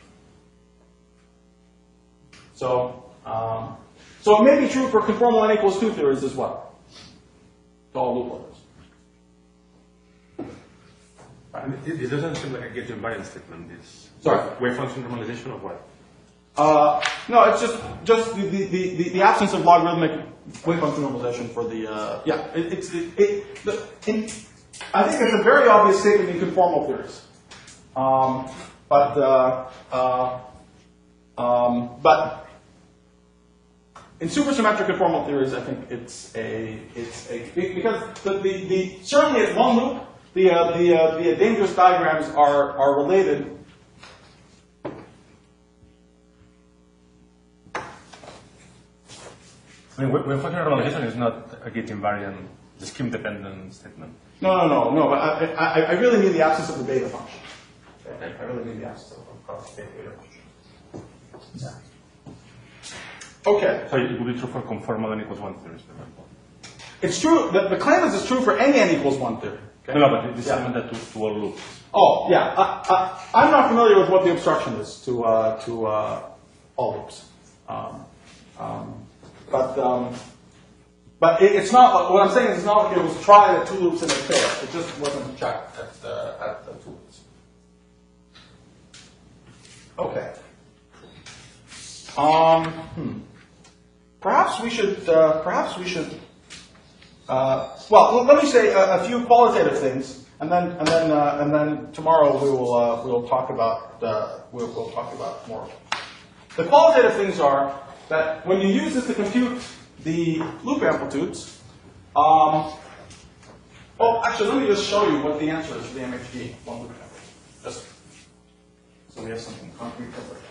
So it may be true for conformal n equals 2 theories as well. To all loop orders. It doesn't seem like a gauge invariant statement. It's Sorry. Wave function normalization of what? No, it's just the absence of logarithmic wave function normalization for the I think it's a very obvious statement in conformal theories, but in supersymmetric conformal theories, I think it's because certainly at one loop the dangerous diagrams are related. I mean, wave function normalization is not a gauge invariant, the scheme dependent statement. No. But I really mean the absence of the beta function. I really mean the absence of the beta function. Yeah. Okay. So it would be true for conformal n equals 1 theories, for example. It's true, the claim is it's true for any n equals 1 theory. Okay? No, but this is limited to all loops. Oh, yeah. I'm not familiar with what the obstruction is to all loops. But it's not, what I'm saying is it's not like it was tried at 2 loops and it failed. It just wasn't checked at the 2 loops. Okay. Perhaps we should, well, let me say a few qualitative things, and then tomorrow we'll talk about we'll talk about more. The qualitative things are that when you use this to compute the loop amplitudes, actually, let me just show you what the answer is for the MHD one loop amplitude, just so we have something concrete to look at.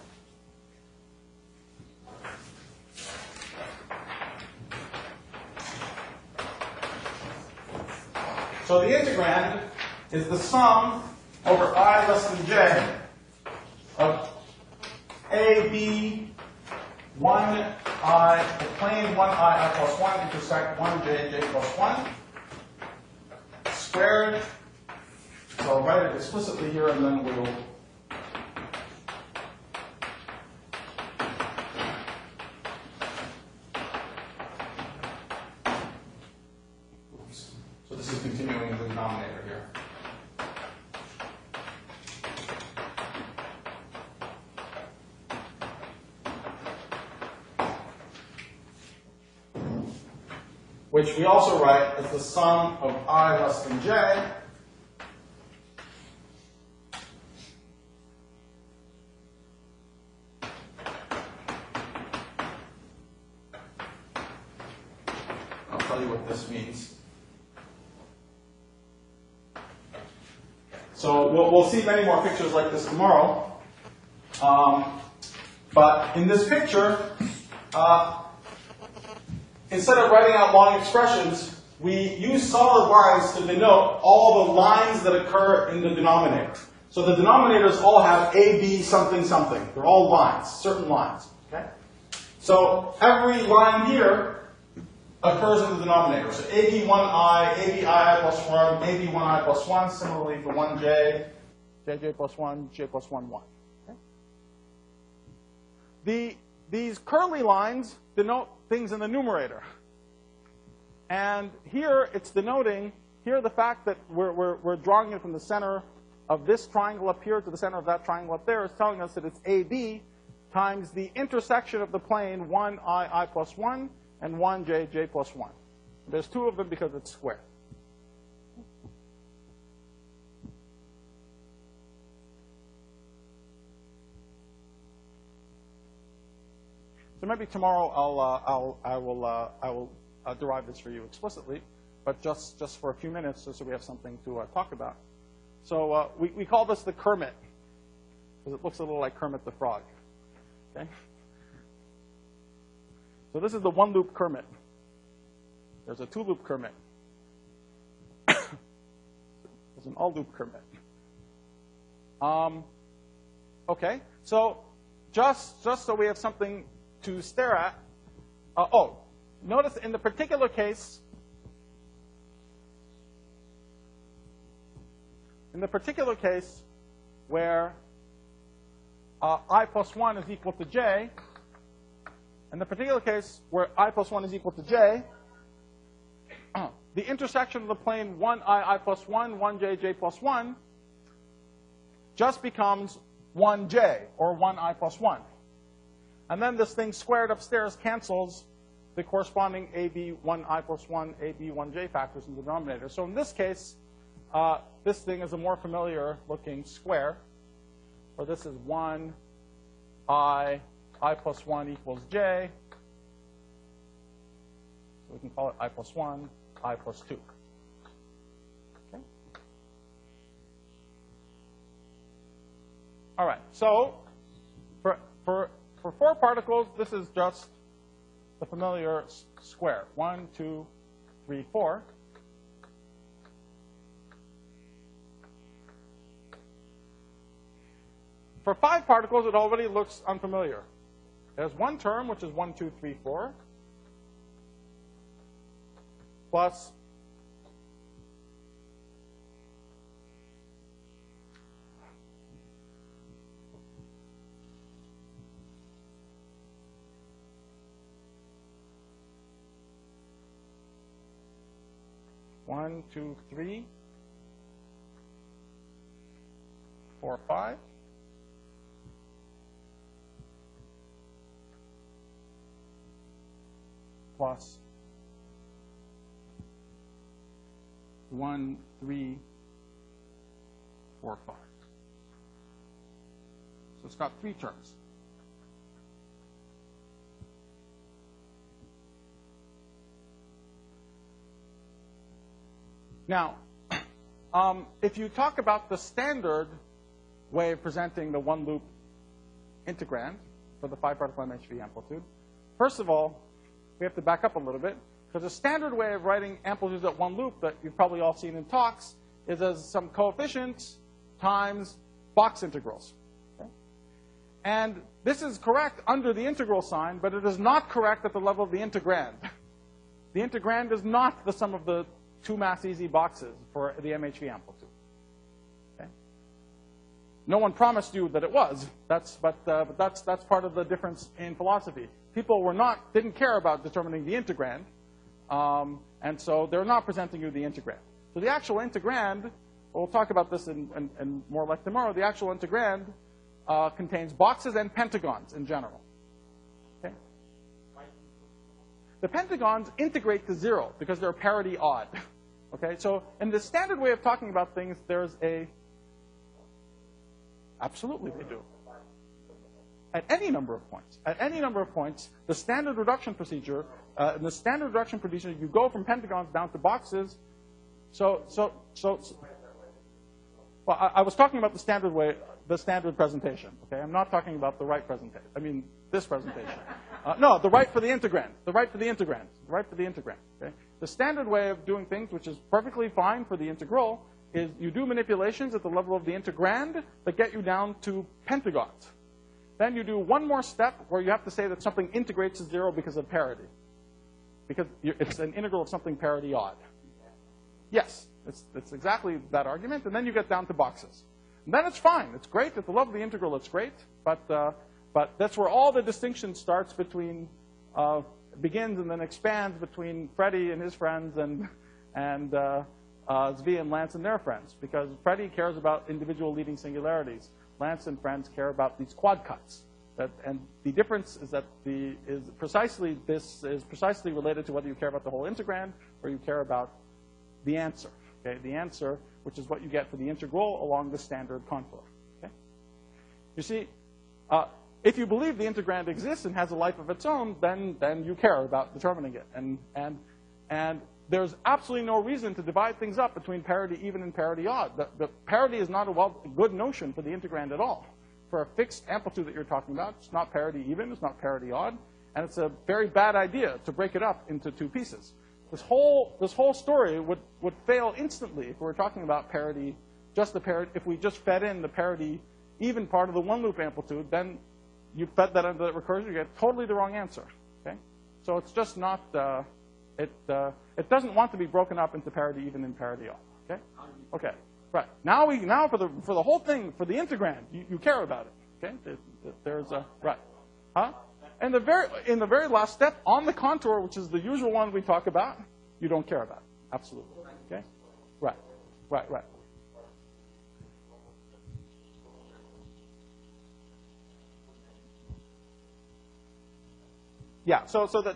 So the integrand is the sum over I less than j of a, b, 1i, the plane 1i, I plus 1 intersect 1j, j plus 1 squared. So I'll write it explicitly here and then we'll so this is continuing in the denominator here. Which we also write as the sum of I less than j I'll tell you what this means. So we'll see many more pictures like this tomorrow. But in this picture, instead of writing out long expressions, we use solid lines to denote all the lines that occur in the denominator. So the denominators all have A, B, something, something. They're all lines, certain lines. Okay? So every line here occurs in the denominator. So AB1i, ABI plus 1, AB1i plus 1, similarly for 1j, jj plus 1, j plus 1, 1. Okay? These curly lines denote things in the numerator. And here it's denoting, here the fact that we're drawing it from the center of this triangle up here to the center of that triangle up there is telling us that it's AB times the intersection of the plane 1i, I plus 1, and 1j, j plus 1. There's 2 of them because it's square. So maybe tomorrow I will derive this for you explicitly, but just for a few minutes, so we have something to talk about. So we call this the Kermit, because it looks a little like Kermit the Frog. Okay. So this is the one-loop Kermit. There's a two-loop Kermit. There's an all-loop Kermit. Okay, so just so we have something to stare at. Notice in the particular case, where I plus 1 is equal to j, in the particular case where I plus 1 is equal to j, the intersection of the plane 1i, I plus 1, 1j, j plus 1 just becomes 1j, or 1i plus 1. And then this thing squared upstairs cancels the corresponding AB 1i plus 1, AB 1j factors in the denominator. So in this case, this thing is a more familiar looking square, where this is 1i, I plus 1 equals j. So we can call it I plus 1, I plus 2. Okay. All right, so for 4 particles, this is just the familiar square. 1, 2, 3, 4. For 5 particles, it already looks unfamiliar. There's one term, which is 1, 2, 3, 4, plus one, two, three, 4, 5. Plus 1, 3, 4, 5. So it's got 3 terms. Now, if you talk about the standard way of presenting the one-loop integrand for the 5-particle MHV amplitude, first of all, we have to back up a little bit, because the standard way of writing amplitudes at one loop that you've probably all seen in talks is as some coefficients times box integrals. Okay? And this is correct under the integral sign, but it is not correct at the level of the integrand. The integrand is not the sum of the two mass easy boxes for the MHV amplitude. Okay? No one promised you that it was. But that's part of the difference in philosophy. People didn't care about determining the integrand, and so they're not presenting you the integrand. So the actual integrand, we'll talk about this in more like tomorrow, the actual integrand contains boxes and pentagons in general. Okay? The pentagons integrate to 0 because they're parity odd. Okay? So in the standard way of talking about things, there's a... Absolutely they do. At any number of points. At any number of points, the standard reduction procedure, you go from pentagons down to boxes. Well, I was talking about the standard way, the standard presentation. Okay, I'm not talking about the right presentation. I mean this presentation. No, the right for the integrand. The right for the integrand. The right for the integrand. Okay, the standard way of doing things, which is perfectly fine for the integral, is you do manipulations at the level of the integrand that get you down to pentagons. Then you do one more step where you have to say that something integrates to 0 because of parity. Because it's an integral of something parity odd. Yes, it's exactly that argument. And then you get down to boxes. And then it's fine. It's great. At the level of the integral, it's great. But that's where all the distinction starts between, begins and then expands between Freddie and his friends and Zvi and Lance and their friends. Because Freddie cares about individual leading singularities. Lance and friends care about these quad cuts. And the difference is that this is precisely related to whether you care about the whole integrand or you care about the answer. Okay? The answer, which is what you get for the integral along the standard contour. Okay? You see, if you believe the integrand exists and has a life of its own, then you care about determining it. And there's absolutely no reason to divide things up between parity even and parity odd. The parity is not a good notion for the integrand at all. For a fixed amplitude that you're talking about, it's not parity even, it's not parity odd, and it's a very bad idea to break it up into two pieces. This whole story would fail instantly if we were talking about parity, if we just fed in the parity even part of the one loop amplitude, then you fed that into the recursion, you get totally the wrong answer. Okay? So it's just not, it doesn't want to be broken up into parity even and parity odd. Okay? Okay. Right. Now for the whole thing, for the integrand, you care about it. Okay? There's a, right. Huh? And in the very last step, on the contour, which is the usual one we talk about, you don't care about it. Absolutely. Okay? Right. Right, right. Yeah,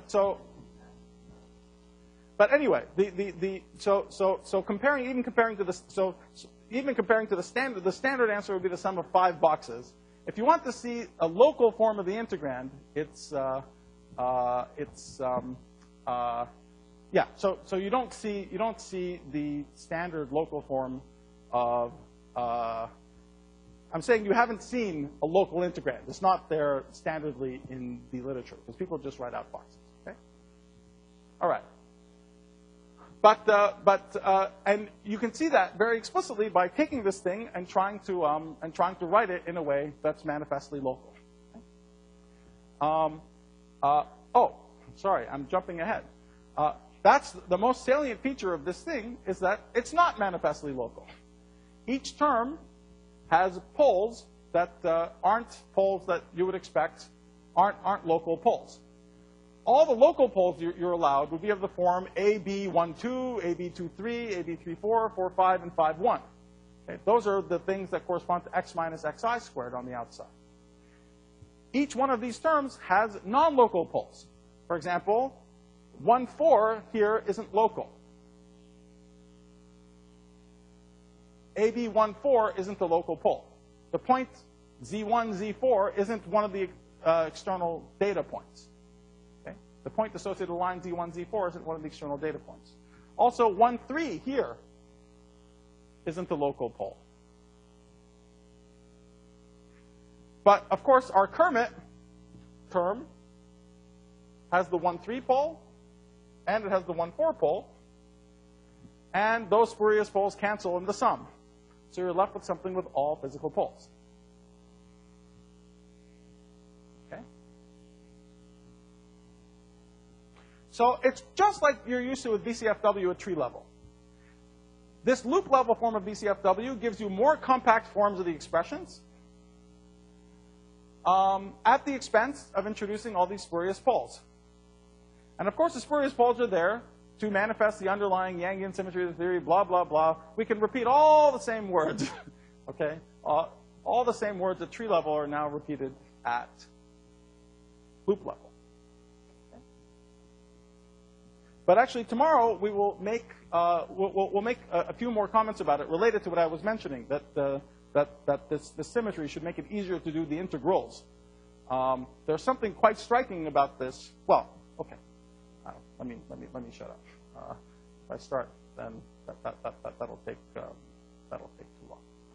but anyway, comparing to the standard answer would be the sum of 5 boxes. If you want to see a local form of the integrand, so you don't see the standard local form of. I'm saying you haven't seen a local integrand. It's not there standardly in the literature because people just write out boxes. Okay. All right. And you can see that very explicitly by taking this thing and trying to write it in a way that's manifestly local. Oh, sorry, I'm jumping ahead. That's the most salient feature of this thing, is that it's not manifestly local. Each term has poles that aren't poles that you would expect, aren't local poles. All the local poles you're allowed would be of the form AB12, AB23, AB34, 45, and 51. Okay? Those are the things that correspond to x minus xi squared on the outside. Each one of these terms has non-local poles. For example, 1, 4 here isn't local. AB14 isn't a local pole. The point Z1, Z4 isn't one of the external data points. Okay? The point associated with line Z1, Z4 isn't one of the external data points. Also, 1, 3 here isn't a local pole. But, of course, our Kermit term has the 1, 3 pole, and it has the 1, 4 pole, and those spurious poles cancel in the sum. So you're left with something with all physical poles. Okay? So it's just like you're used to with BCFW at tree level. This loop level form of BCFW gives you more compact forms of the expressions at the expense of introducing all these spurious poles. And of course, the spurious poles are there to manifest the underlying Yangian symmetry of the theory, blah, blah, blah. We can repeat all the same words, okay? All the same words at tree level are now repeated at loop level. Okay? But actually, tomorrow we will make we'll make a few more comments about it related to what I was mentioning, that this symmetry should make it easier to do the integrals. There's something quite striking about this. Well, okay. Let me shut up. If I start, then that'll take too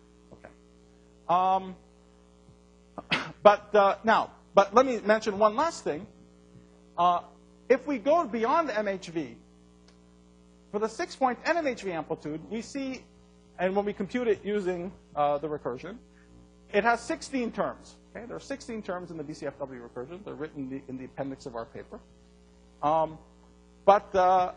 long. Okay. But let me mention one last thing. If we go beyond MHV, for the 6-point NMHV amplitude, we see, and when we compute it using the recursion, it has 16 terms. Okay, there are 16 terms in the BCFW recursion. They're written in the appendix of our paper. But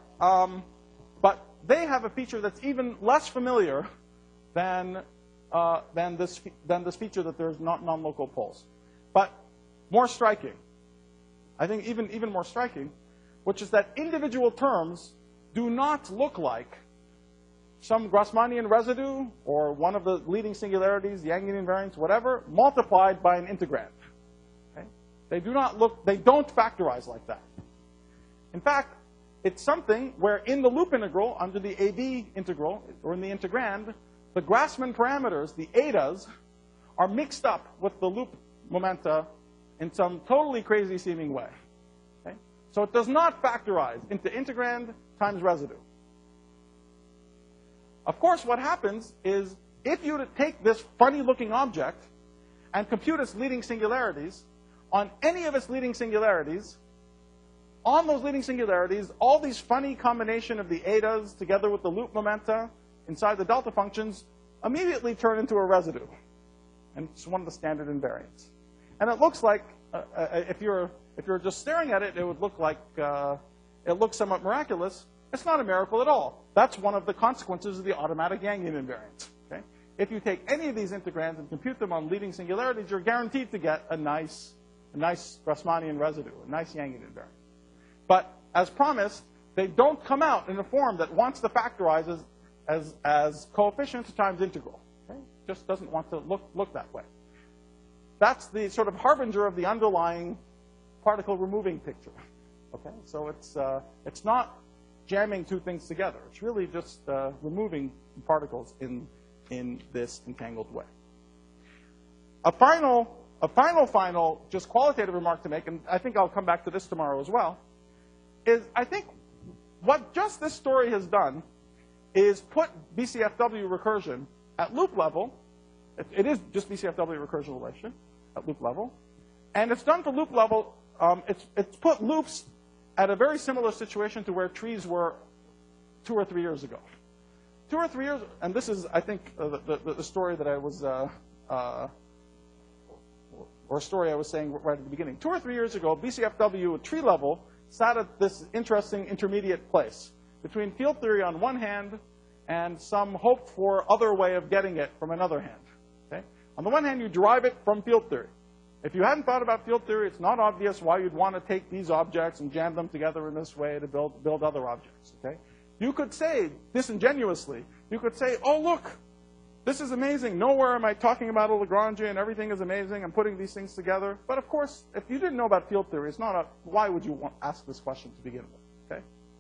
they have a feature that's even less familiar than this feature that there's non-local poles. But more striking, I think even more striking, which is that individual terms do not look like some Grassmannian residue or one of the leading singularities, Yangian invariants, whatever, multiplied by an integrand. Okay? They don't factorize like that. In fact, it's something where in the loop integral, under the AB integral, or in the integrand, the Grassmann parameters, the etas, are mixed up with the loop momenta in some totally crazy seeming way. Okay? So it does not factorize into integrand times residue. Of course, what happens is if you were to take this funny-looking object and compute its leading singularities, on any of its leading singularities, on those leading singularities, all these funny combination of the etas together with the loop momenta inside the delta functions immediately turn into a residue. And it's one of the standard invariants. And it looks like, if you're just staring at it, it would look like, it looks somewhat miraculous. It's not a miracle at all. That's one of the consequences of the automatic Yangian invariant. Okay? If you take any of these integrands and compute them on leading singularities, you're guaranteed to get a nice Grassmannian residue, a nice Yangian invariant. But as promised, they don't come out in a form that wants to factorize as coefficient times integral. Okay? Just doesn't want to look that way. That's the sort of harbinger of the underlying particle removing picture. Okay? So it's not jamming two things together. It's really just removing particles in this entangled way. A final just qualitative remark to make, and I think I'll come back to this tomorrow as well, is I think what just this story has done is put BCFW recursion at loop level. It is just BCFW recursion relation at loop level. And it's done for loop level. It's put loops at a very similar situation to where trees were 2 or 3 years ago. 2 or 3 years, and this is, I think, the story that I was or a story I was saying right at the beginning. 2 or 3 years ago, BCFW at tree level sat at this interesting intermediate place between field theory on one hand and some hoped for other way of getting it from another hand. Okay? On the one hand, you derive it from field theory. If you hadn't thought about field theory, it's not obvious why you'd want to take these objects and jam them together in this way to build other objects. Okay? You could say, disingenuously, you could say, oh, look, this is amazing. Nowhere am I talking about a Lagrangian. Everything is amazing. I'm putting these things together. But of course, if you didn't know about field theory, it's not a, why would you ask this question to begin with?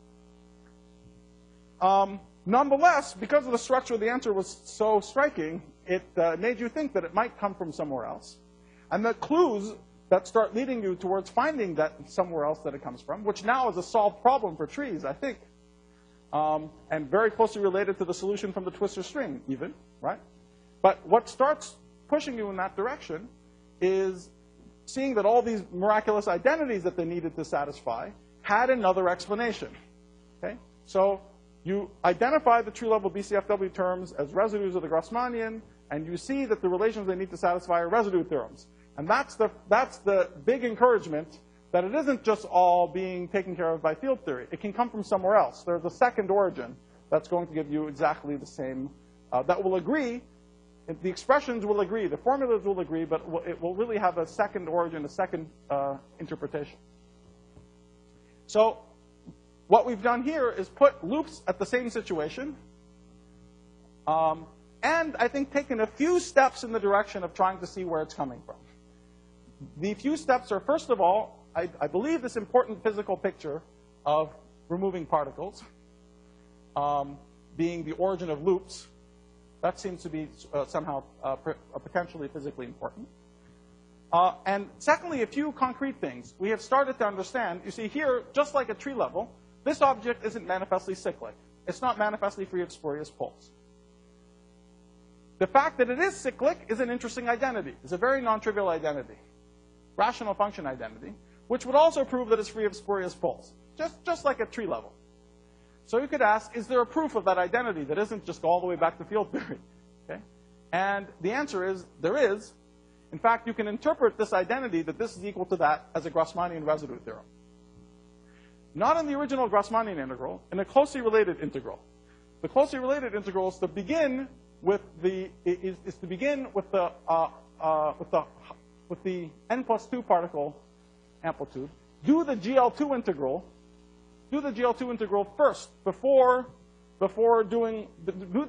Okay? Nonetheless, because of the structure of the answer was so striking, it made you think that it might come from somewhere else. And the clues that start leading you towards finding that somewhere else that it comes from, which now is a solved problem for trees, I think, and very closely related to the solution from the twistor string, even, right? But what starts pushing you in that direction is seeing that all these miraculous identities that they needed to satisfy had another explanation. Okay? So you identify the tree-level BCFW terms as residues of the Grassmannian, and you see that the relations they need to satisfy are residue theorems. And that's the big encouragement that it isn't just all being taken care of by field theory. It can come from somewhere else. There's a second origin that's going to give you exactly the same, that will agree. The expressions will agree. The formulas will agree, but it will really have a second origin, a second interpretation. So what we've done here is put loops at the same situation, and I think taken a few steps in the direction of trying to see where it's coming from. The few steps are, first of all, I believe this important physical picture of removing particles being the origin of loops. That seems to be somehow potentially physically important. And secondly, a few concrete things. We have started to understand, you see here, just like at tree level, this object isn't manifestly cyclic. It's not manifestly free of spurious poles. The fact that it is cyclic is an interesting identity. It's a very non-trivial identity. Rational function identity, which would also prove that it's free of spurious poles, just like at tree level. So you could ask, is there a proof of that identity that isn't just all the way back to field theory? Okay? And the answer is, there is. In fact, you can interpret this identity that this is equal to that as a Grassmannian residue theorem. Not in the original Grassmannian integral, in a closely related integral. The closely related integral is to begin with the n plus 2 particle amplitude. Do the GL2 integral. Do the GL2 integral first before doing the.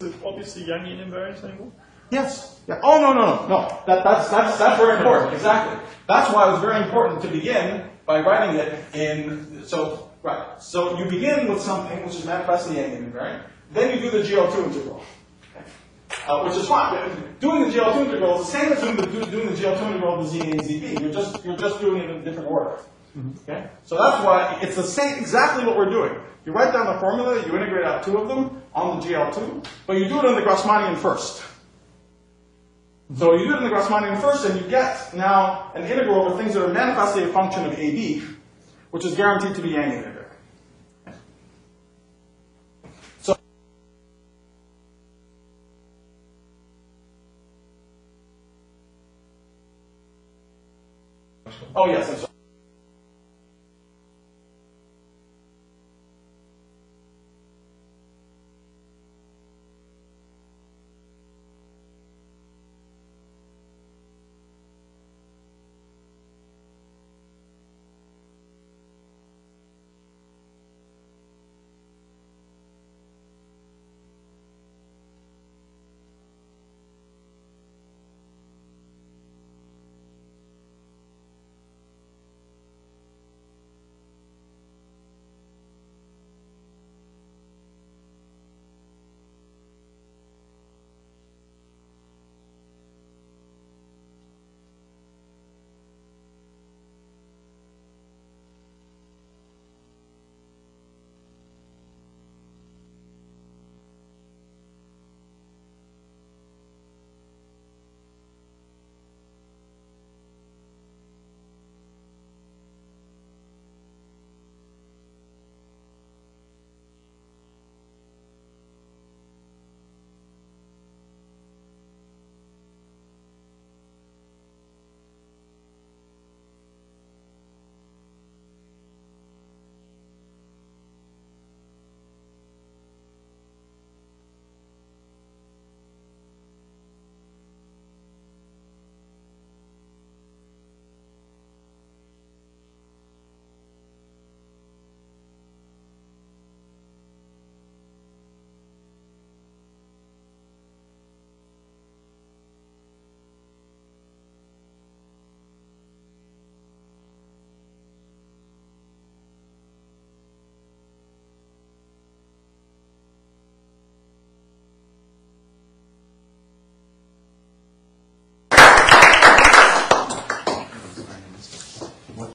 So obviously Yangian invariant anymore? Yes. Yeah. Oh, no. That's very important. Exactly. That's why it was very important to begin by writing it in, so you begin with something which is manifestly Yangian invariant, then you do the GL2 integral. Which is fine. Doing the GL2 integral is the same as doing the GL2 integral of the Z and ZB. You're just doing it in a different order. Okay? So that's why it's the same, exactly what we're doing. You write down the formula, you integrate out two of them on the GL2, but you do it in the Grassmannian first. So you do it in the Grassmannian first, and you get now an integral over things that are manifestly a function of AB, which is guaranteed to be Yangian invariant. Oh, yes, I'm sorry.